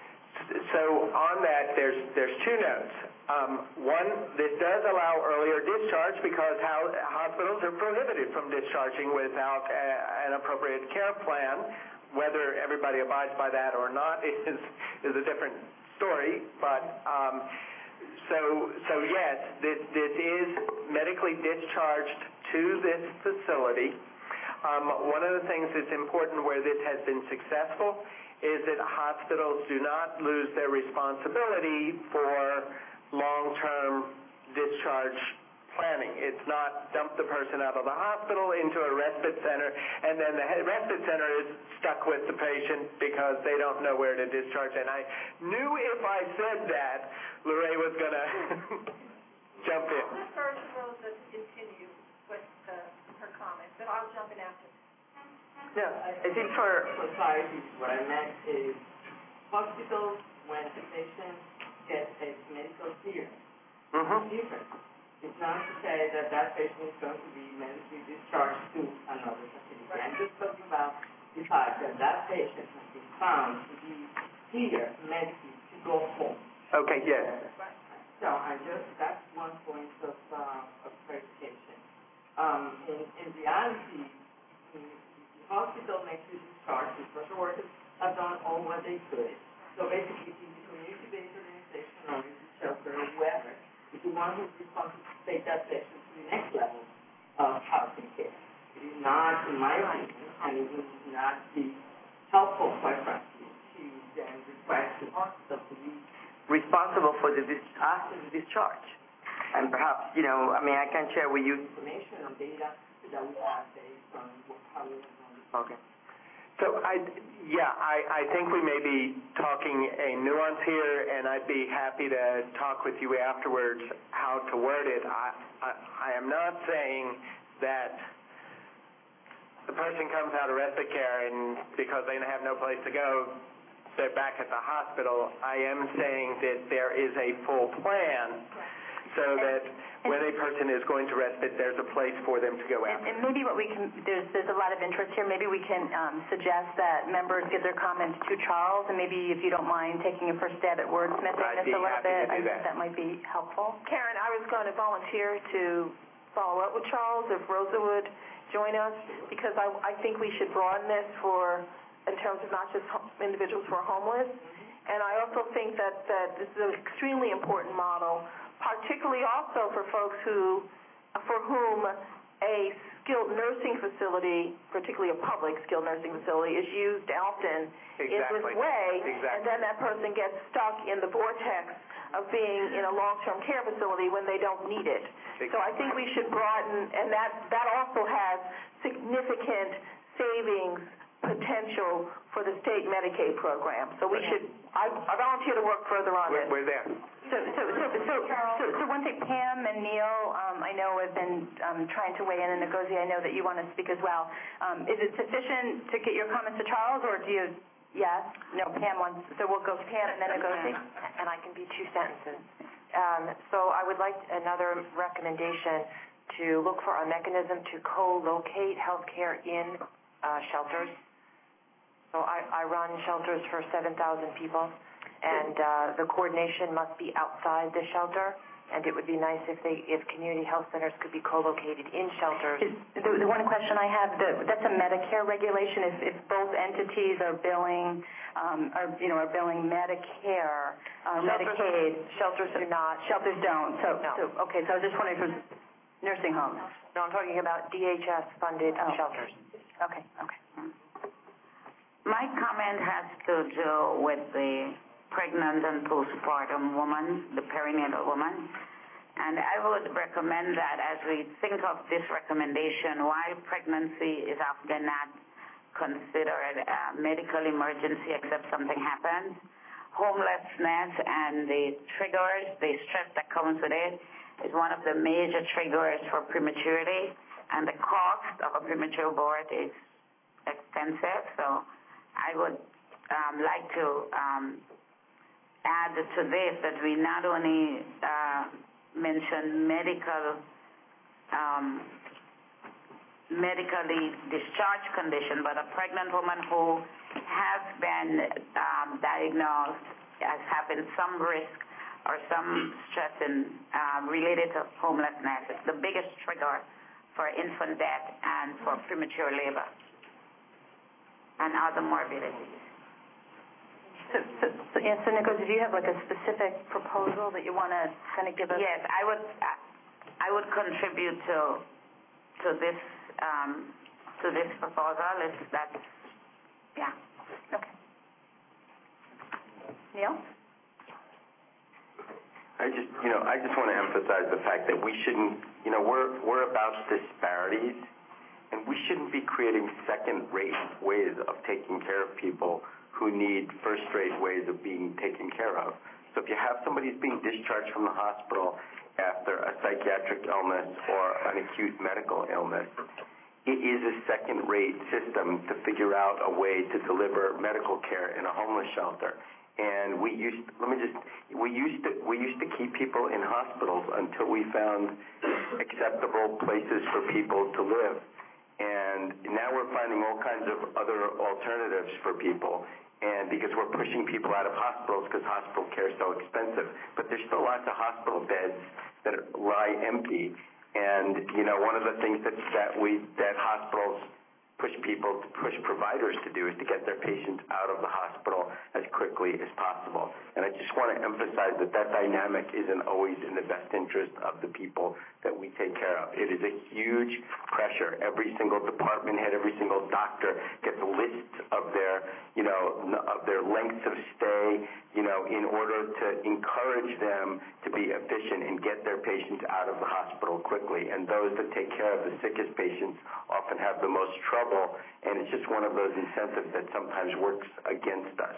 So on that, there's there's two notes. Um, one, this does allow earlier discharge because how, hospitals are prohibited from discharging without a, an appropriate care plan. Whether everybody abides by that or not is is a different story. But um, so so yes, this this is medically discharged to this facility. Um, one of the things that's important where this has been successful is that hospitals do not lose their responsibility for long-term discharge planning. It's not dump the person out of the hospital into a respite center, and then the respite center is stuck with the patient because they don't know where to discharge. And I knew if I said that, Lorraine was going to jump in. I'll defer to Rosa to continue with uh, her comments, but I'll jump in after. Yeah, I think for society, what I meant is hospitals, when a patient gets a medical clearance, mm-hmm. it's different. It's not to say that that patient is going to be medically discharged to another facility. I'm just talking about the fact that that patient has been found to be clear medically to go home. Okay, yes. So I just, that's one point of, uh, of clarification. Um, in, in reality, in, the hospital makes you discharge, the social workers have done all what they could. So basically, the community-based organization or the shelter or whoever is the one who's responsible to take that patient to the next level of housing care. It is not, in my opinion, and it would not be helpful, quite frankly, to then request the hospital to be responsible for the dis- after the discharge. And perhaps, you know, I mean, I can share with you information or data that we have based on what, how we have done this. Okay. So I, yeah, I, I think we may be talking a nuance here, and I'd be happy to talk with you afterwards how to word it. I, I, I am not saying that the person comes out of respite care and because they have no place to go, they're back at the hospital. I am saying that there is a full plan so that when a person is going to respite, there's a place for them to go after. And, and maybe what we can, there's, there's a lot of interest here. Maybe we can um, suggest that members give their comments to Charles, and maybe if you don't mind taking a first stab at wordsmithing I'd this be a little happy bit, to do I think that. that might be helpful. Karen, I was going to volunteer to follow up with Charles if Rosa would join us, because I, I think we should broaden this for, in terms of not just ho- individuals who are homeless. And I also think that, that this is an extremely important model, particularly also for folks who, for whom a skilled nursing facility, particularly a public skilled nursing facility, is used often in this Exactly. way, Exactly. and then that person gets stuck in the vortex of being in a long-term care facility when they don't need it. Exactly. So I think we should broaden, and that, that also has significant savings potential for the state Medicaid program. So we should, I, I volunteer to work further on We're, this. we're there. So, so, so, so, so, so one thing, Pam and Neil, um, I know have been um, trying to weigh in, and Ngozi, I know that you want to speak as well. Um, is it sufficient to get your comments to Charles, or do you, yes? No, Pam wants, so we'll go Pam and then Ngozi. And I can be two sentences. Um, so I would like another recommendation to look for a mechanism to co-locate healthcare in uh, shelters. So I, I run shelters for seven thousand people, and uh, the coordination must be outside the shelter, and it would be nice if they, if community health centers could be co-located in shelters. Is, the, the one question I have, the, that's a Medicare regulation. If, if both entities are billing, um, are, you know, are billing Medicare, uh, Shelters- Medicaid. Shelters do not. Shelters don't. So, No. so okay. So I was just wondering if it was nursing homes. No, I'm talking about D H S-funded Oh. shelters. Okay. Okay. My comment has to do with the pregnant and postpartum woman, the perinatal woman. And I would recommend that as we think of this recommendation, while pregnancy is often not considered a medical emergency except something happens, homelessness and the triggers, the stress that comes with it, is one of the major triggers for prematurity. And the cost of a premature birth is expensive. So I would um, like to um, add to this that we not only uh, mention medical, um, medically discharged condition, but a pregnant woman who has been um, diagnosed as having some risk or some stress in, uh, related to homelessness. It's the biggest trigger for infant death and for premature labor and other morbidities. So, so, so, yeah, so Ngozi, do you have like a specific proposal that you want to kind of give us? Yes, I would. I would contribute to to this um, to this proposal. If that's yeah. Okay. Neil? I just, you know, I just want to emphasize the fact that we shouldn't, you know, we're we're about disparities, and we shouldn't be creating second-rate ways of taking care of people who need first-rate ways of being taken care of. So if you have somebody who's being discharged from the hospital after a psychiatric illness or an acute medical illness, it is a second-rate system to figure out a way to deliver medical care in a homeless shelter. And we used, let me just, we used to, we used to keep people in hospitals until we found acceptable places for people to live. And now we're finding all kinds of other alternatives for people. And because we're pushing people out of hospitals because hospital care is so expensive. But there's still lots of hospital beds that lie empty. And, you know, one of the things that, that we, that hospitals push people, push providers to do is to get their patients out of the hospital as quickly as possible. And I just want to emphasize that that dynamic isn't always in the best interest of the people that we take care of. It is a huge pressure. Every single department head, every single doctor gets lists of their, you know, of their lengths of stay, you know, in order to encourage them to be efficient and get their patients out of the hospital quickly. And those that take care of the sickest patients often have the most trouble, and it's just one of those incentives that sometimes works against us.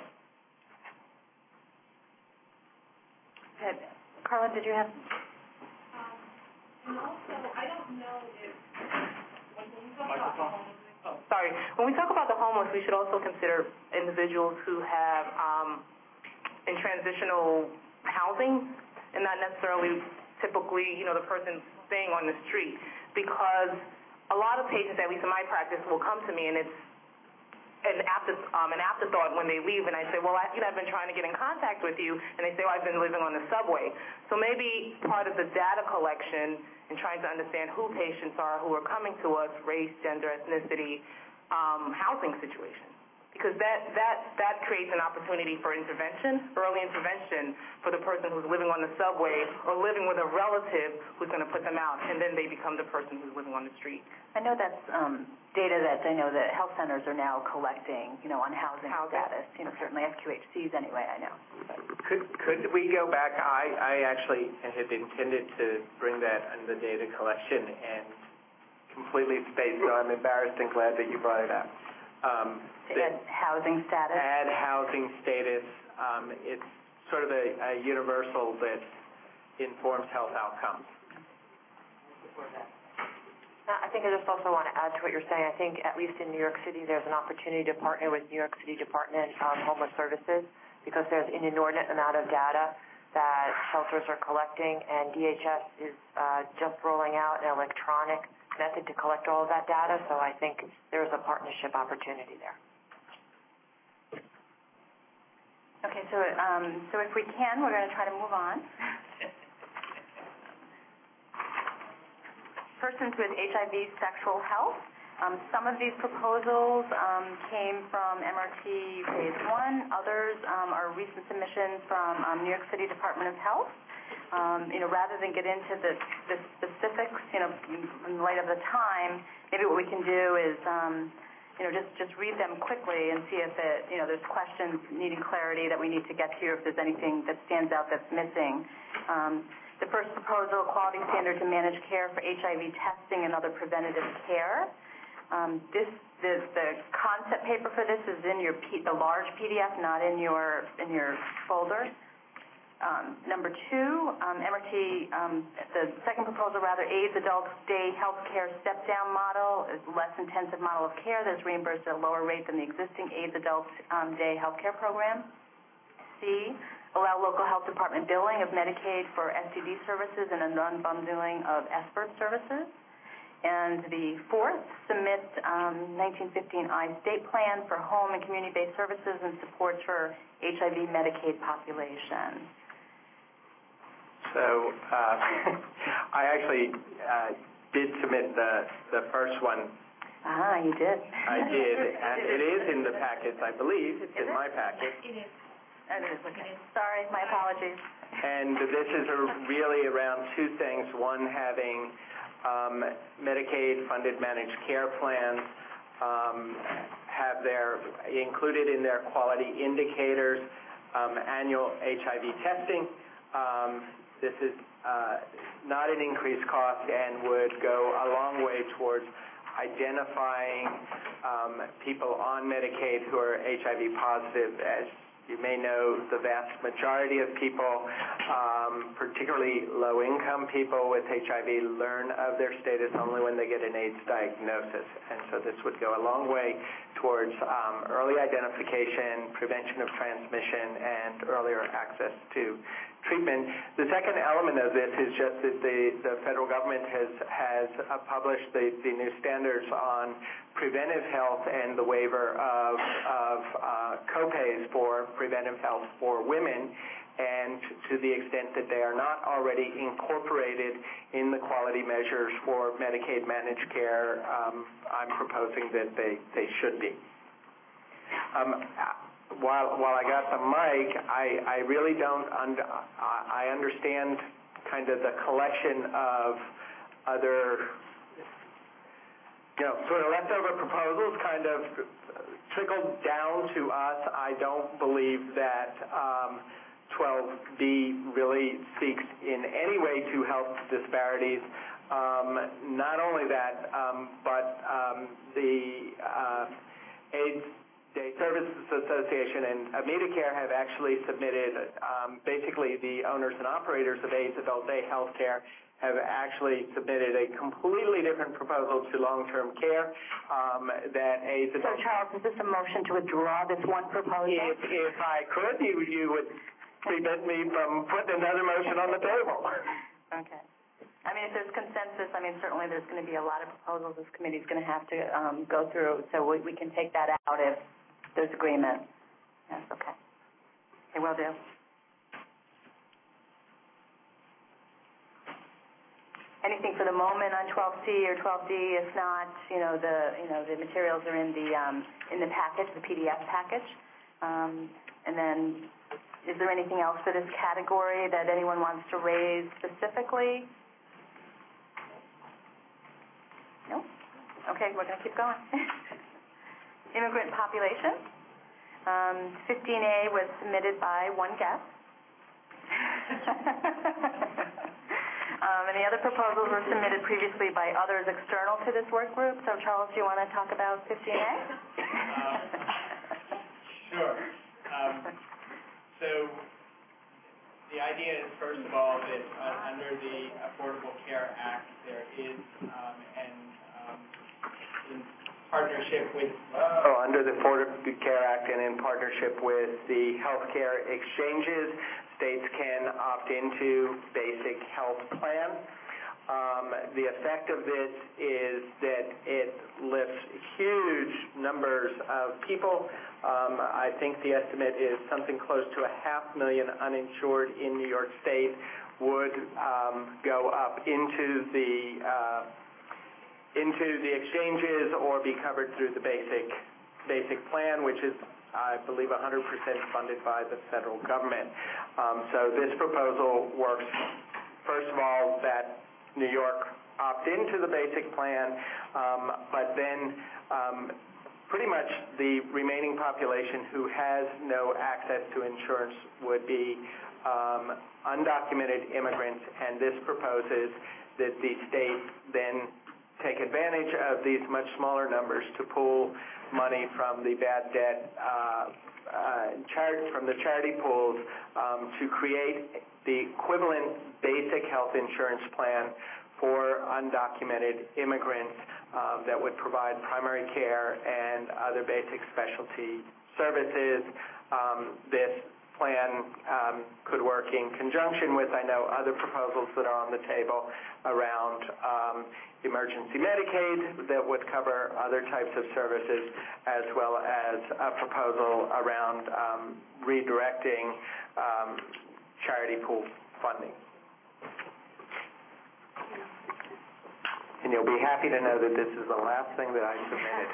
Okay. Carla, did you have? And also, I don't know if, when we talk about the homeless, oh, sorry, when we talk about the homeless, we should also consider individuals who have um, in transitional housing and not necessarily typically, you know, the person staying on the street, because a lot of patients, at least in my practice, will come to me and it's an after um, an afterthought when they leave, and I say, well, I, you know, I've been trying to get in contact with you, and they say, well, I've been living on the subway. So maybe part of the data collection and trying to understand who patients are who are coming to us, race, gender, ethnicity, um, housing situation. Because that, that, that creates an opportunity for intervention, early intervention for the person who's living on the subway or living with a relative who's going to put them out, and then they become the person who's living on the street. I know that's um, data that I know that health centers are now collecting, you know, on housing, housing. status. You know, certainly F Q H Cs anyway, I know. Could could we go back? I, I actually had intended to bring that under data collection and completely spaced, so I'm embarrassed and glad that you brought it up. Um, to add housing status? Add housing status. Um, it's sort of a, a universal that informs health outcomes. I think I just also want to add to what you're saying. I think at least in New York City there's an opportunity to partner with New York City Department of Homeless Services, because there's an inordinate amount of data that shelters are collecting, and D H S is uh, just rolling out an electronic method to collect all of that data, so I think there's a partnership opportunity there. Okay, so um, so if we can, we're going to try to move on. Persons with H I V sexual health. Um, some of these proposals um, came from M R T Phase one. Others um, are recent submissions from um, New York City Department of Health. Um, you know, rather than get into the, the specifics, you know, in light of the time, maybe what we can do is, um, you know, just, just read them quickly and see if it, you know, there's questions needing clarity that we need to get to, if there's anything that stands out that's missing. Um, the first proposal, quality standard to manage care for H I V testing and other preventative care. Um, this, the, the concept paper for this is in your P, the large P D F, not in your, in your folder. Um, number two, um, M R T, um, the second proposal, rather, AIDS Adult Day Health Care Step-Down Model is a less intensive model of care that's reimbursed at a lower rate than the existing AIDS Adult um, Day Health Care Program. C, allow local health department billing of Medicaid for S T D services and a non-bundling of S B I R T services. And the fourth, submit um, nineteen fifteen I state plan for home and community-based services and supports for H I V Medicaid population. So uh, I actually uh, did submit the, the first one. Ah, you did. I did, and it is in the packets, I believe. It's is in it? my packet. It is. It is. Okay. Sorry, my apologies. And this is a, really around two things. One, having um, Medicaid-funded managed care plans um, have their, included in their quality indicators, um, annual H I V testing, um, this is uh, not an increased cost and would go a long way towards identifying um, people on Medicaid who are H I V positive. As you may know, the vast majority of people, um, particularly low-income people with H I V, learn of their status only when they get an AIDS diagnosis. And so this would go a long way towards um, early identification, prevention of transmission, and earlier access to treatment. The second element of this is just that the, the federal government has, has uh, published the, the new standards on preventive health and the waiver of, of uh, copays for preventive health for women, and to the extent that they are not already incorporated in the quality measures for Medicaid managed care, um, I'm proposing that they, they should be. Um, While while I got the mic, I, I really don't under, I understand kind of the collection of other, you know, sort of leftover proposals kind of trickled down to us. I don't believe that um, twelve B really speaks in any way to health disparities. Um, not only that, um, but um, the uh, AIDS Day Services Association and AmitaCare have actually submitted, um, basically the owners and operators of AIDS Adult Day Healthcare have actually submitted a completely different proposal to long-term care um, that AIDS So, Charles, is this a motion to withdraw this one proposal? If, if I could, you, you would prevent me from putting another motion on the table. Okay. I mean, if there's consensus, I mean, certainly there's going to be a lot of proposals this committee's going to have to um, go through, so we, we can take that out if there's agreement. Yes, okay. Okay, will do. Anything for the moment on twelve C or twelve D? If not, you know, the you know the materials are in the um, in the package, the P D F package. Um, and then, is there anything else for this category that anyone wants to raise specifically? No? Okay, we're going to keep going. Immigrant population. Um, fifteen A was submitted by one guest. um, and the other proposals were submitted previously by others external to this work group. So, Charles, do you want to talk about fifteen A? Um, sure. Um, so the idea is, first of all, that uh, under the Affordable Care Act, there is um, an um, in partnership with oh, under the Affordable Care Act and in partnership with the healthcare exchanges, states can opt into basic health plan. Um, the effect of this is that it lifts huge numbers of people. Um, I think the estimate is something close to a half million uninsured in New York State would um, go up into the uh, into the exchanges or be covered through the basic basic plan, which is, I believe, one hundred percent funded by the federal government. Um, so this proposal works, first of all, that New York opt into the basic plan, um, but then um, pretty much the remaining population who has no access to insurance would be um, undocumented immigrants, and this proposes that the state then take advantage of these much smaller numbers to pool money from the bad debt, uh, uh, char- from the charity pools um, to create the equivalent basic health insurance plan for undocumented immigrants um, that would provide primary care and other basic specialty services. Um, this plan um, could work in conjunction with, I know, other proposals that are on the table around um, emergency Medicaid that would cover other types of services, as well as a proposal around um, redirecting um, charity pool funding. And you'll be happy to know that this is the last thing that I submitted.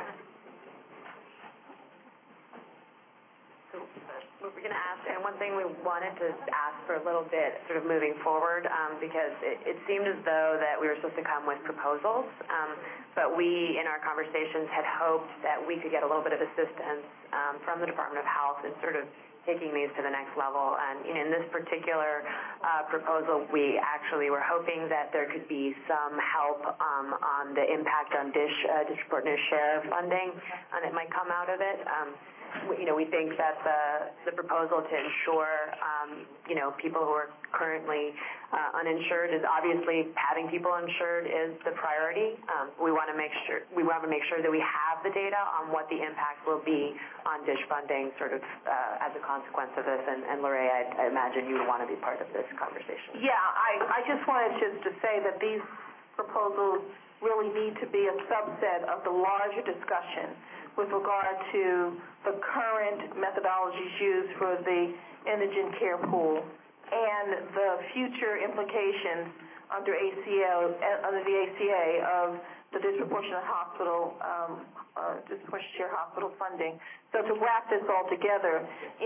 We're going to ask, and one thing we wanted to ask for a little bit, sort of moving forward, um, because it, it seemed as though that we were supposed to come with proposals, um, but we, in our conversations, had hoped that we could get a little bit of assistance um, from the Department of Health in sort of taking these to the next level. And you know, in this particular uh, proposal, we actually were hoping that there could be some help um, on the impact on DISH, uh, disproportionate share funding, and it might come out of it. Um, we, you know, we think that the, the proposal to ensure, um, you know, people who are currently uh, uninsured is obviously having people insured is the priority. Um, we want to make sure we want to make sure that we have the data on what the impact will be on DISH funding, sort of uh, as a consequence of this. And, and Lorraine, I, I imagine you would want to be part of this conversation. Yeah, I, I just wanted just to say that these proposals really need to be a subset of the larger discussion with regard to the current methodologies used for the indigent care pool and the future implications under A C A, under the A C A of the disproportionate hospital, um, uh, disproportionate share hospital funding. So to wrap this all together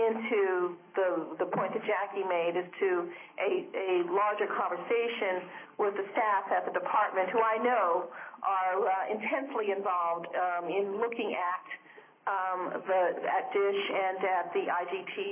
into the the point that Jackie made is to a, a larger conversation with the staff at the department, who I know are uh, intensely involved um, in looking at um, the at DISH and at the I G T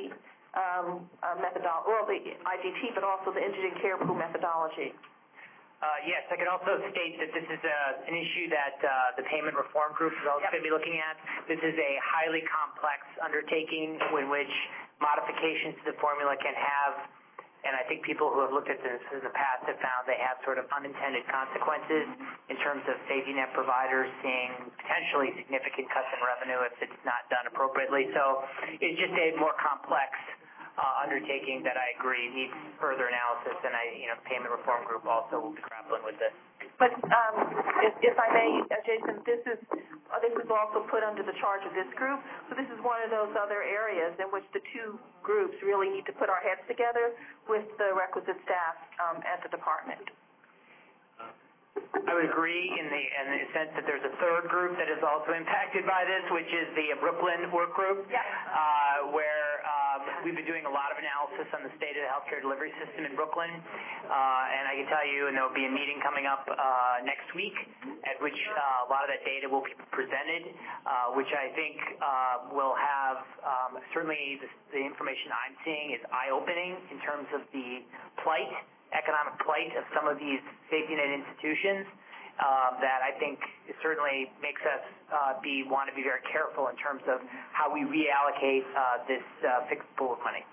um, uh, methodology, well, the I G T, but also the indigent care pool methodology. Uh, yes, I can also state that this is a, an issue that uh, the payment reform group is also going to be looking at. This is a highly complex undertaking in which modifications to the formula can have, and I think people who have looked at this in the past have found they have sort of unintended consequences in terms of safety net providers seeing potentially significant cuts in revenue if it's not done appropriately. So it's just a more complex Uh, undertaking that I agree needs further analysis, and I, you know, the payment reform group also will be grappling with this. But um, if, if I may, uh, Jason, this is uh, this is also put under the charge of this group. So this is one of those other areas in which the two groups really need to put our heads together with the requisite staff um, at the department. I would agree in the in the sense that there's a third group that is also impacted by this, which is the Brooklyn work group, yeah. uh, where um, we've been doing a lot of analysis on the state of the healthcare delivery system in Brooklyn, uh, and I can tell you, and there will be a meeting coming up uh, next week at which uh, a lot of that data will be presented, uh, which I think uh, will have um, certainly the, the information I'm seeing is eye-opening in terms of the plight. economic plight of some of these safety net institutions um, that I think certainly makes us uh, be want to be very careful in terms of how we reallocate uh, this uh, fixed pool of money.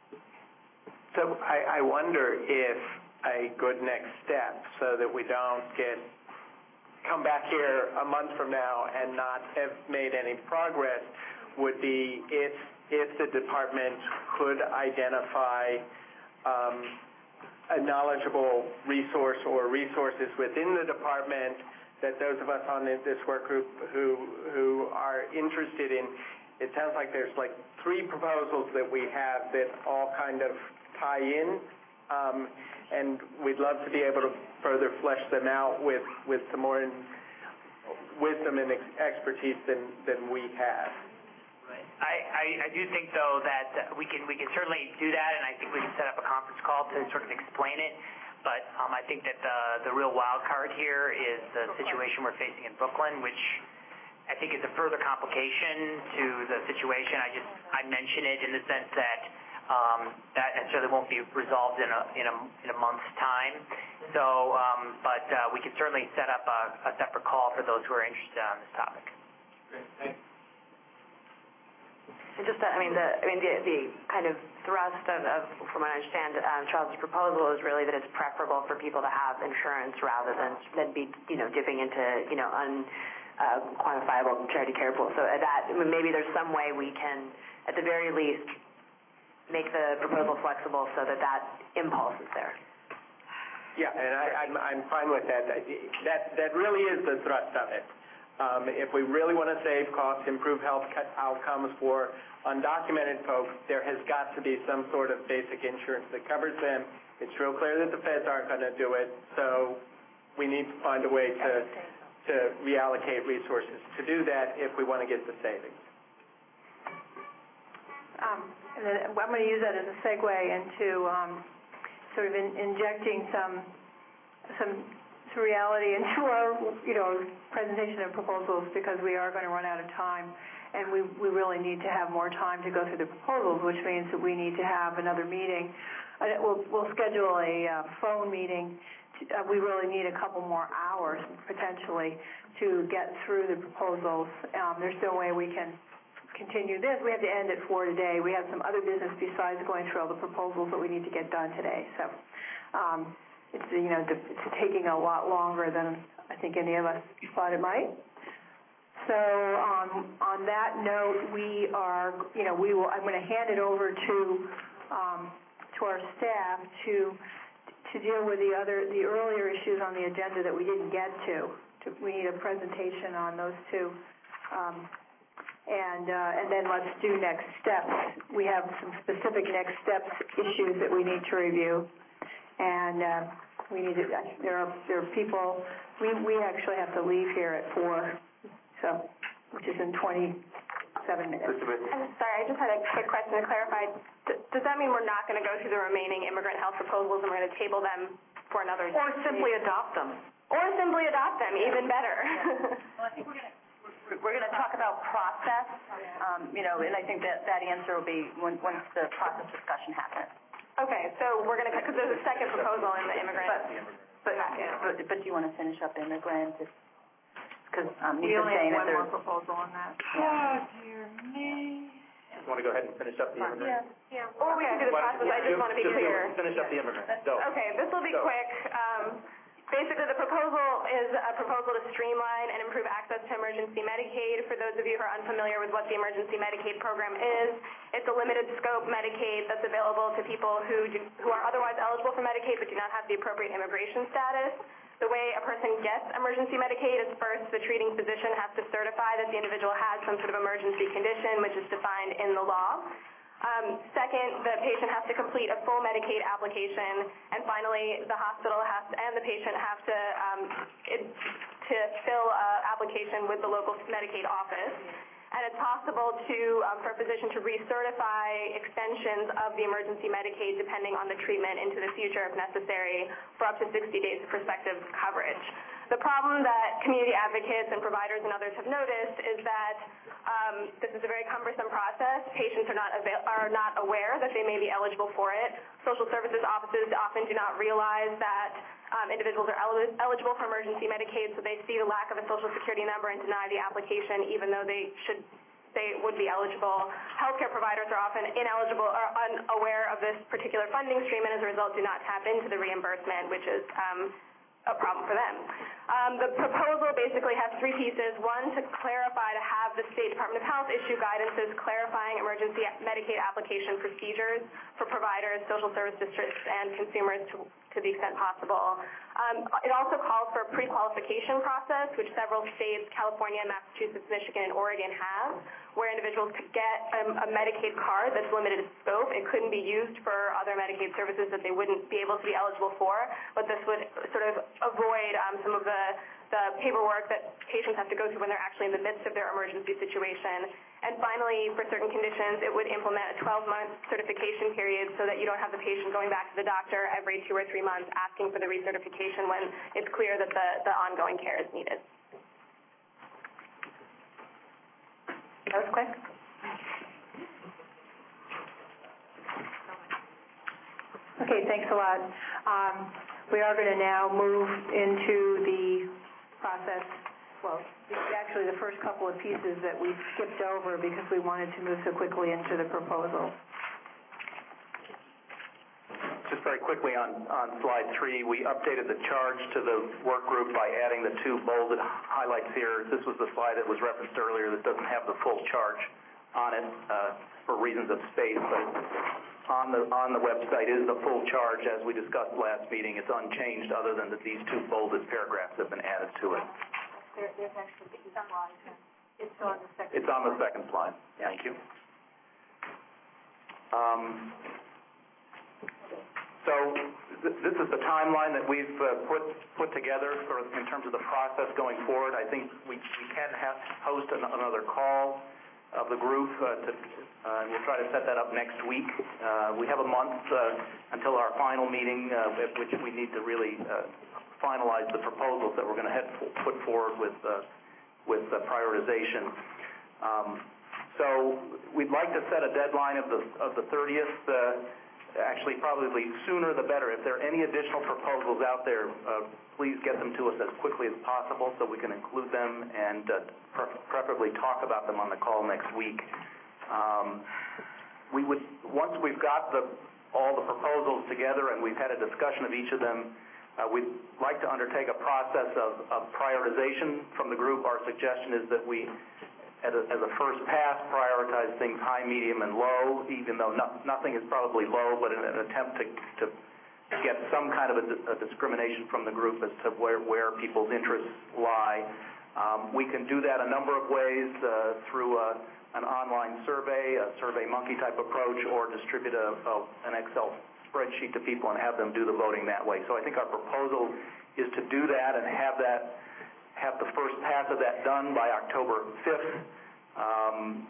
So I, I wonder if a good next step, so that we don't get come back here a month from now and not have made any progress, would be if if the department could identify um, a knowledgeable resource or resources within the department that those of us on this work group who who are interested in. It sounds like there's like three proposals that we have that all kind of tie in, um, and we'd love to be able to further flesh them out with, with some more in, wisdom and ex- expertise than, than we have. I, I, I do think, though, that we can we can certainly do that, and I think we can set up a conference call to sort of explain it. But um, I think that the the real wild card here is the situation we're facing in Brooklyn, which I think is a further complication to the situation. I just I mention it in the sense that um, that necessarily won't be resolved in a in a in a month's time. So, um, but uh, we can certainly set up a, a separate call for those who are interested on this topic. Great, thanks. And just, that, I mean, the, I mean, the, the kind of thrust of, of from what I understand, um, Charles' proposal is really that it's preferable for people to have insurance rather than than be, you know, dipping into, you know, unquantifiable uh, charity care pool. So that I mean, maybe there's some way we can, at the very least, make the proposal flexible so that that impulse is there. Yeah, and I, I'm I'm fine with that. That that really is the thrust of it. Um, if we really want to save costs, improve health outcomes for undocumented folks, there has got to be some sort of basic insurance that covers them. It's real clear that the feds aren't going to do it, so we need to find a way to to reallocate resources to do that if we want to get the savings. Um, and then I'm going to use that as a segue into um, sort of in, injecting some some. reality into our, you know, presentation of proposals, because we are going to run out of time. and we, we really need to have more time to go through the proposals, which means that we need to have another meeting. Uh, we'll, we'll schedule a uh, phone meeting. To, uh, we really need a couple more hours, potentially, to get through the proposals. Um, there's no way we can continue this. We have to end at four today. We have some other business besides going through all the proposals that we need to get done today. So um, it's, you know, it's taking a lot longer than I think any of us thought it might. So um, on that note, we are, you know, we will, I'm going to hand it over to um, to our staff to to deal with the other, the earlier issues on the agenda that we didn't get to. to we need a presentation on those two. Um, and uh, and then let's do next steps. We have some specific next steps issues that we need to review. And uh, we need to, there are, there are people, we, we actually have to leave here at four. So, which is in twenty-seven minutes. I'm sorry, I just had a quick question to clarify. D- does that mean we're not going to go through the remaining immigrant health proposals and we're going to table them for another Or simply adopt them. Or simply adopt them, even better. Well, I think we're going to we're going to talk about process, um, you know, and I think that that answer will be when, once the process discussion happens. Okay, so we're going to, because there's a second proposal in the immigrant. But, but, but, but do you want to finish up immigrant? Because um, We Lisa's only saying have that one there's... more proposal on that. Oh, dear me. You want to go ahead and finish up the immigrant? Yeah, yeah. Or we can do the process, I just want to be Just clear. finish up the immigrant. Go. Okay, this will be Go. quick. Um, basically, the proposal is a proposal to streamline and improve access to emergency Medicaid. For those of you who are unfamiliar with what the emergency Medicaid program is, it's a limited scope Medicaid that's available to people who do, who are otherwise eligible for Medicaid but do not have the appropriate immigration status. The way a person gets emergency Medicaid is first the treating physician has to certify that the individual has some sort of emergency condition, which is defined in the law. Um, second, the patient has to complete a full Medicaid application, and finally, the hospital has to, and the patient have to um, it, to fill an application with the local Medicaid office. And it's possible to, um, for a physician to recertify extensions of the emergency Medicaid depending on the treatment into the future if necessary for up to sixty days of prospective coverage. The problem that community advocates and providers and others have noticed is that um, this is a very cumbersome process. Patients are not, avail- are not aware that they may be eligible for it. Social services offices often do not realize that Um, individuals are el- eligible for emergency Medicaid, so they see the lack of a Social Security number and deny the application even though they should, they would be eligible. Healthcare providers are often ineligible or unaware of this particular funding stream and as a result do not tap into the reimbursement, which is um, a problem for them. Um, the proposal basically has three pieces. One, to clarify, to have the State Department of Health issue guidances clarifying emergency Medicaid application procedures for providers, social service districts, and consumers to to the extent possible. Um, it also calls for a pre-qualification process, which several states, California, Massachusetts, Michigan, and Oregon have, where individuals could get um, a Medicaid card that's limited in scope. It couldn't be used for other Medicaid services that they wouldn't be able to be eligible for, but this would sort of avoid um, some of the, the paperwork that patients have to go through when they're actually in the midst of their emergency situation. And finally, for certain conditions, it would implement a twelve-month certification period so that you don't have the patient going back to the doctor every two or three months asking for the recertification when it's clear that the, the ongoing care is needed. That was quick. Okay, thanks a lot. Um, we are going to now move into the process. Well, actually the first couple of pieces that we skipped over because we wanted to move so quickly into the proposal. Just very quickly on, on slide three, we updated the charge to the work group by adding the two bolded highlights here. This was the slide that was referenced earlier that doesn't have the full charge on it uh, for reasons of space, but on the, on the website is the full charge as we discussed last meeting. It's unchanged other than that these two bolded paragraphs have been added to it. There, there's actually two slides. It's on the second. It's on the second slide. Thank you. Um, so th- this is the timeline that we've uh, put put together for, in terms of the process going forward. I think we, we can have, host an, another call of the group. Uh, to, uh, we'll try to set that up next week. Uh, we have a month uh, until our final meeting, uh, at which we need to really uh, finalize the proposals that we're going to head put forward with uh, with uh, prioritization. Um, So we'd like to set a deadline of the of the thirtieth. Uh, actually, probably sooner the better. If there are any additional proposals out there, uh, please get them to us as quickly as possible so we can include them and uh, pre- preferably talk about them on the call next week. Um, we would once we've got the all the proposals together and we've had a discussion of each of them. Uh, we'd like to undertake a process of, of prioritization from the group. Our suggestion is that we, as a, as a first pass, prioritize things high, medium, and low, even though no, nothing is probably low, but in an attempt to, to get some kind of a, a discrimination from the group as to where, where people's interests lie. Um, we can do that a number of ways, uh, through a, an online survey, a SurveyMonkey type approach, or distribute a, a, an Excel spreadsheet to people and have them do the voting that way. So I think our proposal is to do that and have that, have the first pass of that done by October fifth. Um,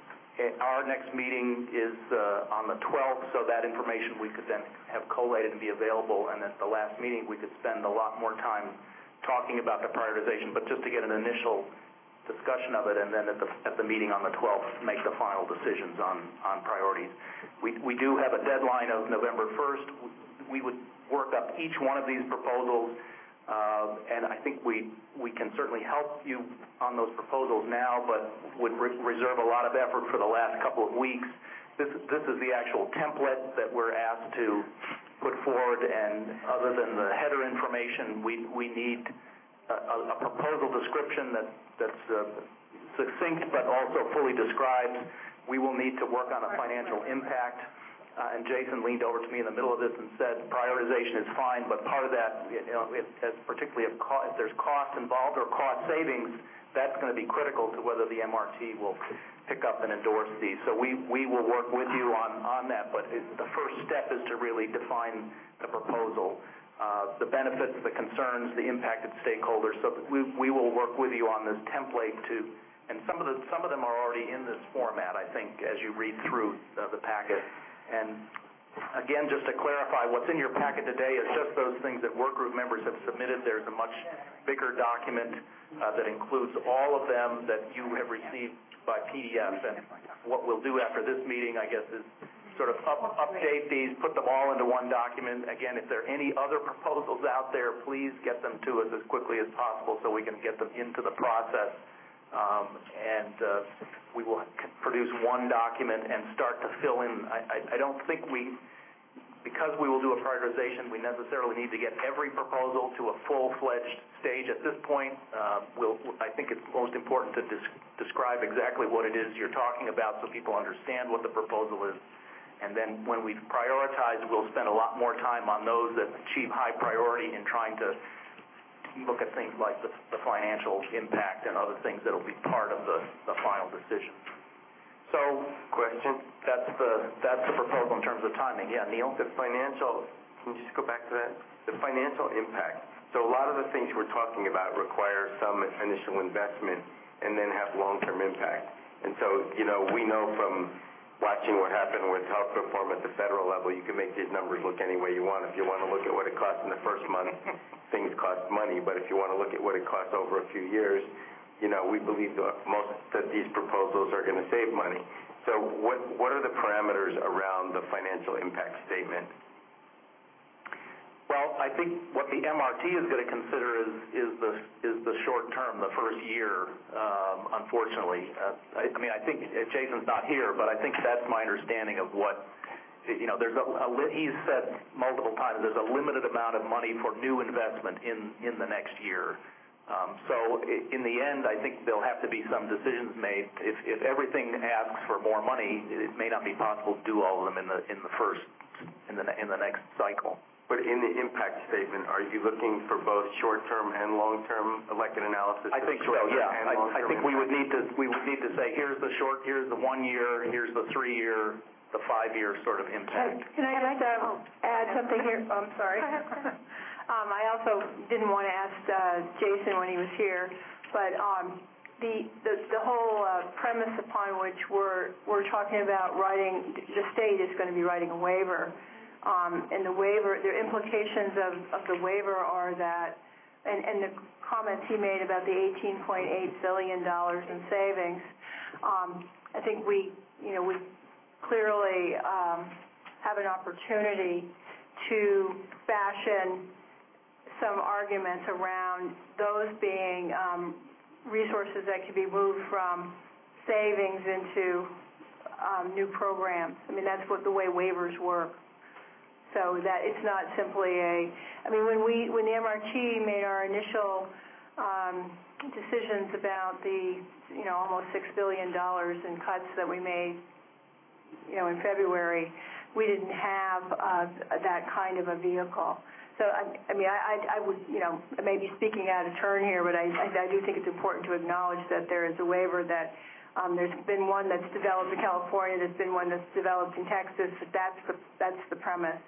our next meeting is uh, on the twelfth, so that information we could then have collated and be available, and at the last meeting we could spend a lot more time talking about the prioritization, but just to get an initial discussion of it, and then at the at the meeting on the twelfth, make the final decisions on on priorities. We we do have a deadline of November first. We would work up each one of these proposals, uh, and I think we we can certainly help you on those proposals now, but would re- reserve a lot of effort for the last couple of weeks. This this is the actual template that we're asked to put forward, and other than the header information, we we need a, a proposal description that that's uh, succinct but also fully described. We will need to work on a financial impact, uh, and Jason leaned over to me in the middle of this and said prioritization is fine, but part of that, you know, if, as particularly if, co- if there's cost involved or cost savings, that's going to be critical to whether the M R T will pick up and endorse these. So we, we will work with you on, on that, but it, the first step is to really define the proposal. Uh, the benefits, the concerns, the impacted stakeholders. So we, we will work with you on this template to, and some of the some of them are already in this format, I think, as you read through uh, the packet. And again, just to clarify, what's in your packet today is just those things that work group members have submitted. There's a much bigger document uh, that includes all of them that you have received by P D F. And what we'll do after this meeting, I guess, is sort of up, update these, put them all into one document. Again, if there are any other proposals out there, please get them to us as quickly as possible so we can get them into the process. Um, and uh, we will produce one document and start to fill in. I, I, I don't think we, because we will do a prioritization, we necessarily need to get every proposal to a full-fledged stage at this point. Uh, we'll, I think it's most important to dis- describe exactly what it is you're talking about so people understand what the proposal is. And then when we've prioritized, we'll spend a lot more time on those that achieve high priority in trying to look at things like the, the financial impact and other things that will be part of the, the final decision. So, question? That's the that's the proposal in terms of timing. Yeah, Neil? The financial, can you just go back to that? The financial impact. So a lot of the things we're talking about require some initial investment and then have long-term impact. And so, you know, we know from watching what happened with health reform at the federal level, you can make these numbers look any way you want. If you want to look at what it costs in the first month, things cost money. But if you want to look at what it costs over a few years, you know, we believe that most that these proposals are going to save money. So what what are the parameters around the financial impact statement? Well, I think what the M R T is going to consider is is the is the short term, the first year. Um, unfortunately, uh, I, I mean, I think uh, Jason's not here, but I think that's my understanding of what you know. There's a, a he's said multiple times. There's a limited amount of money for new investment in in the next year. Um, so in the end, I think there'll have to be some decisions made. If if everything asks for more money, it may not be possible to do all of them in the in the first in the in the next cycle. But in the impact statement, are you looking for both short-term and long-term elected analysis? I think so. Yeah, I, I think we would need to we would need to say here's the short, here's the one year, here's the three year, the five year sort of impact. Can I just uh, add something here? Oh, I'm sorry. um, I also didn't want to ask uh, Jason when he was here, but um, the the the whole uh, premise upon which we're we're talking about writing, the state is going to be writing a waiver. Um, and the waiver, the implications of, of the waiver are that, and, and the comments he made about the eighteen point eight billion dollars in savings, um, I think we, you know, we clearly um, have an opportunity to fashion some arguments around those being um, resources that could be moved from savings into um, new programs. I mean, that's what the way waivers work. So that it's not simply a, I mean, when we, when the M R T made our initial um, decisions about the, you know, almost six billion dollars in cuts that we made, you know, in February, we didn't have uh, that kind of a vehicle. So, I, I mean, I, I would, you know, I may be speaking out of turn here, but I, I, I do think it's important to acknowledge that there is a waiver that um, there's been one that's developed in California, there's been one that's developed in Texas. That's the, that's the premise.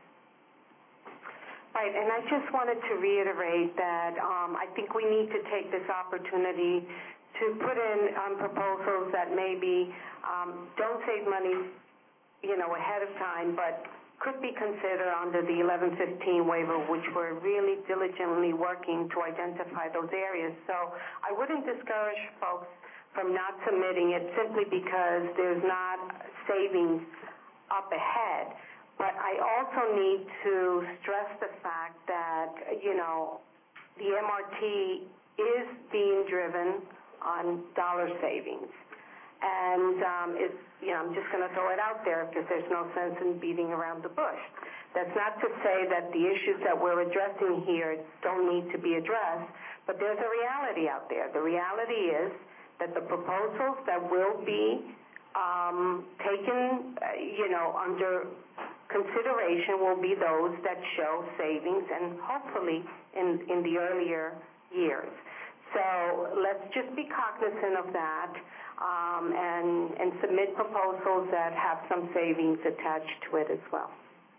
Right, and I just wanted to reiterate that um, I think we need to take this opportunity to put in um, proposals that maybe um, don't save money, you know, ahead of time, but could be considered under the eleven fifteen waiver, which we're really diligently working to identify those areas. So I wouldn't discourage folks from not submitting it simply because there's not savings up ahead. But I also need to stress the fact that, you know, the M R T is being driven on dollar savings. And um, it's, you know, I'm just going to throw it out there because there's no sense in beating around the bush. That's not to say that the issues that we're addressing here don't need to be addressed, but there's a reality out there. The reality is that the proposals that will be um, taken, uh, you know, under consideration will be those that show savings and hopefully in, in the earlier years. So let's just be cognizant of that um, and, and submit proposals that have some savings attached to it as well.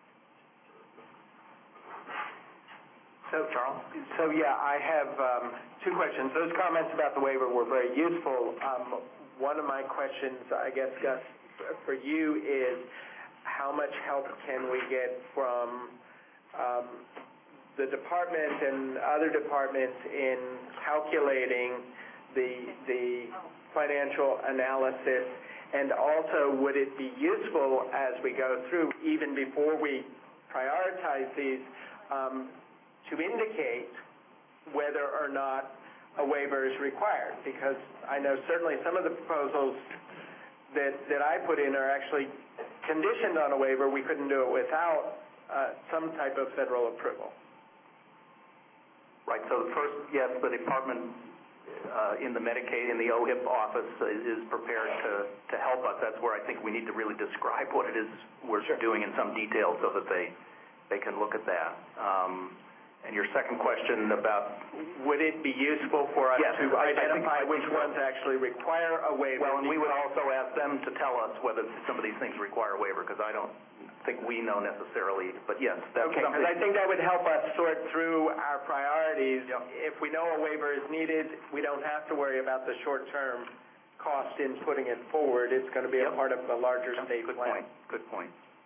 So, Charles? So, yeah, I have um, two questions. Those comments about the waiver were very useful. Um, one of my questions, I guess, Gus, for you is how much help can we get from um, the department and other departments in calculating the, the financial analysis, and also would it be useful as we go through, even before we prioritize these, um, to indicate whether or not a waiver is required? Because I know certainly some of the proposals that, that I put in are actually conditioned on a waiver. We couldn't do it without uh, some type of federal approval. Right. So the first, yes, the department uh, in the Medicaid, in the O H I P office is, is prepared to, to help us. That's where I think we need to really describe what it is we're sure. doing in some detail so that they, they can look at that. Um, and your second question about... Would it be useful for us yes, to I, identify I which so. ones actually require a waiver? Well, and we would also ask them to tell us whether some of these things require a waiver, because I don't think we know necessarily. But yes, that's okay, something... because I think that would help us sort through our priorities. Yep. If we know a waiver is needed, we don't have to worry about the short-term cost in putting it forward. It's going to be yep. a part of a larger yep. state Good plan. Point. Good point.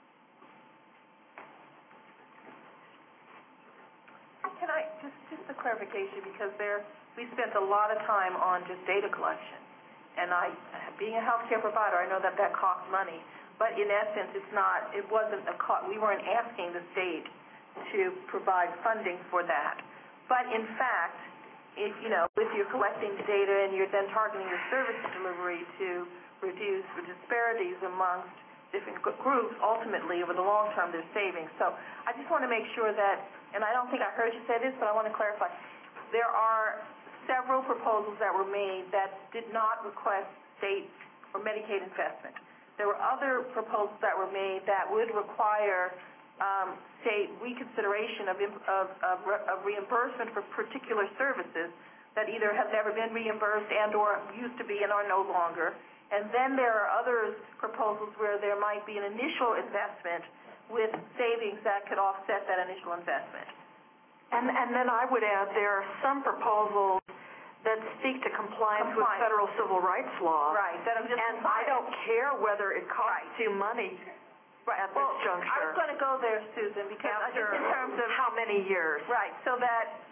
Can I, just, just a clarification, because there, we spent a lot of time on just data collection. And I, being a healthcare provider, I know that that costs money. But in essence, it's not, it wasn't a cost, we weren't asking the state to provide funding for that. But in fact, if, you know, if you're collecting data and you're then targeting your service delivery to reduce the disparities amongst different groups, ultimately, over the long term, there's savings. So I just want to make sure that, and I don't think I heard you say this, but I want to clarify. There are several proposals that were made that did not request state or Medicaid investment. There were other proposals that were made that would require um, state reconsideration of, of, of, of reimbursement for particular services that either have never been reimbursed and or used to be and are no longer. And then there are other proposals where there might be an initial investment with savings that could offset that initial investment. And, and then I would add there are some proposals that speak to compliance, compliance. with federal civil rights law. Right. That I'm just and compliant. I don't care whether it costs right. you money right. at well, this juncture. I was going to go there, Susan, because After I just in terms of how many years. Right. So that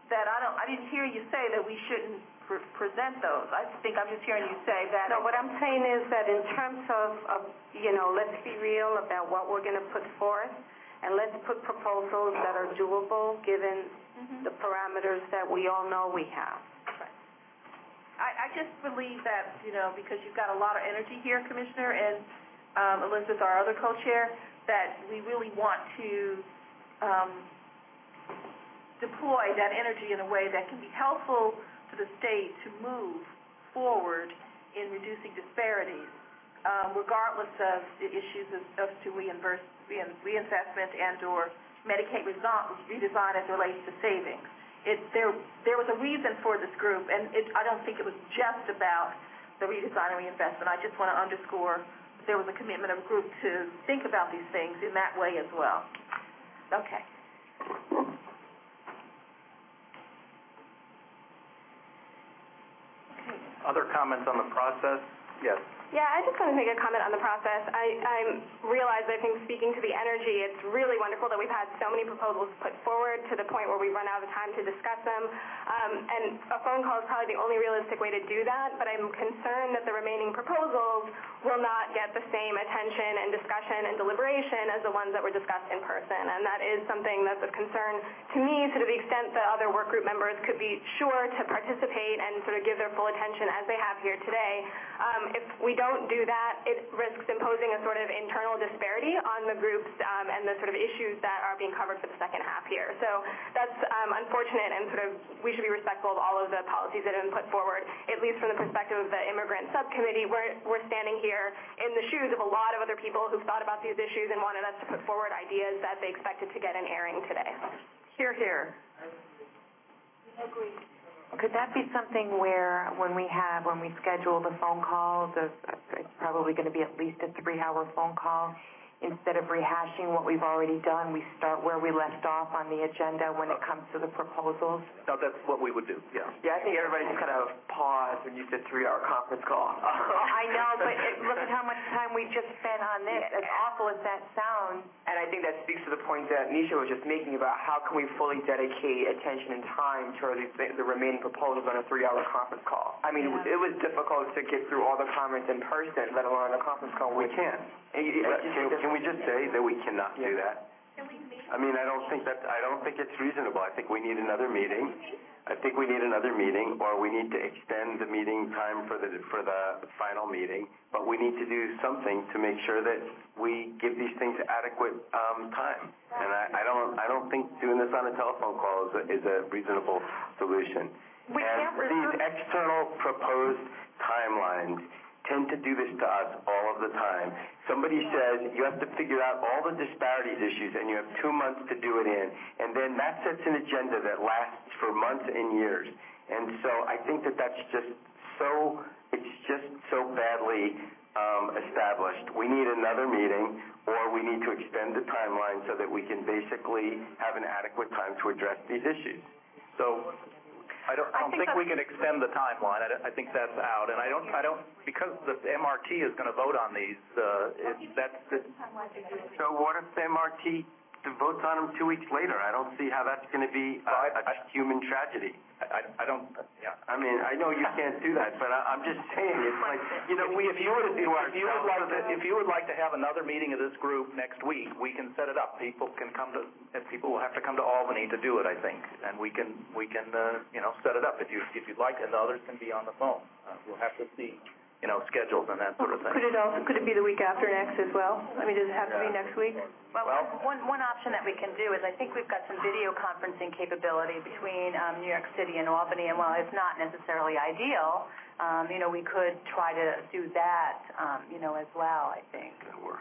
that I don't, I didn't hear you say that we shouldn't pre- present those. I think I'm just hearing you say that. No, what I'm saying is that in terms of, of, you know, let's be real about what we're going to put forth, and let's put proposals that are doable given Mm-hmm. the parameters that we all know we have. I, I just believe that, you know, because you've got a lot of energy here, Commissioner, and um, Elizabeth, our other co-chair, that we really want to um, deploy that energy in a way that can be helpful to the state to move forward in reducing disparities, um, regardless of the issues of, of to reimburse, reinvestment and or Medicaid redesign as it relates to savings. It, there, there was a reason for this group, and it, I don't think it was just about the redesign and reinvestment. I just want to underscore there was a commitment of a group to think about these things in that way as well. Okay. Other comments on the process? Yes. Yeah, I just want to make a comment on the process. I, I realize, I think, speaking to the energy, it's really wonderful that we've had so many proposals put forward to the point where we run out of time to discuss them. Um, and a phone call is probably the only realistic way to do that, but I'm concerned that the remaining proposals will not get the same attention and discussion and deliberation as the ones that were discussed in person. And that is something that's of concern to me, so to the extent that other work group members could be sure to participate and sort of give their full attention as they have here today. Um, if we don't do that, it risks imposing a sort of internal disparity on the groups um, and the sort of issues that are being covered for the second half here. So that's um, unfortunate, and sort of we should be respectful of all of the policies that have been put forward, at least from the perspective of the immigrant subcommittee. We're, we're standing here in the shoes of a lot of other people who've thought about these issues and wanted us to put forward ideas that they expected to get an airing today. Here, here. Agree. Could that be something where when we have, when we schedule the phone calls, it's probably going to be at least a three-hour phone call, instead of rehashing what we've already done, we start where we left off on the agenda when it comes to the proposals? No, that's what we would do, yeah. Yeah, I think everybody just kind of paused when you said three-hour conference call. I know, but it, look at how much time we just spent on this. As awful as that sounds. And I think that speaks to the point that Nisha was just making about how can we fully dedicate attention and time to the, the remaining proposals on a three-hour conference call. I mean, yeah. It was difficult to get through all the comments in person, let alone on a conference call. We can. And you, but can, can we just say that we cannot yeah. do that? I mean, I don't think that, I don't think it's reasonable. I think we need another meeting. I think we need another meeting, or we need to extend the meeting time for the, for the final meeting, but we need to do something to make sure that we give these things adequate um, time. And I, I don't, I don't think doing this on a telephone call is a, is a reasonable solution. We and can't these external proposed timelines tend to do this to us all of the time. Somebody says you have to figure out all the disparities issues and you have two months to do it in, and then that sets an agenda that lasts for months and years. And so I think that that's just so, it's just so badly um, established. We need another meeting, or we need to extend the timeline so that we can basically have an adequate time to address these issues. So I don't, I don't I think, think we can extend the timeline. I, I think that's out, and I don't, I don't, because the M R T is going to vote on these. Uh, it, that's the, so what if the M R T votes on them two weeks later? I don't see how that's going to be a, a human tragedy. I, I don't. Yeah. I mean, I know you can't do that, but I, I'm just saying it's like, you know, we if you would, if, if you would like to, if you would like to have another meeting of this group next week, we can set it up. People can come to, and people will have to come to Albany to do it, I think, and we can we can uh, you know set it up if you if you'd like, and the others can be on the phone. Uh, we'll have to see, you know, schedules and that sort of thing. Could it also could it be the week after next as well? I mean, does it have to be next week? Well, well one, one option that we can do is I think we've got some video conferencing capability between um, New York City and Albany, and while it's not necessarily ideal, um, you know, we could try to do that, um, you know, as well, I think. It'll work.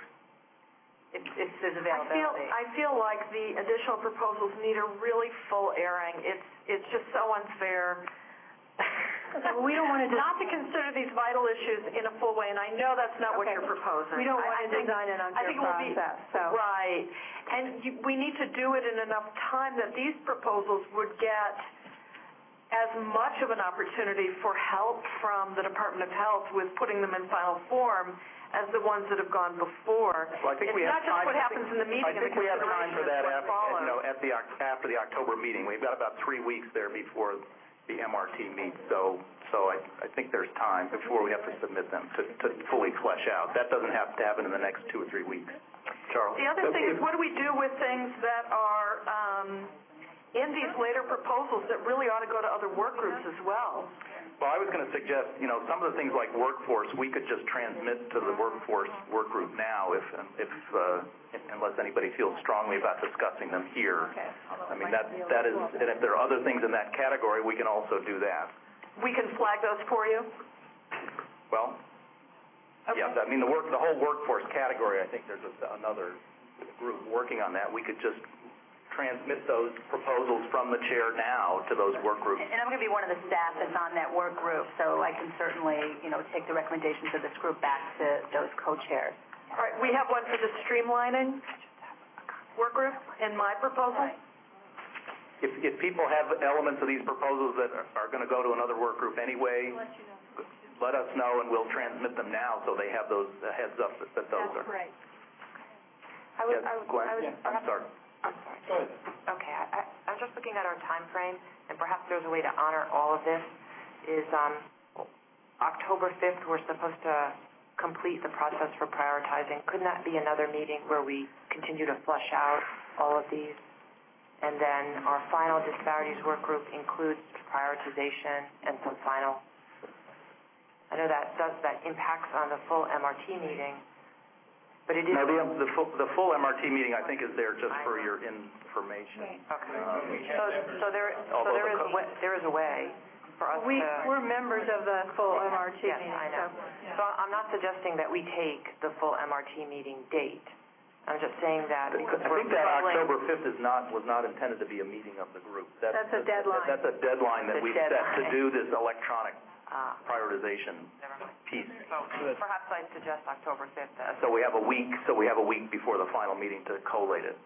If, if there's availability. I feel, I feel like the additional proposals need a really full airing. It's, it's just so unfair. We don't want to not to consider these vital issues in a full way, and I know that's not okay. what you're proposing. We don't want I, to I think, design an unfair I think we'll process. Be, so. Right, and you, we need to do it in enough time that these proposals would get as much of an opportunity for help from the Department of Health with putting them in final form as the ones that have gone before. Well, I think it's we have not just time. what happens in the meeting I and the think we have time for that consideration of after, what you know, follows. at the, Oc- after the October meeting. We've got about three weeks there before the M R T meets, so so I, I think there's time before we have to submit them to, to fully flesh out. That doesn't have to happen in the next two or three weeks. Charles? The other thing is, what do we do with things that are um, in these later proposals that really ought to go to other work groups as well? Well, I was going to suggest, you know, some of the things like workforce, we could just transmit to the workforce work group now, if, if uh, unless anybody feels strongly about discussing them here. Okay. I mean, that that is, and if there are other things in that category, we can also do that. We can flag those for you? Well, okay. yeah, I mean, the work, the whole workforce category, I think there's a, another group working on that. We could just transmit those proposals from the chair now to those work groups. And I'm going to be one of the staff that's on that work group, so I can certainly, you know, take the recommendations of this group back to those co-chairs. All right, we have one for the streamlining work group in my proposal. If, if people have elements of these proposals that are, are going to go to another work group anyway, let us know and we'll transmit them now so they have those uh, heads up that, that those That's are. right. I was, Yes, I was, Gwen? I was, Yeah, I'm sorry. I'm sorry. Okay, I, I, I'm just looking at our time frame, and perhaps there's a way to honor all of this. Is um, October fifth, we're supposed to complete the process for prioritizing. Couldn't that be another meeting where we continue to flush out all of these? And then our final disparities work group includes prioritization and some final. I know that does, that impacts on the full M R T meeting, but it is. No, the, the, full, the full M R T meeting, I think, is there just for your information. Okay. Um, So, so there, so Although there the is, a co- way, there is a way for us We, to. we're members of the full M R T Yes, meeting. I know. So I'm not suggesting that we take the full M R T meeting date. I'm just saying that I because we're think that struggling- October fifth is not, was not intended to be a meeting of the group. That's a deadline. That's a deadline that It's a we set to deadline. do this electronic Ah, prioritization never mind. piece. So perhaps I'd suggest October fifth as. So we have a week, so we have a week before the final meeting to collate it.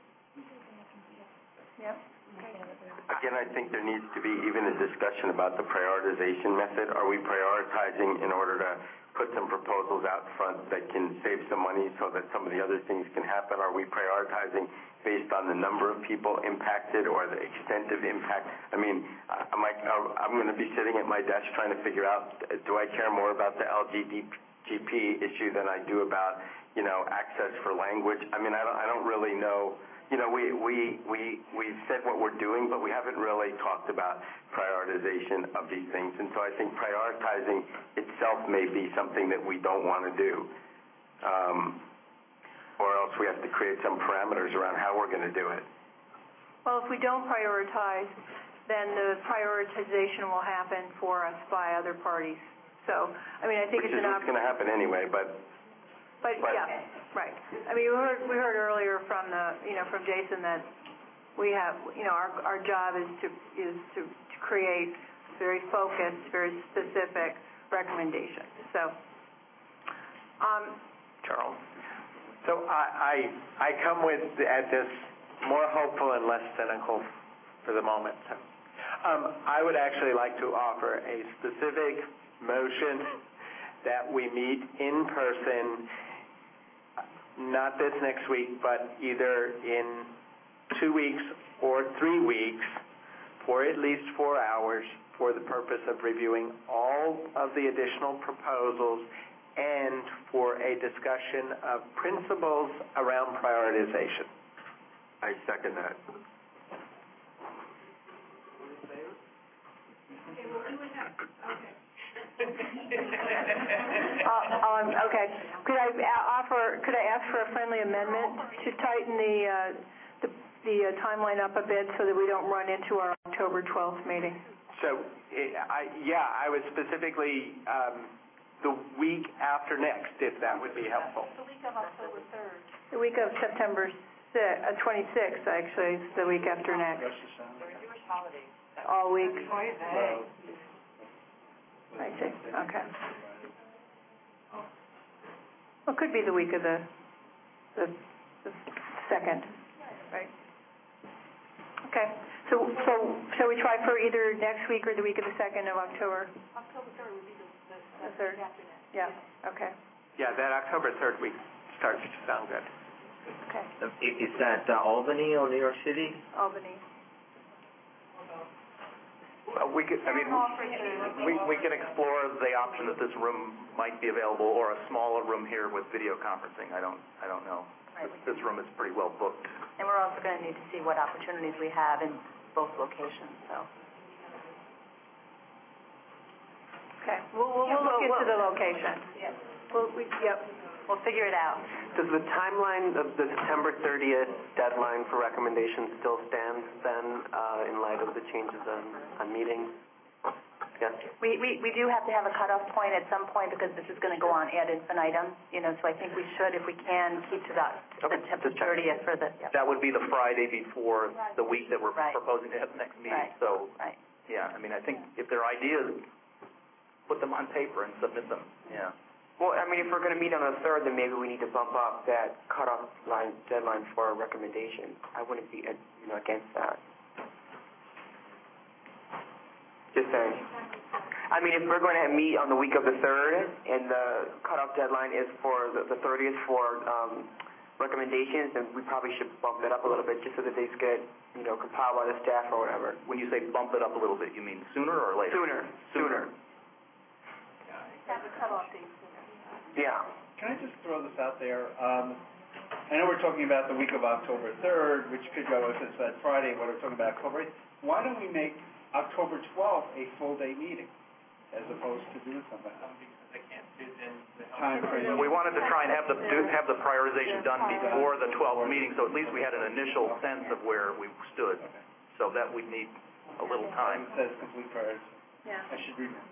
Yep. Again, I think there needs to be even a discussion about the prioritization method. Are we prioritizing in order to put some proposals out front that can save some money so that some of the other things can happen? Are we prioritizing based on the number of people impacted or the extent of impact? I mean, I'm like, I'm going to be sitting at my desk trying to figure out, do I care more about the L G B T issue than I do about, you know, access for language? I mean, I don't, I don't really know. You know, we, we, we, we've said what we're doing, but we haven't really talked about prioritization of these things. And so I think prioritizing itself may be something that we don't want to do. Um, or else we have to create some parameters around how we're going to do it. Well, if we don't prioritize, then the prioritization will happen for us by other parties. So, I mean, I think Which it's is an what's going to happen anyway, but... But, but yeah, right. I mean, we heard, we heard earlier from the, you know, from Jason that we have, you know, our, our job is to, is to, to create very focused, very specific recommendations. So, um, Charles? So I, I, I come with, at this, more hopeful and less cynical for the moment. Um, I would actually like to offer a specific motion that we meet in person, not this next week, but either in two weeks or three weeks for at least four hours for the purpose of reviewing all of the additional proposals and for a discussion of principles around prioritization. I second that. Uh, um, okay. Could I a- offer, could I ask for a friendly amendment to tighten the, uh, the, the uh, timeline up a bit so that we don't run into our October twelfth meeting? So, eh, I, yeah, I was specifically um, the week after next, if that would be helpful. The week of October third. The week of September si- uh, twenty-sixth, actually, is the week after next. Jewish holidays. All week. I see, okay. Well, it could be the week of the, the, the second, right? Okay, So, so, shall we try for either next week or the week of the second of October? October third would be the, the, The third? Yeah, okay, Yeah, that October third week starts to sound good. okay. Is that uh, Albany or New York City? Albany. Uh, we could, I mean, we, we can explore the option that this room might be available, or a smaller room here with video conferencing. I don't, I don't know. This room is pretty well booked. And we're also going to need to see what opportunities we have in both locations, so. Okay, we'll, we'll, we'll look into the location. Yeah. We'll, we, yep. We'll figure it out. Does the timeline of the September thirtieth deadline for recommendations still stand then, uh, in light of the changes on, on meetings? Yes? We, we, we do have to have a cutoff point at some point because this is going to go on ad infinitum, you know, so I think we should, if we can, keep to that September thirtieth for the, yep. That would be the Friday before the week that we're Right. proposing to have the next meeting. Right. So, Right. yeah, I mean, I think if there are ideas, put them on paper and submit them. Yeah. Well, I mean, if we're going to meet on the third, then maybe we need to bump up that cutoff line, deadline for a recommendation. I wouldn't be, uh, you know, against that. Just saying. I mean, if we're going to meet on the week of the third, and the cutoff deadline is for the, the thirtieth for um, recommendations, then we probably should bump that up a little bit just so that these get, you know, compiled by the staff or whatever. When you say bump it up a little bit, you mean sooner or later? Sooner. Sooner. have the cutoff date. Yeah. Can I just throw this out there? Um, I know we're talking about the week of October third, which could go if it's that Friday, what we're talking about October eighth. Why don't we make October twelfth a full-day meeting as opposed to doing something else? Because I can't do then the Time frame. We wanted to try and have the, do, have the prioritization done before the twelfth meeting, so at least we had an initial sense of where we stood. So that we'd need a little time. It says complete prioritization. Yeah. I should read it.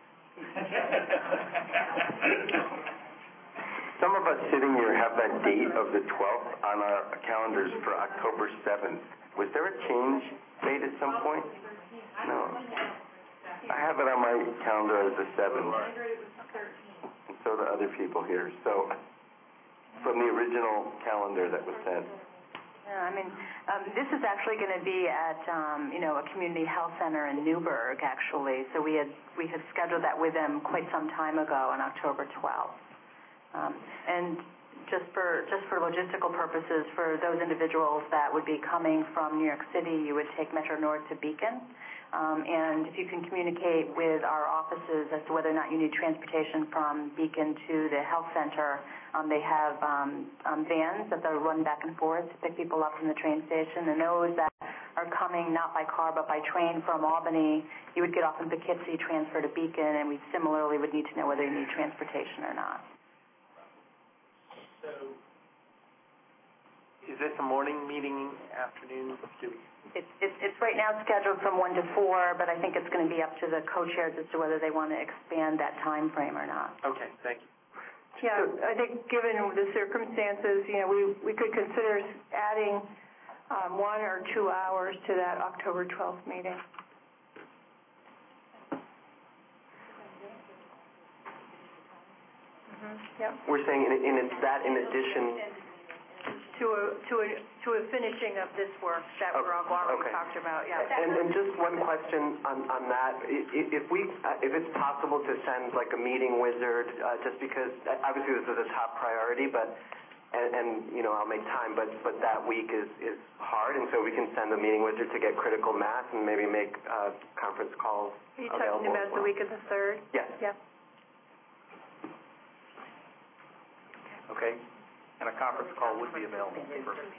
Some of us sitting here have that date of the twelfth on our calendars for October seventh. Was there a change made at some point? No. I have it on my calendar as the seventh. And so do other people here. So, from the original calendar that was sent. Yeah, I mean, um, this is actually going to be at, um, you know, a community health center in Newburgh, actually. So we had we had scheduled that with them quite some time ago on October twelfth. Um, and just for just for logistical purposes, for those individuals that would be coming from New York City, you would take Metro North to Beacon. Um, and if you can communicate with our offices as to whether or not you need transportation from Beacon to the health center, um, they have um, um, vans that they'll run back and forth to pick people up from the train station. And those that are coming not by car but by train from Albany, you would get off in Poughkeepsie, transfer to Beacon, and we similarly would need to know whether you need transportation or not. So, is this a morning meeting, afternoon? Do we It's, it's, it's right now scheduled from one to four, but I think it's going to be up to the co-chairs as to whether they want to expand that time frame or not. Okay, thank you. Yeah, I think given the circumstances, you know, we, we could consider adding um, one or two hours to that October twelfth meeting. Mm-hmm. Yep. We're saying in, in that in addition To a, to a, to a finishing of this work that we're all already Okay. talked about, yeah. And, and just one question on, on that. I- i- If we, uh, if it's possible to send like a meeting wizard, uh, just because uh, obviously this is a top priority, but, and, and, you know, I'll make time, but, but that week is, is hard, and so we can send a meeting wizard to get critical mass and maybe make, uh, conference calls Are you available talking as about well. the week of the third? Yes. Yeah. Okay? And a conference call would be available for Gus,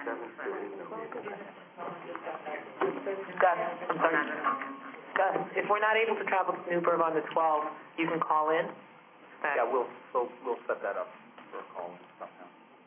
I'm sorry. Gus, if we're not able to travel to Newburgh on the twelfth, you can call in? Yeah, we'll, we'll, we'll set that up for a call somehow.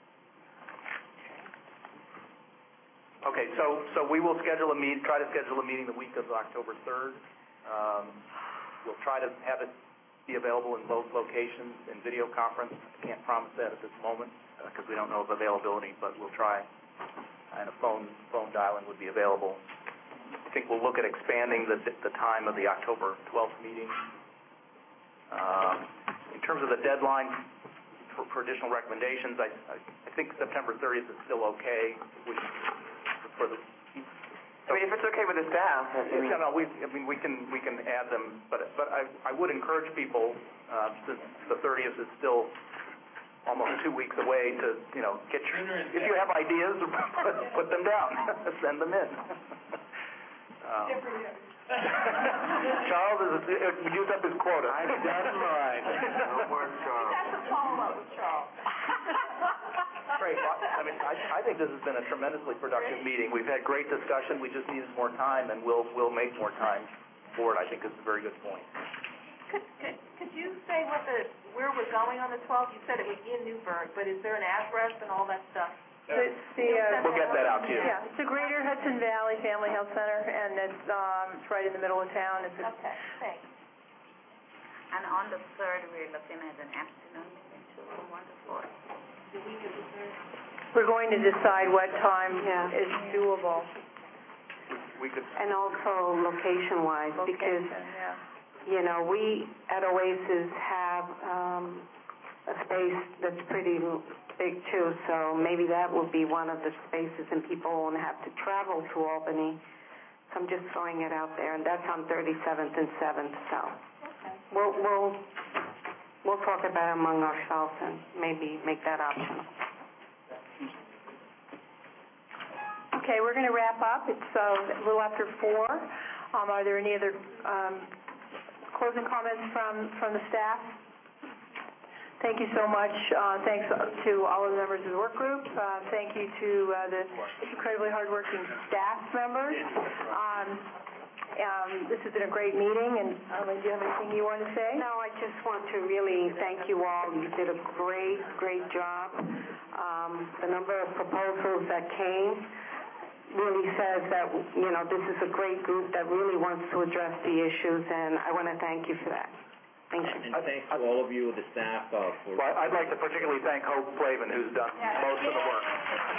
Okay, so, so we will schedule a meet, try to schedule a meeting the week of October third. Um, we'll try to have it be available in both locations in video conference. I can't promise that at this moment because we don't know of availability, but we'll try. And a phone, phone dial-in would be available. I think we'll look at expanding the, the time of the October twelfth meeting. Um, in terms of the deadline for, for additional recommendations, I, I, I think September thirtieth is still okay. We, for the, I mean, if it's okay with the staff, I mean. No, no, we, I mean, we can, we can add them, but, but I, I would encourage people, uh, since the thirtieth is still almost two weeks away, to, you know, get your, if you have ideas, put them down, send them in. Um, Charles has used up his quota. I've done mine. No more Charles. That's a follow-up with Charles. Great. Well, I mean, I, I think this has been a tremendously productive meeting. We've had great discussion. We just needed more time, and we'll we'll make more time for it. I think this is a very good point. Could, could, could you say what the, where we're going on the twelfth? You said it was in Newburgh, but is there an address and all that stuff? It's the, uh, We'll get that out to you. Yeah, it's the Greater Hudson Valley Family Health Center, and it's, um, it's right in the middle of town. It's a, Okay, thanks. And on the third, we're looking at an afternoon meeting too, from one to four. The week of the third. we're going to decide what time Yeah. is doable. We could. And also location-wise, because, Location, yeah. you know, we at Oasis have um, a space that's pretty big too, so maybe that will be one of the spaces, and people won't have to travel to Albany. So I'm just throwing it out there, and that's on thirty-seventh and seventh, so we'll we'll we'll talk about it among ourselves and maybe make that optional. Okay, we're going to wrap up. It's uh, a little after four. Um, are there any other um, closing comments from, from the staff? Thank you so much. Uh, thanks to all of the members of the work group. Uh, thank you to uh, the incredibly hardworking staff members. Um, um, this has been a great meeting, and uh, do you have anything you want to say? No, I just want to really thank you all. You did a great, great job. Um, the number of proposals that came really says that, you know, this is a great group that really wants to address the issues, and I want to thank you for that. Thank you. And thanks to all of you, the staff, uh, for... Well, I'd like to particularly thank Hope Flavin, who's done most of the work.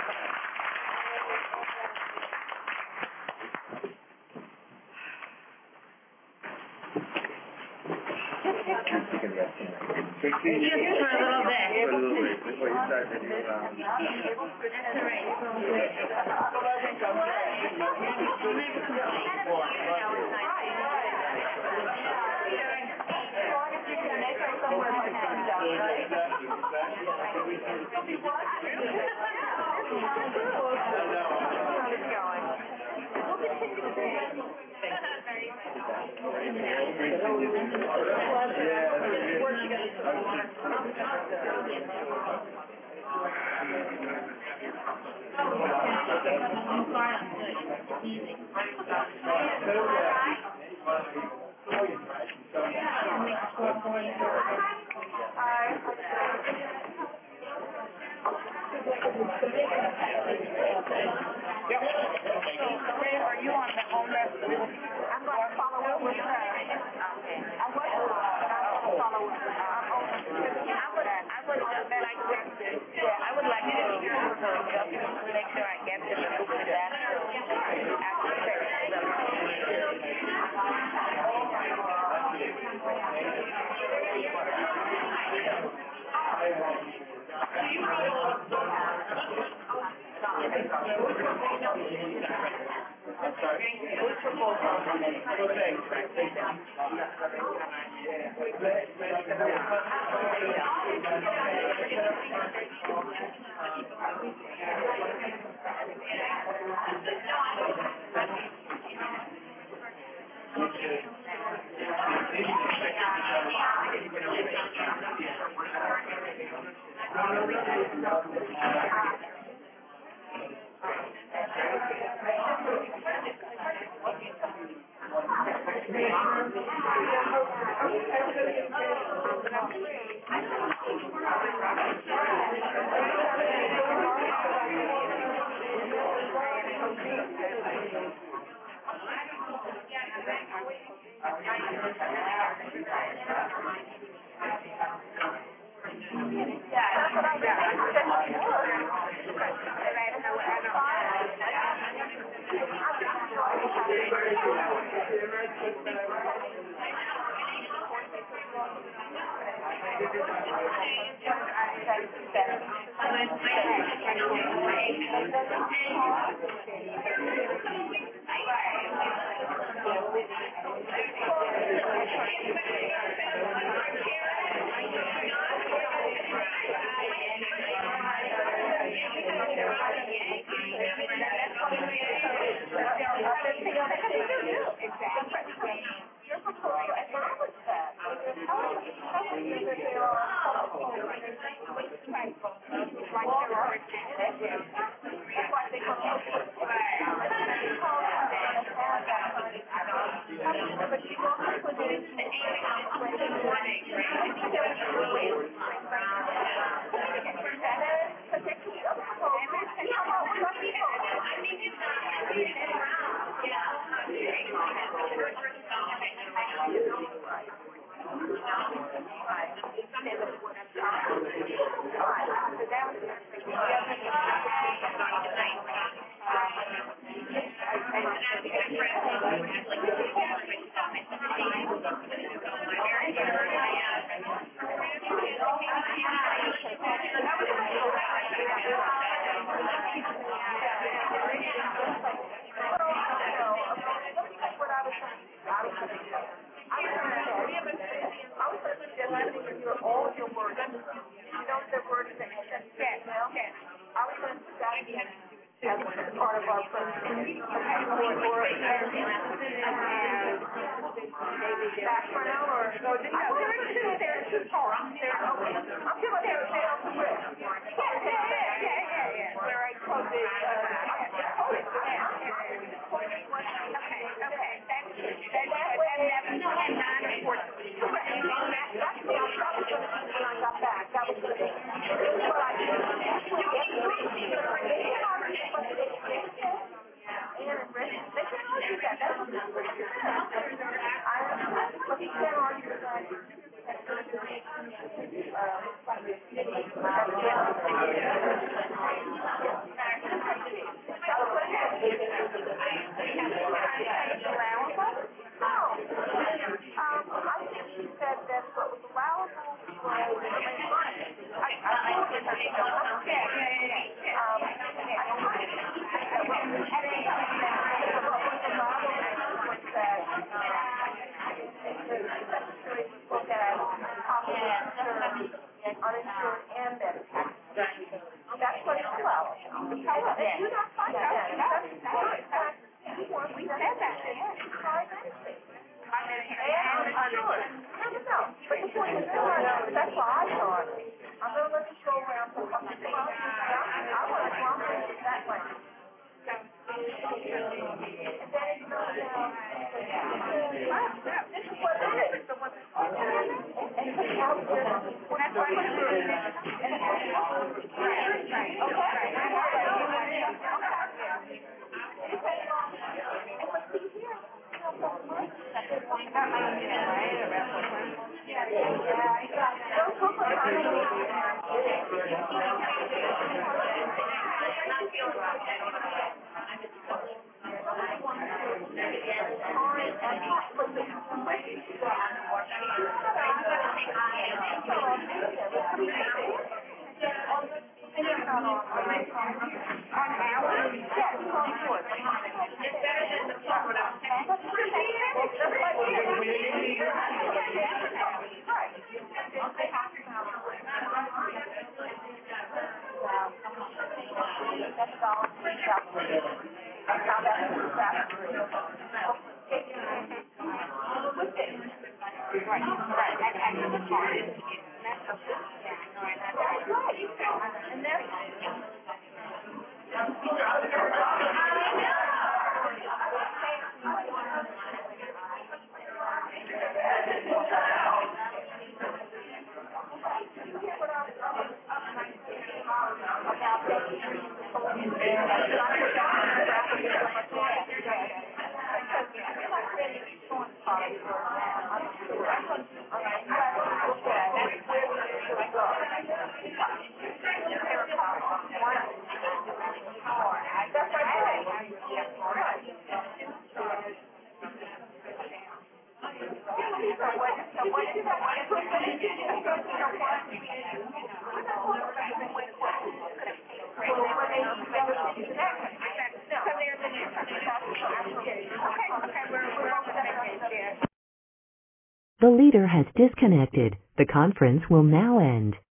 You can rest in it. Just for a little bit. For a little bit, before you start the new round. That's all right. Are you on the home rep? I'm going to follow up with her. I'm going to follow up with her. I would, I would like to, yeah, I would like to just make sure I get to the superintendent after I'm sorry. Which background, or? No, didn't have. There are two, there are two parts. There, okay. I'm sure there are, there are two. Yeah, yeah, yeah, yeah, yeah, yeah. Where I quoted, uh, okay, okay, that's good. And that way, and non-enforceable. That's what I was going to do when I got back. That was good. But I they can't argue that. That's what I'm saying. I can't argue that. Uninsured and Medicare. That's what it's allowed. Do not find out. That's not, we said that. And uninsured. No, no, no. But the point is, that's what I thought. I'm going to let you go around for a couple of days. I want to lump it that way. And then it goes down. This is what it is. And it's out there. That's why I'm doing it. Right. The leader has disconnected. The conference will now end.